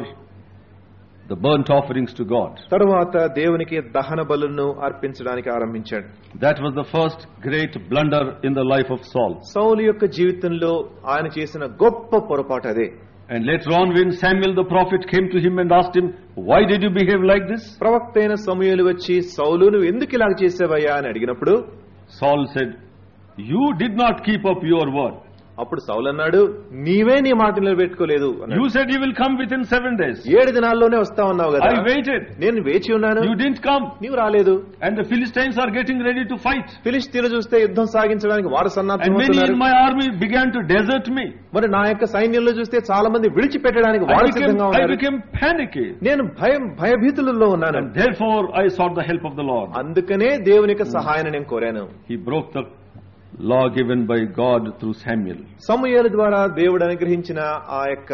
the burnt offerings to God. తరువాత దేవునికి దహన బలులను అర్పించడానికి ఆరంభించాడు. That was the first great blunder in the life of Saul. సౌలు యొక్క జీవితంలో ఆయన చేసిన గొప్ప పొరపాటు అదే. And later on when Samuel the prophet came to him and asked him, "Why did you behave like this?" ప్రవక్త అయిన సమూయేలు వచ్చి సౌలు నువ్వు ఎందుకు ఇలా చేసావయ్యా అని అడిగినప్పుడు Saul said, "You did not keep up your word." అప్పుడు సౌలు అన్నాడు, నీవే నీ మాట నిలబెట్టుకోలేదు. You said you will come within 7 days. 7 దినాల్లోనే వస్తావన్నావు కదా. I waited. నేను వేచి ఉన్నాను. You didn't come. నీవు రాలేదు. And the Philistines are getting ready to fight. ఫిలిష్తీయులు చూస్తే యుద్ధం సాగించడానికి వారు And many in సన్నద్ధమవుతున్నారు. my army began to desert me. మరి నా యొక్క సైన్యంలో చూస్తే చాలా మంది విడిచిపెట్టడానికి వారు సిద్ధంగా I ఉన్నారు. became panicky. నేను భయభీతులలో ఉన్నాను. And therefore I sought the help of the Lord. అందుకనే దేవుని యొక్క సహాయాన్ని నేను కోరాను. He broke the law given by God through Samuel. సమూయేలు ద్వారా దేవుడు అనుగ్రహించిన ఆ యొక్క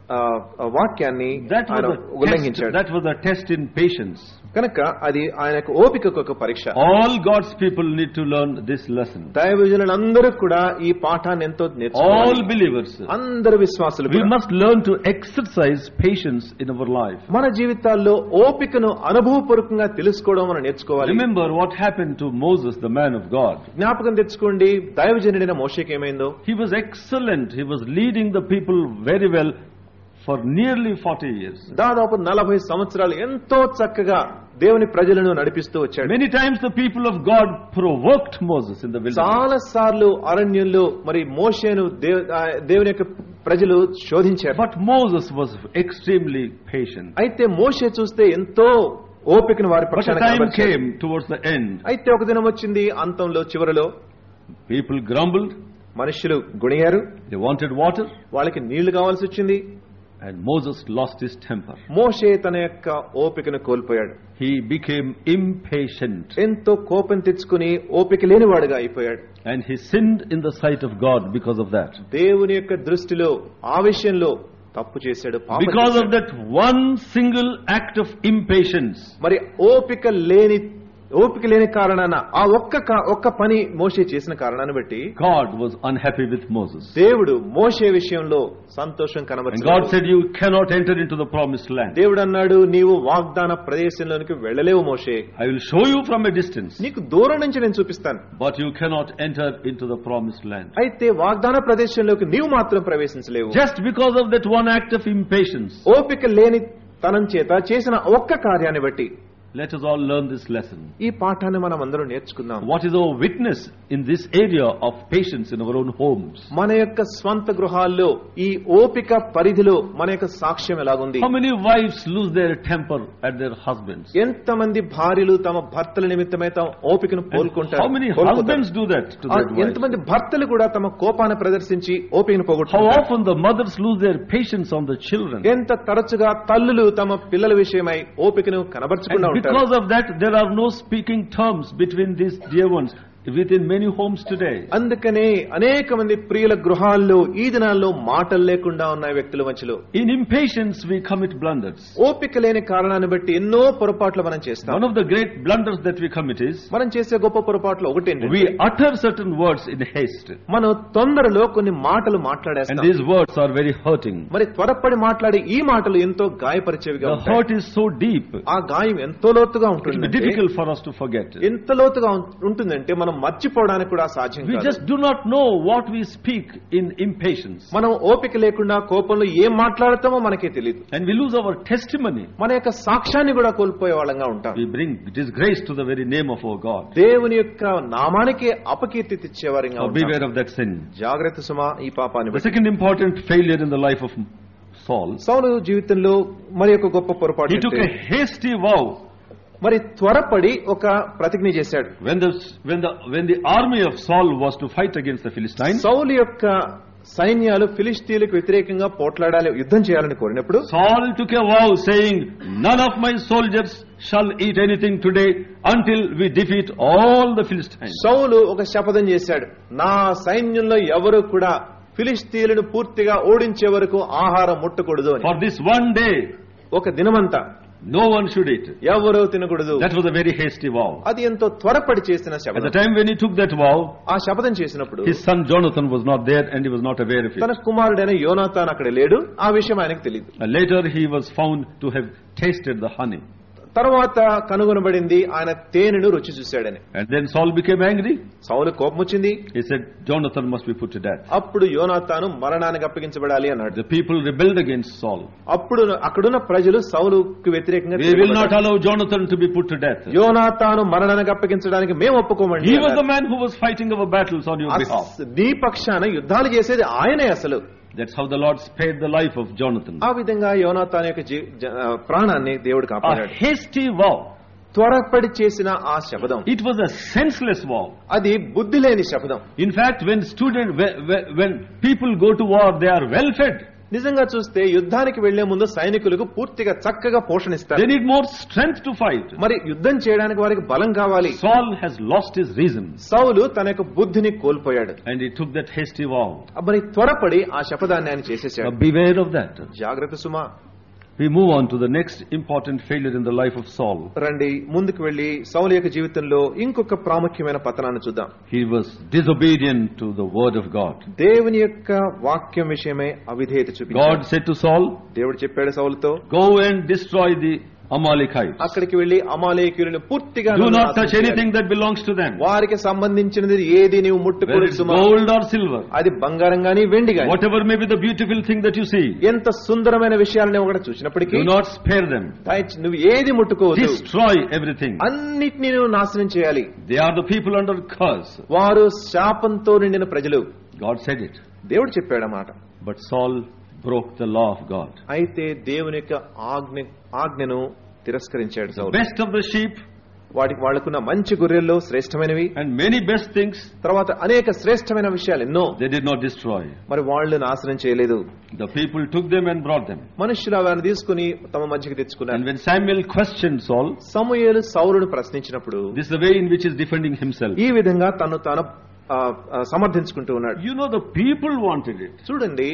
వాక్యాన్ని ఆయన ఉల్లంఘించాడు. That was a test in patience. కనుక అది ఆయనకు ఓపికకు ఒక పరీక్ష. All God's people need to learn this lesson. దైవజనులందరూ కూడా ఈ పాఠాన్ని ఎంతో నేర్చుకోవాలి. All believers. అందరు విశ్వాసులు We must learn to exercise patience in our life. మన జీవితాల్లో ఓపికను అనుభవపూర్వకంగా తెలుసుకోవడం మనం నేర్చుకోవాలి. Remember what happened to Moses, the man of God. జ్ఞాపకం తెచ్చుకోండి దైవజనుడైన మోషేకి ఏమైందో. He was excellent. He was leading the people very well for nearly 40 years. దాదాపు 40 సంవత్సరాలు ఎంతో చక్కగా దేవుని ప్రజలను నడిపిస్తూ వచ్చాడు. Many times the people of God provoked Moses in the wilderness. చాలా సార్లు అరణ్యంలో మరి మోషేను దేవుని యొక్క ప్రజలు శోధించారు. But Moses was extremely patient. అయితే మోషే చూస్తే ఎంతో ఓపికను వారి But the పక్షాన time కనబరిచాడు. came towards the end. అయితే ఒక దినం వచ్చింది అంతంలో చివరలో People grumbled. మనుషులు గుణిగారు. They wanted water. వాళ్ళకి నీళ్లు కావాల్సి వచ్చింది. And Moses lost his temper. మోషే తన యొక్క ఓపికను కోల్పోయాడు. He became impatient. ఎంతో కోపం తెచ్చుకుని ఓపిక లేనివాడుగా అయిపోయాడు. And he sinned in the sight of God because of that. దేవుని యొక్క దృష్టిలో ఆ విషయంలో తప్పు చేశాడు, పాపం Because of చేశాడు. that one single act of impatience. మరి ఓపిక లేని కారణాన ఆ ఒక్క పని మోషే చేసిన కారణాన్ని బట్టి God was unhappy with Moses. దేవుడు మోషే విషయంలో సంతోషం And కనబరిచాడు. God said, "You cannot enter into the promised land. దేవుడు అన్నాడు, నీవు వాగ్దాన ప్రదేశంలోనికి వెళ్ళలేవు మోషే. I will show you from a distance, నీకు దూరం నుంచి నేను చూపిస్తాను. but you cannot enter into the promised land." అయితే వాగ్దాన ప్రదేశంలోకి నీవు మాత్రం ప్రవేశించలేవు. Just because of that one act of impatience. ఓపిక లేని తనం చేత చేసిన ఒక్క కార్యాన్ని బట్టి Let us all learn this lesson. ఈ పాఠాన్ని మనం అందరం నేర్చుకుందాం. What is our witness in this area of patience in our own homes? మన యొక్క స్వంత గృహాల్లో ఈ ఓపిక పరిధిలో మన యొక్క సాక్ష్యం ఎలాగుంది? How many wives lose their temper at their husbands? ఎంతమంది భార్యలు తమ భర్తల నిమిత్తమై తమ ఓపికను కోల్కుంటారు? How many husbands do that to their wives? ఎంతమంది భర్తలు కూడా తమ కోపాన్ని ప్రదర్శించి ఓపికను How పోగొట్టుకుంటారు? often the mothers lose their patience on the children? ఎంత తరచుగా తల్లులు తమ పిల్లల విషయమై ఓపికను కనబర్చకుండా And ఉంటారు. because of that, there are no speaking terms between these dear ones. within many homes today. అందుకనే అనేక మంది ప్రియుల గృహాల్లో ఈ దినాల్లో మాటలు లేకుండా ఉన్న వ్యక్తుల మధ్యలో In impatience we commit blunders. ఓపిక లేని కారణాన్ని బట్టి ఎన్నో పొరపాట్లు మనం చేస్తాం. One of the great blunders that we commit is మనం చేసే గొప్ప పొరపాట్లు ఒకటి we utter certain words in haste. మనం తొందరలో కొన్ని మాటలు And మాట్లాడేస్తాం. these words are very hurting. మరి త్వరపడి మాట్లాడే ఈ మాటలు ఎంతో గాయపరిచేవిగా The ఉంటాయి. hurt is so deep. ఆ గాయం ఎంతో లోతుగా It will be ఉంటుంది. difficult for us to forget. ఎంత లోతుగా ఉంటుందంటే మనం మర్చిపోవడానికి కూడా సాధ్యం We కాదు. just do not know what we speak in impatience. మనం ఓపిక లేకుండా కోపంలో ఏం మాట్లాడతామో మనకే తెలియదు. And we lose our testimony. మన యొక్క సాక్ష్యాన్ని కూడా కోల్పోయే వాళ్ళంగా ఉంటాం. We bring disgrace to the very name of our God. దేవుని యొక్క నామానికి అపకీర్తి తెచ్చేవారిగా So ఉంటాం. beware of that sin. జాగ్రత్త సుమా ఈ పాపాన్ని The బట్టి. second important failure in the life of Saul, సౌలు జీవితంలో మరి ఒక గొప్ప పొరపాటు he took a ఏంటంటే, hasty vow మరి త్వరపడి ఒక ప్రతిజ్ఞ చేశాడు. when the army of Saul was to fight against the Philistines. సౌలు యొక్క సైన్యాలు ఫిలిష్తీయులకు వ్యతిరేకంగా పోట్లాడాలి, యుద్ధం చేయాలని కోరినప్పుడు Saul took a vow saying, none of my soldiers shall eat anything today until we defeat all the Philistines. సౌలు ఒక శపథం చేశాడు, నా సైన్యంలో ఎవరు కూడా ఫిలిష్తీయులను పూర్తిగా ఓడించే వరకు ఆహారం ముట్టకూడదు అని. For this one day, ఒక దినమంతా no one should eat. ఎవరు తినకూడదు. That was a very hasty vow. అది ఎంతో త్వరపడి చేసిన At the శపథం. time when he took that vow, ఆ శపథం చేసినప్పుడు his son Jonathan was not there and he was not aware of తన it. కుమారుడైన యోనాతాన్ అక్కడ లేడు, ఆ విషయం ఆయనకు తెలియదు. Later he was found to have tasted the honey. తర్వాత కనుగొనబడింది ఆయన తేనెను రుచి చూశాడని. And then Saul became angry. సౌలు కోపం వచ్చింది. He said, Jonathan must be put to death. అప్పుడు యోనాతాను మరణానికి అప్పగించబడాలి అన్నాడు. The people rebelled against Saul. అప్పుడు అక్కడున్న ప్రజలు సౌలుకు వ్యతిరేకంగా We will not allow Jonathan to be put to death. యోనాతాను మరణానికి అప్పగించడానికి మేము ఒప్పుకోమండి. He was the man who was fighting our battles on your behalf. నీ పక్షాన యుద్ధాలు చేసేది ఆయనే అసలు. That's how the Lord spared the life of Jonathan. ఆ విధంగా యోనాతాను యొక్క ప్రాణాన్ని దేవుడు A కాపాడాడు. hasty vow. త్వరపడి చేసిన ఆ శపథం It was a senseless vow. అది బుద్ధి లేని శపథం. In fact, when people go to war, they are well fed. నిజంగా చూస్తే యుద్ధానికి వెళ్లే ముందు సైనికులకు పూర్తిగా చక్కగా పోషణిస్తారు. They need more strength to fight. మరి యుద్ధం చేయడానికి వారికి బలం కావాలి. Saul has lost his reason. సౌలు తన యొక్క బుద్ధిని కోల్పోయాడు. And he took that hasty vow. మరి త్వరపడి ఆ శపథాన్ని ఆయన చేసేసాడు. Beware of that. జాగ్రత్త సుమా. We move on to the next important failure in the life of Saul. రండి ముందుకు వెళ్లి సౌలు యొక్క జీవితంలో ఇంకొక ప్రాముఖ్యమైన పతనాన్ని చూద్దాం. He was disobedient to the word of God. దేవుని యొక్క వాక్యం విషయమై అవిధేయత చూపించాడు. God said to Saul, దేవుడు చెప్పాడు సౌలుతో, go and destroy the Amalekites. అక్కడికి వెళ్లి అమాలేకీయులను పూర్తిగా Do not touch anything that belongs to them. వారికి సంబంధించినది ఏది నీవు Whether ముట్టుకోడు it's Suma. gold or silver. అది బంగారం గాని వెండి గాని Whatever may be the beautiful thing that you see. ఎంత సుందరమైన విషయాలను ఒకటి చూసినప్పటికీ Do not spare them. నువ్వు ఏది ముట్టుకోవద్దు. Destroy everything. అన్నిటినీ నువ్వు నాశనం చేయాలి. They are the people under curse. వారు శాపంతో నిండిన ప్రజలు. God said it. దేవుడు చెప్పాడన్నమాట. But Saul broke the law of God. అయితే దేవుని యొక్క ఆజ్ఞను తిరస్కరించాడు The Saul. best of the sheep వాళ్ళకున్న మంచి గొర్రెల్లో శ్రేష్టమైనవి, and many best things తర్వాత అనేక శ్రేష్టమైన విషయాలు ఎన్నో they did not destroy. మరి వాళ్ళు నాశనం చేయలేదు. The people took them and brought them. మనుషులు వారిని తీసుకుని తమ మధ్యకి తెచ్చుకున్నారు. And when Samuel questioned Saul, సమూయేలు సౌలును ప్రశ్నించినప్పుడు this is the way in which he is defending himself. ఈ విధంగా తాను సమర్థించుకుంటూ ఉన్నాడు. You know, the people wanted it. చూడండి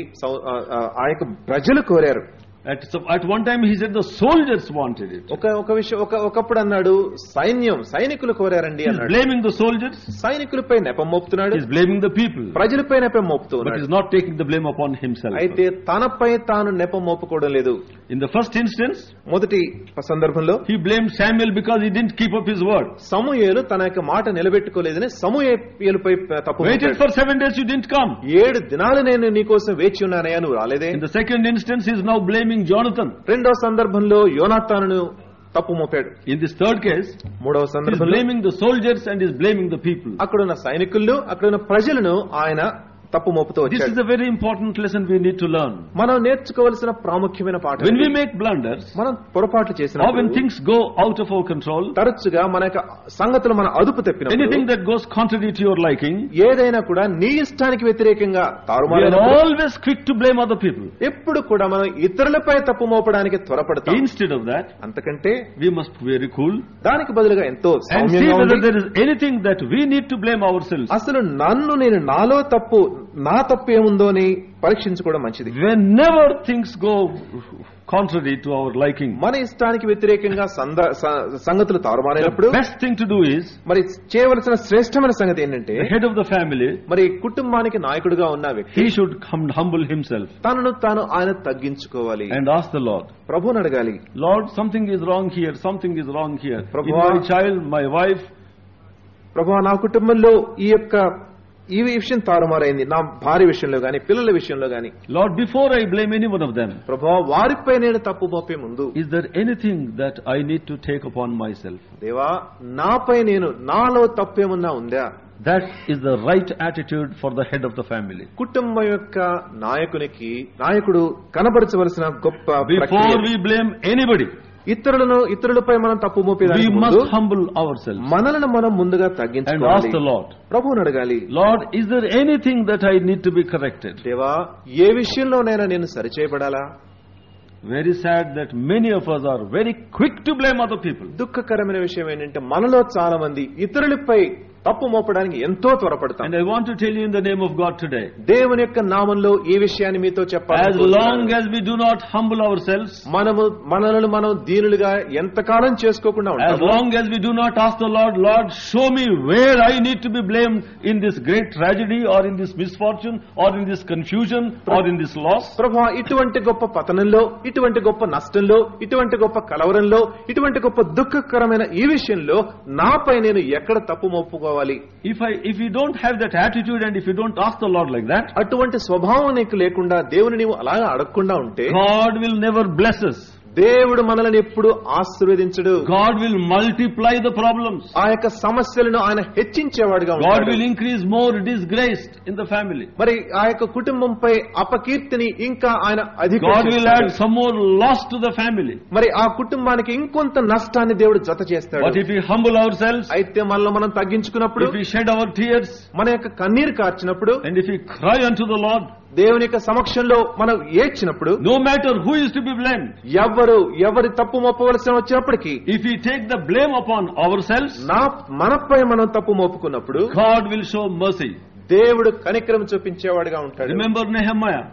ఆ యొక్క ప్రజలు కోరారు. At one time he said the soldiers wanted it. ఒకప్పుడు అన్నాడు సైనికులు కోరారండి He is అన్నాడు. blaming the soldiers. సైనికులపై నెపం మోపుతున్నాడు. He is blaming the people. ప్రజలపై నెపం మోపుతూ But he ఉన్నాడు. is not taking the blame upon himself. అయితే తనపై తాను నెపం మోపుకోవడం లేదు. In the first instance, మొదటి సందర్భంలో he blamed Samuel because he didn't keep up his word. సమూయేలు తన యొక్క మాట నిలబెట్టుకోలేదని సమూయేలుపై తప్పు Waited for 7 days, you didn't come. 7 దినాలు నేను నీకోసం వేచి ఉన్నానయ్యా, నువ్వు రాలేదే. In the second instance, he is now blaming Jonathan. రెండో సందర్భంలో యోనాతానును తప్పు Mopadu. In this third case, మూడవ he is సందర్భంలో blaming the soldiers and he is blaming the people. అక్కడున్న సైనికులను అక్కడున్న ప్రజలను ఆయన తప్పు మోపుతూ This is వచ్చాడు. a very important lesson we need to learn. మనం నేర్చుకోవాల్సిన ప్రాముఖ్యమైన పాఠం When we ఇది. make blunders, మనం పొరపాట్లు or చేసినప్పుడు when things go out of our control, తరచుగా మన యొక్క సంగతులు మన అదుపు తప్పినప్పుడు anything that goes contrary to your liking, ఏదైనా కూడా నీ ఇష్టానికి వ్యతిరేకంగా we are తారుమారైనప్పుడు always quick to blame other people. ఎప్పుడు కూడా మనం ఇతరులపై తప్పు మోపడానికి త్వరపడతాం. Instead of that, అంతకంటే we must be very cool దానికి బదులుగా ఎంతో and see సౌమ్యంగా whether ఉండి there is anything that we need to blame ourselves. అసలు నేను నాలో తప్పు నా తప్పు ఏముందో అని పరీక్షించుకోవడం మంచిది. Whenever things go contrary to our liking, మన ఇష్టానికి వ్యతిరేకంగా సంగతులు తారుమారైనప్పుడు the best thing to do is, మరి చేయవలసిన శ్రేష్టమైన సంగతి ఏంటంటే the head of the family, మరి కుటుంబానికి నాయకుడిగా ఉన్న వ్యక్తి he should humble himself తనను తాను ఆయన తగ్గించుకోవాలి. and ask the Lord, ప్రభువుని అడగాలి, Lord, something is wrong here, something is wrong here. In Prabhu, my child, my wife, ప్రభువా నా కుటుంబంలో ఈ విషయం తారుమారైంది, నా భార్య విషయంలో గాని పిల్లల విషయంలో గాని. Lord, before I blame any one of them, ప్రభువా వారిపై నేను తప్పు మోపే ముందు is there anything that I need to take upon myself? దేవా నాపై నాలో తప్పేమన్నా ఉందా? That is the right attitude for the head of the family. కుటుంబం యొక్క నాయకుడు కనబరచవలసిన గొప్ప Before ప్రక్రియ. we blame anybody, ఇతరులపై మనం తప్పు we మోపేదానికి must ముందు humble ourselves మనల్ని మనం ముందుగా and ask తగ్గించుకోవాలి. the Lord, ప్రభువుని అడగాలి, Lord, is there anything that I need to be corrected? దేవా ఏ విషయంలోనైనా నేను సరిచేయబడాలా? Very sad that many of us are very quick to blame other people. దుఃఖకరమైన విషయం ఏంటంటే మనలో చాలా మంది ఇతరులపై తప్పు మోపడానికి ఎంతో త్వరపడతాం. And I want to tell you in the name of God today, దేవుని యొక్క నామంలో ఈ విషయాన్ని మీతో as చెప్పాలి. long as we do not humble ourselves, మనలను మనం దీనులుగా ఎంతకాలం చేసుకోకుండా as ఉంటాము, long as we do not ask the Lord, Lord, show me where I need to be blamed in this great tragedy or in this misfortune or in this confusion or in this loss, ప్రభువా ఇటువంటి గొప్ప పతనంలో, ఇటువంటి గొప్ప నష్టంలో, ఇటువంటి గొప్ప కలవరంలో, ఇటువంటి గొప్ప దుఃఖకరమైన ఈ విషయంలో నాపై నేను ఎక్కడ తప్పు మోపుకోవాలి? if you don't have that attitude and if you don't ask the Lord like that, అటువంటి స్వభావం నీకు లేకుండా దేవుని నీవు అలాగా అడగకుండా ఉంటే God will never bless us. దేవుడు మనల్ని ఎప్పుడు ఆశీర్వదించడు. God will multiply the problems. ఆ యొక్క సమస్యలను ఆయన హెచ్చించేవాడుగా God ఉంటాడు. will increase more disgrace in the family. మరి ఆ యొక్క కుటుంబంపై అపకీర్తిని ఇంకా ఆయన God will add అధిక some more loss to the family. మరి ఆ కుటుంబానికి ఇంకొంత నష్టాన్ని దేవుడు జత చేస్తాడు. But if we humble ourselves, అయితే మనలో మనం తగ్గించుకున్నప్పుడు, if we shed our tears, మన యొక్క కన్నీరు కార్చినప్పుడు, and if we cry unto the Lord, దేవుని యొక్క సమక్షంలో మనం ఏడ్చినప్పుడు, no matter who is to be blamed, ఎవరి తప్పు మోపవలసి వచ్చినప్పటికీ, if we take the blame upon ourselves, మనపై మనం తప్పు మోపుకున్నప్పుడు God will show mercy. దేవుడు కనికరం చూపించేవాడుగా ఉంటాడు. Remember Nehemiah.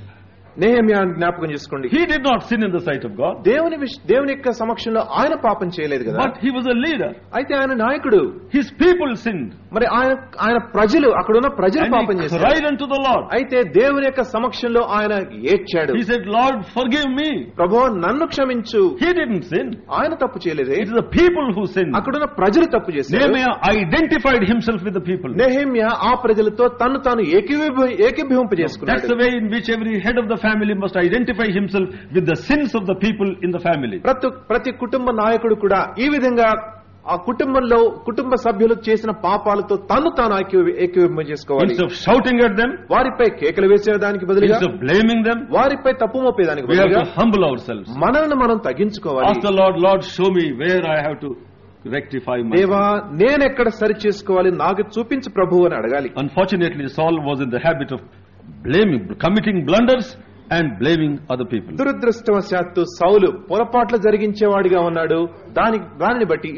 నెహెమ్యా జ్ఞాపకం చేసుకోండి. He did not sin in the sight of God, దేవుని యొక్క సమక్షంలో ఆయన పాపం చేయలేదు కదా. but he was a leader. అయితే ఆయన నాయకుడు. His people sinned, మరి ఆయన ప్రజలు, అక్కడున్న ప్రజలు పాపం and he చేశారు. cried unto the Lord. అయితే దేవుని యొక్క సమక్షంలో ఆయన ఏడ్చాడు. He said, Lord, forgive me. ప్రభువా నన్ను క్షమించు. He didn't sin. ఆయన తప్పు చేయలేదే, It is the people who sinned. అక్కడున్న ప్రజలు తప్పు చేశారు. Nehemiah identified himself with the people. Nehemiah ఆ ప్రజలతో తాను That's ఏకీభవింపజేసుకున్నాడు. the way in which every head of the family must identify himself with the sins of the people in the family. ప్రతి కుటుంబ నాయకుడు కూడా ఈ విధంగా ఆ కుటుంబ సభ్యులు చేసిన పాపాలతో తాను ఏకీభవింపజేసుకోవాలి. Instead of shouting at them, వారిపై కేకలు వేసేదానికి బదులుగా, instead of blaming them, వారిపై తప్పు మోపేదానికి we have బదులుగా to humble ourselves. మనల్ని మనం తగ్గించుకోవాలి. Ask the Lord, show me where I have to rectify myself. దేవా నేనెక్కడ సరి చేసుకోవాలి, నాకు చూపించు ప్రభువు అని అడగాలి. Unfortunately, Saul was in the habit of committing blunders and blaming other people. దురదృష్టవశాత్తు సౌలు పొరపాట్లు జరిగించేవాడిగా ఉన్నాడు. దానిని బట్టి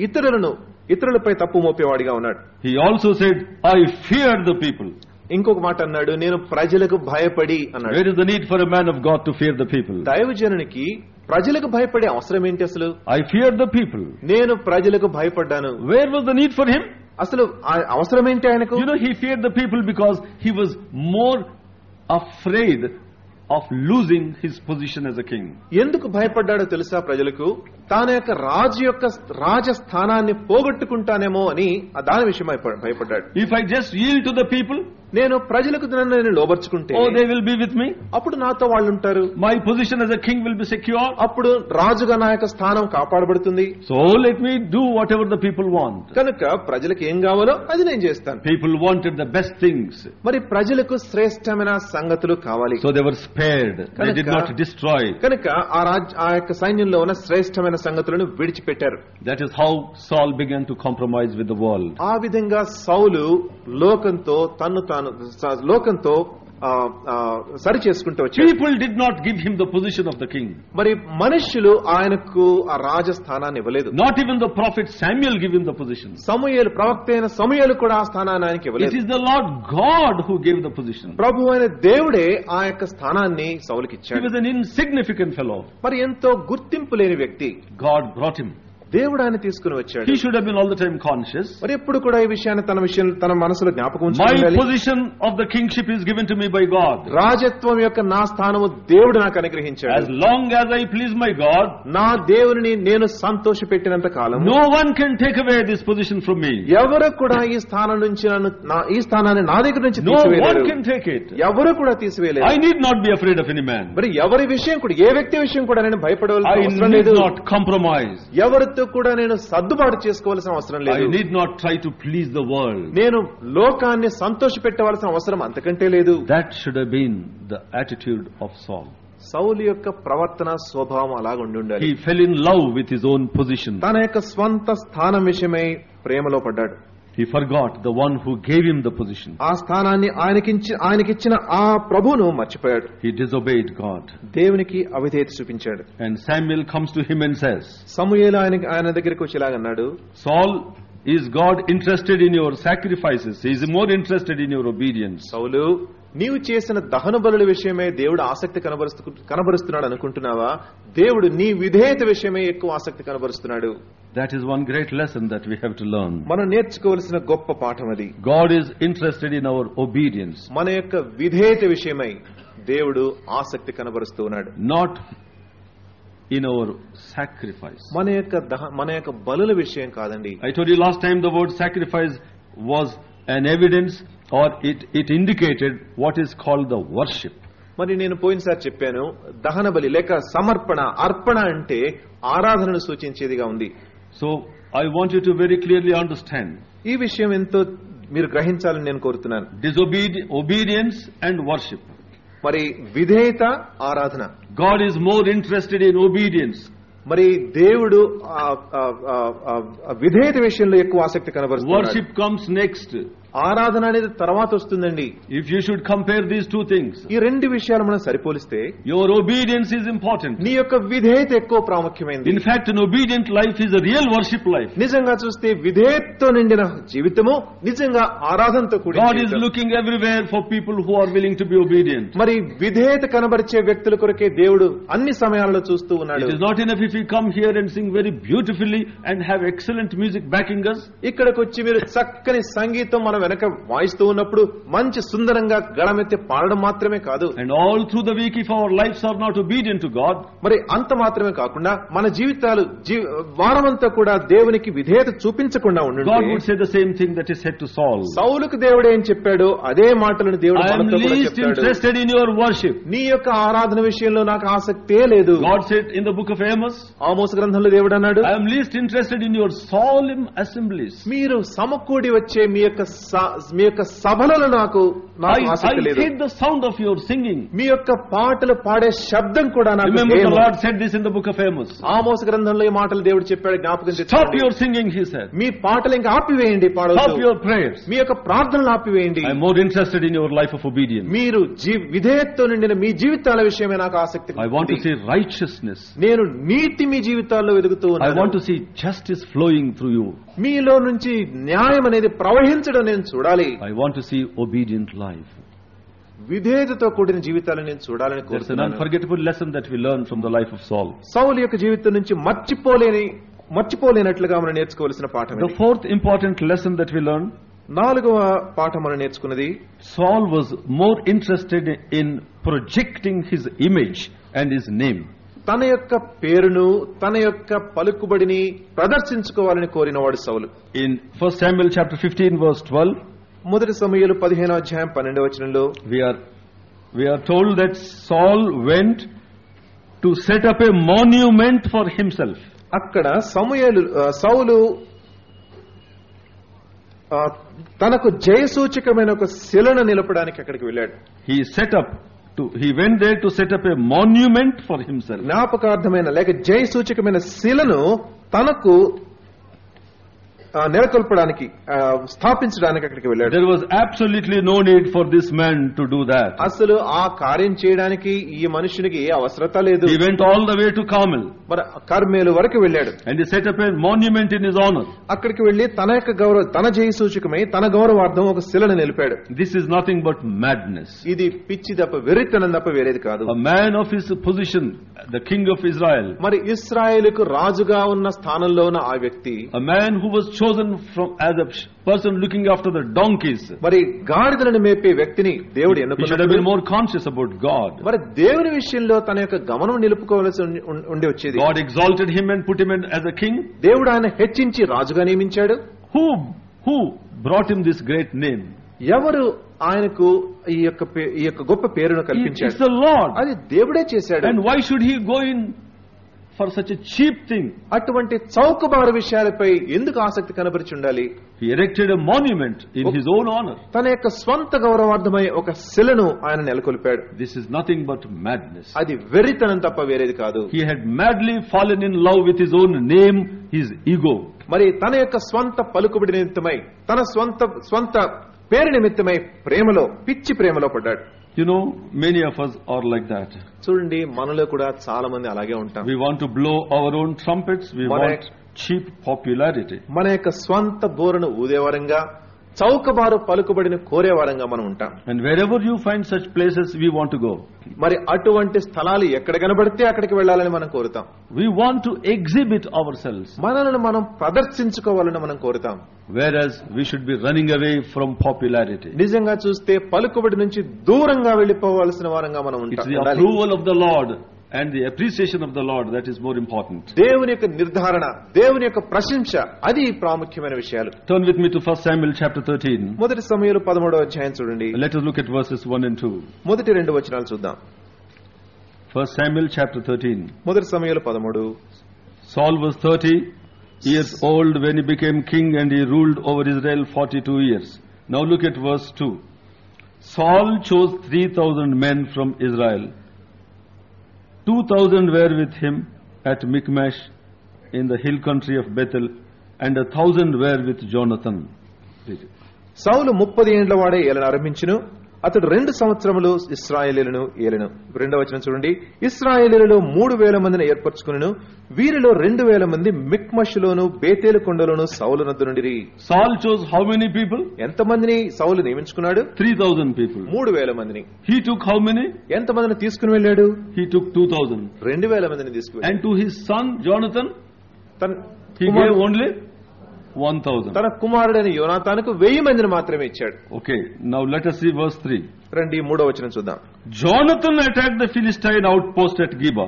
ఇతరులపై తప్పు మోపేవాడిగా ఉన్నాడు. He also said, I feared the people. ఇంకొక మాట అన్నాడు, నేను ప్రజలకు భయపడి అన్నాడు. Where is the need for a man of God to fear the people? దైవజనునికి ప్రజలకు భయపడే అవసరం ఏంటి అసలు? I feared the people. నేను ప్రజలకు భయపడ్డాను. Where was the need for him? అసలు అవసరం ఏంటి ఆయనకు? He feared the people because he was more afraid of losing his position as a king. ఎందుకు భయపడ్డాడో తెలుసా ప్రజలకు? తాను యొక్క రాజస్థానాన్ని పోగొట్టుకుంటానేమో అని దాని విషయమై భయపడ్డాడు. If I just yield to the people, నేను ప్రజలకు నన్ను నేను లోబర్చుకుంటే oh, they will be with me. అప్పుడు నాతో వాళ్ళు ఉంటారు. My position as a king will be secure. అప్పుడు రాజుగా నా యొక్క స్థానం కాపాడబడుతుంది. So let me do whatever the people want. కనుక ప్రజలకు ఏం కావాలో అది నేను చేస్తాను. People wanted the best things. మరి ప్రజలకు శ్రేష్టమైన సంగతులు కావాలి. So they were spared. They did not destroy. కనుక ఆ యొక్క సైన్యంలో ఉన్న శ్రేష్టమైన సంగతులను విడిచిపెట్టారు. That is how Saul began to compromise with the world. ఆ విధంగా సౌలు లోకంతో లోకంతో సరి చేసుకుంటూ వచ్చాడు. People did not give him the position of the king. మరి మనుష్యులు ఆయనకు ఆ రాజస్థానాన్ని ఇవ్వలేదు. Not even the prophet Samuel gave him the position. సమూయేలు ప్రవక్త అయిన సమూయేలు కూడా ఆ స్థానాన్ని ఆయనకి ఇవ్వలేదు. It is the Lord God who gave the position. ప్రభు అయిన దేవుడే ఆ యొక్క స్థానాన్ని సౌలుకి He ఇచ్చాడు. was an insignificant fellow. మరి ఎంతో గుర్తింపు లేని వ్యక్తి. God brought him. దేవుడు ఆయన తీసుకుని వచ్చాడు. He should have been all the time conscious. మరి ఎప్పుడు కూడా ఈ విషయాన్ని తన మనసులో జ్ఞాపకం My ఉంచుకోవాలి. position of the kingship is given to me by God. రాజత్వం యొక్క నా స్థానము దేవుడు నాకు అనుగ్రహించాడు. As long as I please my God, నా దేవుని నేను సంతోషపెట్టినంత కాలం no one can take away this position from me. ఎవరు కూడా ఈ స్థానం నుంచి ఈ స్థానాన్ని నా దగ్గర నుంచి No one తీసివేయలేరు. can take it. ఎవరు కూడా తీసివేయలేరు. I need not be afraid of any man. మరి ఎవరి విషయం కూడా ఏ వ్యక్తి విషయం కూడా నేను భయపడవలసిన I అవసరం need లేదు. not compromise. ఎవరితో కూడా నేను సర్దుబాటు చేసుకోవాల్సిన అవసరం I లేదు. need not try to please the world. నేను లోకాన్ని సంతోషపెట్టవలసిన అవసరం అంతకంటే లేదు. That should have been the attitude of Saul. సౌలు యొక్క ప్రవర్తన స్వభావం అలాగ ఉండాలి. He fell in love with his own position. తన యొక్క స్వంత స్థానం విషయమై ప్రేమలో పడ్డాడు. He forgot the one who gave him the position. ఆ స్థానాన్ని ఆయనకిచ్చిన ఆ ప్రభువును మర్చిపోయాడు. He disobeyed God. దేవునికి అవిధేయత చూపించాడు. And Samuel comes to him and says, సమూయేలు ఆయన దగ్గరికి వచ్చి ఇలాగన్నాడు, Saul, is God interested in your sacrifices? He is more interested in your obedience. సౌలు, నీవు చేసిన దహన బలుల విషయమే దేవుడు ఆసక్తి కనబరుస్తున్నాడు అనుకుంటున్నావా? దేవుడు నీ విధేయత విషయమే ఎక్కువ ఆసక్తి కనబరుస్తున్నాడు. That is one great lesson that we have to learn. మనం నేర్చుకోవాల్సిన గొప్ప పాఠం అది. God is interested in our obedience. మన యొక్క విధేయత విషయమై దేవుడు ఆసక్తి కనబరుస్తూ ఉన్నాడు. Not in our sacrifice. మన యొక్క బలుల విషయం కాదండి. I told you last time the word sacrifice was an evidence, or it indicated what is called the worship. మరి నేను పోయినసారి చెప్పాను, దహన బలి లేక సమర్పణ, అర్పణ అంటే ఆరాధనను సూచించేదిగా ఉంది. So I want you to very clearly understand. ఈ విషయం ఎంతో మీరు గ్రహించాలని నేను కోరుతున్నాను. Obedience and worship. మరి విధేయత, ఆరాధన. God is more interested in obedience. మరి దేవుడు విధేయత విషయంలో ఎక్కువ ఆసక్తి కనబరుస్తున్నాడు. Worship comes next. ఆరాధన అనేది తర్వాత వస్తుందండి. If you should compare these two things, ఈ రెండు విషయాలు మనం సరిపోలిస్తే your obedience is important. నీ యొక్క విధేయత ఎక్కువ ప్రాముఖ్యమైనది. In fact, an obedient life is a real worship life. నిజంగా చూస్తే విధేయతతో నిండిన జీవితము నిజంగా ఆరాధనతో కూడిన God is జీవితం. looking everywhere for people who are willing to be obedient. మరి విధేయత కనబరిచే వ్యక్తుల కొరకే దేవుడు అన్ని సమయాలలో చూస్తూ ఉన్నాడు. It is not enough if we come here and sing very beautifully and have excellent music backing us. ఇక్కడికి వచ్చి మీరు చక్కని సంగీతం మన వెనక వాయిస్తూ ఉన్నప్పుడు మంచి సుందరంగా గళమెత్తి పాడడం మాత్రమే కాదు. And all through the week, if our lives are not obedient to God, మరి అంత మాత్రమే కాకుండా మన జీవితాలు వారమంతా కూడా దేవునికి విధేయత చూపించకుండా ఉండండి. God would say the same thing that is said to Saul. సౌలుకు దేవుడు ఏం చెప్పాడో అదే మాటలను దేవుడు I am మనతో కూడా least చెప్తాడు. interested in your worship. నీ యొక్క ఆరాధన విషయంలో నాకు ఆసక్తే లేదు. God said in the book of Amos, ఆమోసు గ్రంథంలో దేవుడు అన్నాడు, I am least interested in your solemn assemblies. మీరు సమకూడి వచ్చే మీ యొక్క సభలలో నాకు ఆసక్తి I లేదు. hate the sound of your singing. మీ యొక్క పాటలు పాడే శబ్దం కూడా నాకు Remember the భయము. Lord said this in the book of Amos. ఆమోసు గ్రంథంలో ఈ మాటలు దేవుడు చెప్పాడు, జ్ఞాపకం Stop తెచ్చుకోండి. your singing, he said. మీ పాటలు ఇంకా ఆపివేయండి, Stop పాడవద్దు. your prayers. మీ యొక్క ప్రార్థనలు ఆపివేయండి. I am more interested in your life of obedience. మీరు విధేయతతో నిండిన మీ జీవితాల విషయమే నాకు ఆసక్తి. I want to see righteousness. నేను నీతి మీ జీవితాల్లో వెతుకుతూ I ఉన్నాను. want to see justice flowing through you. మీలో నుంచి న్యాయం అనేది ప్రవహించడం నేను చూడాలి. I want to see obedient life. విధేయతతో కూడిన జీవితాలను నేను చూడాలని That's an కోరుతున్నాను. unforgettable lesson that we learn from the life of Saul. సౌలు యొక్క జీవితం నుంచి మర్చిపోలేనట్లుగా మనం నేర్చుకోవాల్సిన పాఠం The fourth important lesson that we learn, 4వ పాఠం మనం నేర్చుకున్నది, Saul was more interested in projecting his image and his name. తన యొక్క పేరును, తన యొక్క పలుకుబడిని ప్రదర్శించుకోవాలని కోరినవాడు సౌలు. In 1 Samuel chapter 15 verse 12, మొదటి సమూయేలు 15వ అధ్యాయం 12వ వచనంలో we are told that Saul went to set up a monument for himself. అక్కడ సౌలు తనకు జయసూచకమైన ఒక శిలను నిలపడానికి అక్కడికి వెళ్ళాడు. He went there to set up a monument for himself. జ్ఞాపకార్థమైన లేక జయసూచకమైన శిలను తనకు నెలకొల్పడానికి స్థాపించడానికి అక్కడికి వెళ్ళాడు. There was absolutely no need for this man to do that. అసలు ఆ కార్యం చేయడానికి ఈ మనుషునికి ఏ అవసరత లేదు. He went all the way to Carmel. మరి కర్మేలు వరకు వెళ్ళాడు. And he set up a monument in his honor. అక్కడికి వెళ్లి తన జయ సూచకమై తన గౌరవార్థం ఒక శిలను నిలిపాడు. This is nothing but madness. ఇది పిచ్చి తప్ప వెర్రితనం తప్ప వేరేది కాదు. A man of his position, the king of Israel. మరి ఇశ్రాయేలుకు రాజుగా ఉన్న స్థానంలో ఉన్న ఆ వ్యక్తి, a man who was chosen as a person looking after the donkeys. మరి గాడిదలను మేపే వ్యక్తిని దేవుడు ఎన్నుకున్నాడు. He should have been more conscious about God. మరి దేవుని విషయంలో తన యొక్క గమనం నిలుపుకోవాల్సి ఉండి వచ్చేది. God exalted him and put him in as a king. దేవుడు ఆయన హెచ్చించి రాజుగా నియమించాడు. Who brought him this great name? ఎవరు ఆయనకు ఈ యొక్క గొప్ప పేరును కల్పించాడు? It's the Lord. అది దేవుడే చేశాడు. And why should he go in for such a cheap thing? అటువంటి చౌకబారు విషయాలపై ఎందుకు ఆసక్తి కనబరిచి ఉండాలి? He erected a monument in his own honor. తన యొక్క స్వంత గౌరవార్థమై ఒక శిలను ఆయన నెలకొల్పాడు. This is nothing but madness. అది వెర్రితనం తప్ప వేరేది కాదు. He had madly fallen in love with his own name, his ego. మరి తన యొక్క స్వంత పలుకుబడి నిమిత్తమై తన స్వంత పేరు నిమిత్తమై పిచ్చి ప్రేమలో పడ్డాడు. You know, many of us are like that. చూడండి, మనలో కూడా చాలా మంది అలాగే ఉంటాం. We want to blow our own trumpets. We want cheap popularity. మన యొక్క స్వంత బోరను ఊదేవారంగా, చౌకబారు పలుకుబడిని కోరేవారంగా మనం ఉంటాం. And wherever you find such places, we want to go. మరి అటువంటి స్థలాలు ఎక్కడ కనబడితే అక్కడికి వెళ్ళాలని మనం కోరుతాం. We want to exhibit ourselves. మనల్ని మనం ప్రదర్శించుకోవాలని మనం కోరుతాం. Whereas we should be running away from popularity. నిజంగా చూస్తే పలుకుబడి నుంచి దూరంగా వెళ్ళిపోవాల్సిన వారంగా మనం ఉంటాం. It's the approval of the Lord and the appreciation of the Lord that is more important. దేవుని యొక్క నిర్ధారణ, దేవుని యొక్క ప్రశంస, అది ప్రాముఖ్యమైన విషయాలు. Turn with me to 1 Samuel chapter 13. మొదటి సమూయేలు 13వ అధ్యాయం చూడండి. Let us look at verses 1 and 2. మొదటి 2 వచనాలు చూద్దాం. 1 Samuel chapter 13. మొదటి సమూయేలు 13. Saul was 30 years old when he became king, and he ruled over Israel 42 years. Now look at verse 2. Saul chose 3,000 men from Israel. 2,000 were with him at Michmash in the hill country of Bethel, and 1,000 were with Jonathan. సౌలు 30 ఏండ్ల వాడే ఏలన ఆరంభించును. అతడు 2 సంవత్సరములు ఇశ్రాయేలీయులను ఏలెను. 2వ వచనం చూడండి. ఇశ్రాయేలీయులలో 3,000 మందిని ఏర్పరచుకొనెను. వీరిలో 2,000 మంది మిక్మషులోను బేతేలు కొండలోను సౌలు నద్దు నుండిరి. Saul chose how many people? ఎంత మందిని సౌలు నియమించుకున్నాడు? 3,000 people. 3,000 మందిని. He took how many? ఎంత మందిని తీసుకుని వెళ్ళాడు? He took 2,000. 2,000 మందిని తీసుకుని. And to his son Jonathan, he gave only 1,000. తన కుమారుడైన యోనాతానుకు 1,000 మందిని మాత్రమే ఇచ్చాడు. Okay, now let us see verse 3. రండి 3వ వచనం చూద్దాం. Jonathan attacked the Philistine outpost at Geba.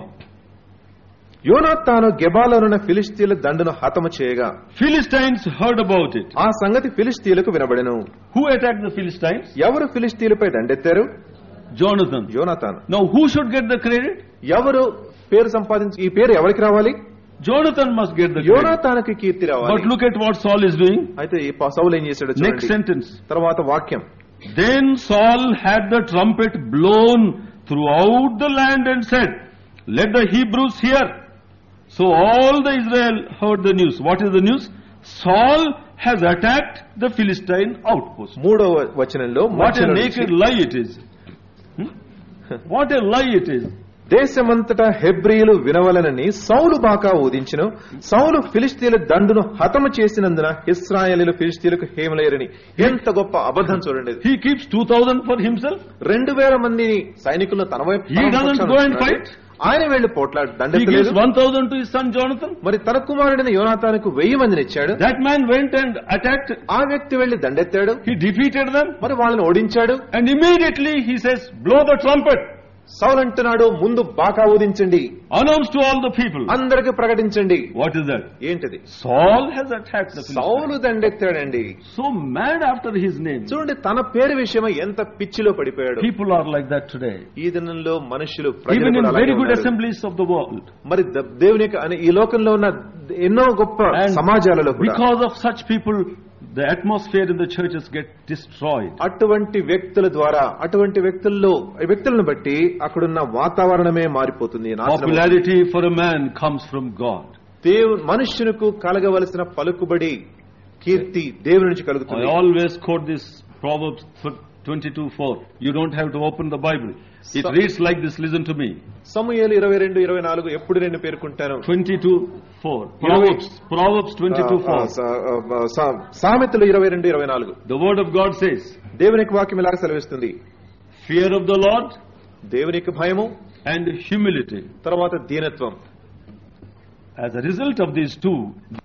యోనాతాను గెబాలోనున్న ఫిలిష్తీయుల దండును హతము చేయగా Philistines heard about it. ఆ సంగతి ఫిలిష్తీయులకు వినబడెను. Who attacked the Philistines? ఎవరు ఫిలిష్తీయులపై దండెత్తారు? Jonathan. యోనాతాను. Now who should get the credit? ఎవరు పేరు సంపాదించి ఈ పేరు ఎవరికి రావాలి? Jonathan must get the credit. యోనాతానుకి కీర్తి రావాలి. But look at what Saul is doing. అయితే ఈ సౌలు ఏం చేశాడు చూడండి. Next sentence. తర్వాత వాక్యం. Then Saul had the trumpet blown throughout the land and said, "Let the Hebrews hear." So all the Israel heard the news. What is the news? Saul has attacked the Philistine outpost. 3వ వచనంలో What a naked lie it is. What a lie it is. దేశమంతటా హెబ్రీయులు వినవలనని సౌలు బాకా ఊదించెను. సౌలు ఫిలిష్తీయుల దండును హతము చేసినందున ఇశ్రాయేలీయులు ఫిలిష్తీయులకు హేమలేరని. ఎంత గొప్ప అబద్ధం చూడండి. He keeps 2,000 for himself. 2,000 మందిని సైనికులను తన వైపు He doesn't go and fight. ఆయన వెళ్లి పోట్లాడు He దండెత్తలేదు. gives 1,000 to his son Jonathan. మరి తన కుమారుడైన యోనాతానుకు 1,000 మందిని ఇచ్చాడు. That man went and attacked. ఆ వ్యక్తి వెళ్లి దండెత్తాడు. He defeated them. మరి వాళ్ళని ఓడించాడు. And immediately he says, "Blow the trumpet." సౌలు అంటున్నాడు, ముందు బాకా ఊదించండి, Announce to all the people. అందరికి ప్రకటించండి. What is that? ఏంటిది? Saul has attacked the Saul Philistines. దండెత్తాడండి. So mad after his name. చూడండి, తన పేరు విషయమై ఎంత పిచ్చిలో పడిపోయాడు. People are like that today. ఈ దినంలో మనుషులు Even in కూడా very అలాగే good ఉన్నారు. assemblies of the world. మరి దేవుని యొక్క ఈ లోకంలో ఉన్న ఎన్నో గొప్ప And సమాజాలలో కూడా because of such people, the atmosphere in the churches get destroyed. అటువంటి వ్యక్తుల ద్వారా, అటువంటి వ్యక్తులను బట్టి అక్కడున్న వాతావరణమే మారిపోతుంది. Popularity for a man comes from God. మనుష్యునికి కలగవలసిన పలుకుబడి, కీర్తి దేవుని నుంచి I కలుగుతుంది. always quote this Proverbs 22:4. You don't have to open the Bible. It reads like this. Listen to me. సమూయేలు 22-24 ఎప్పుడు నేను పేర్కొంటాను. 22:4. Proverbs 22:4. సామెతలు 22-24. The word of God says, దేవుని యొక్క వాక్యం ఇలా సెలవిస్తుంది. fear of the Lord దేవుని యొక్క భయము and humility. తర్వాత దీనత్వం. As a result of these two,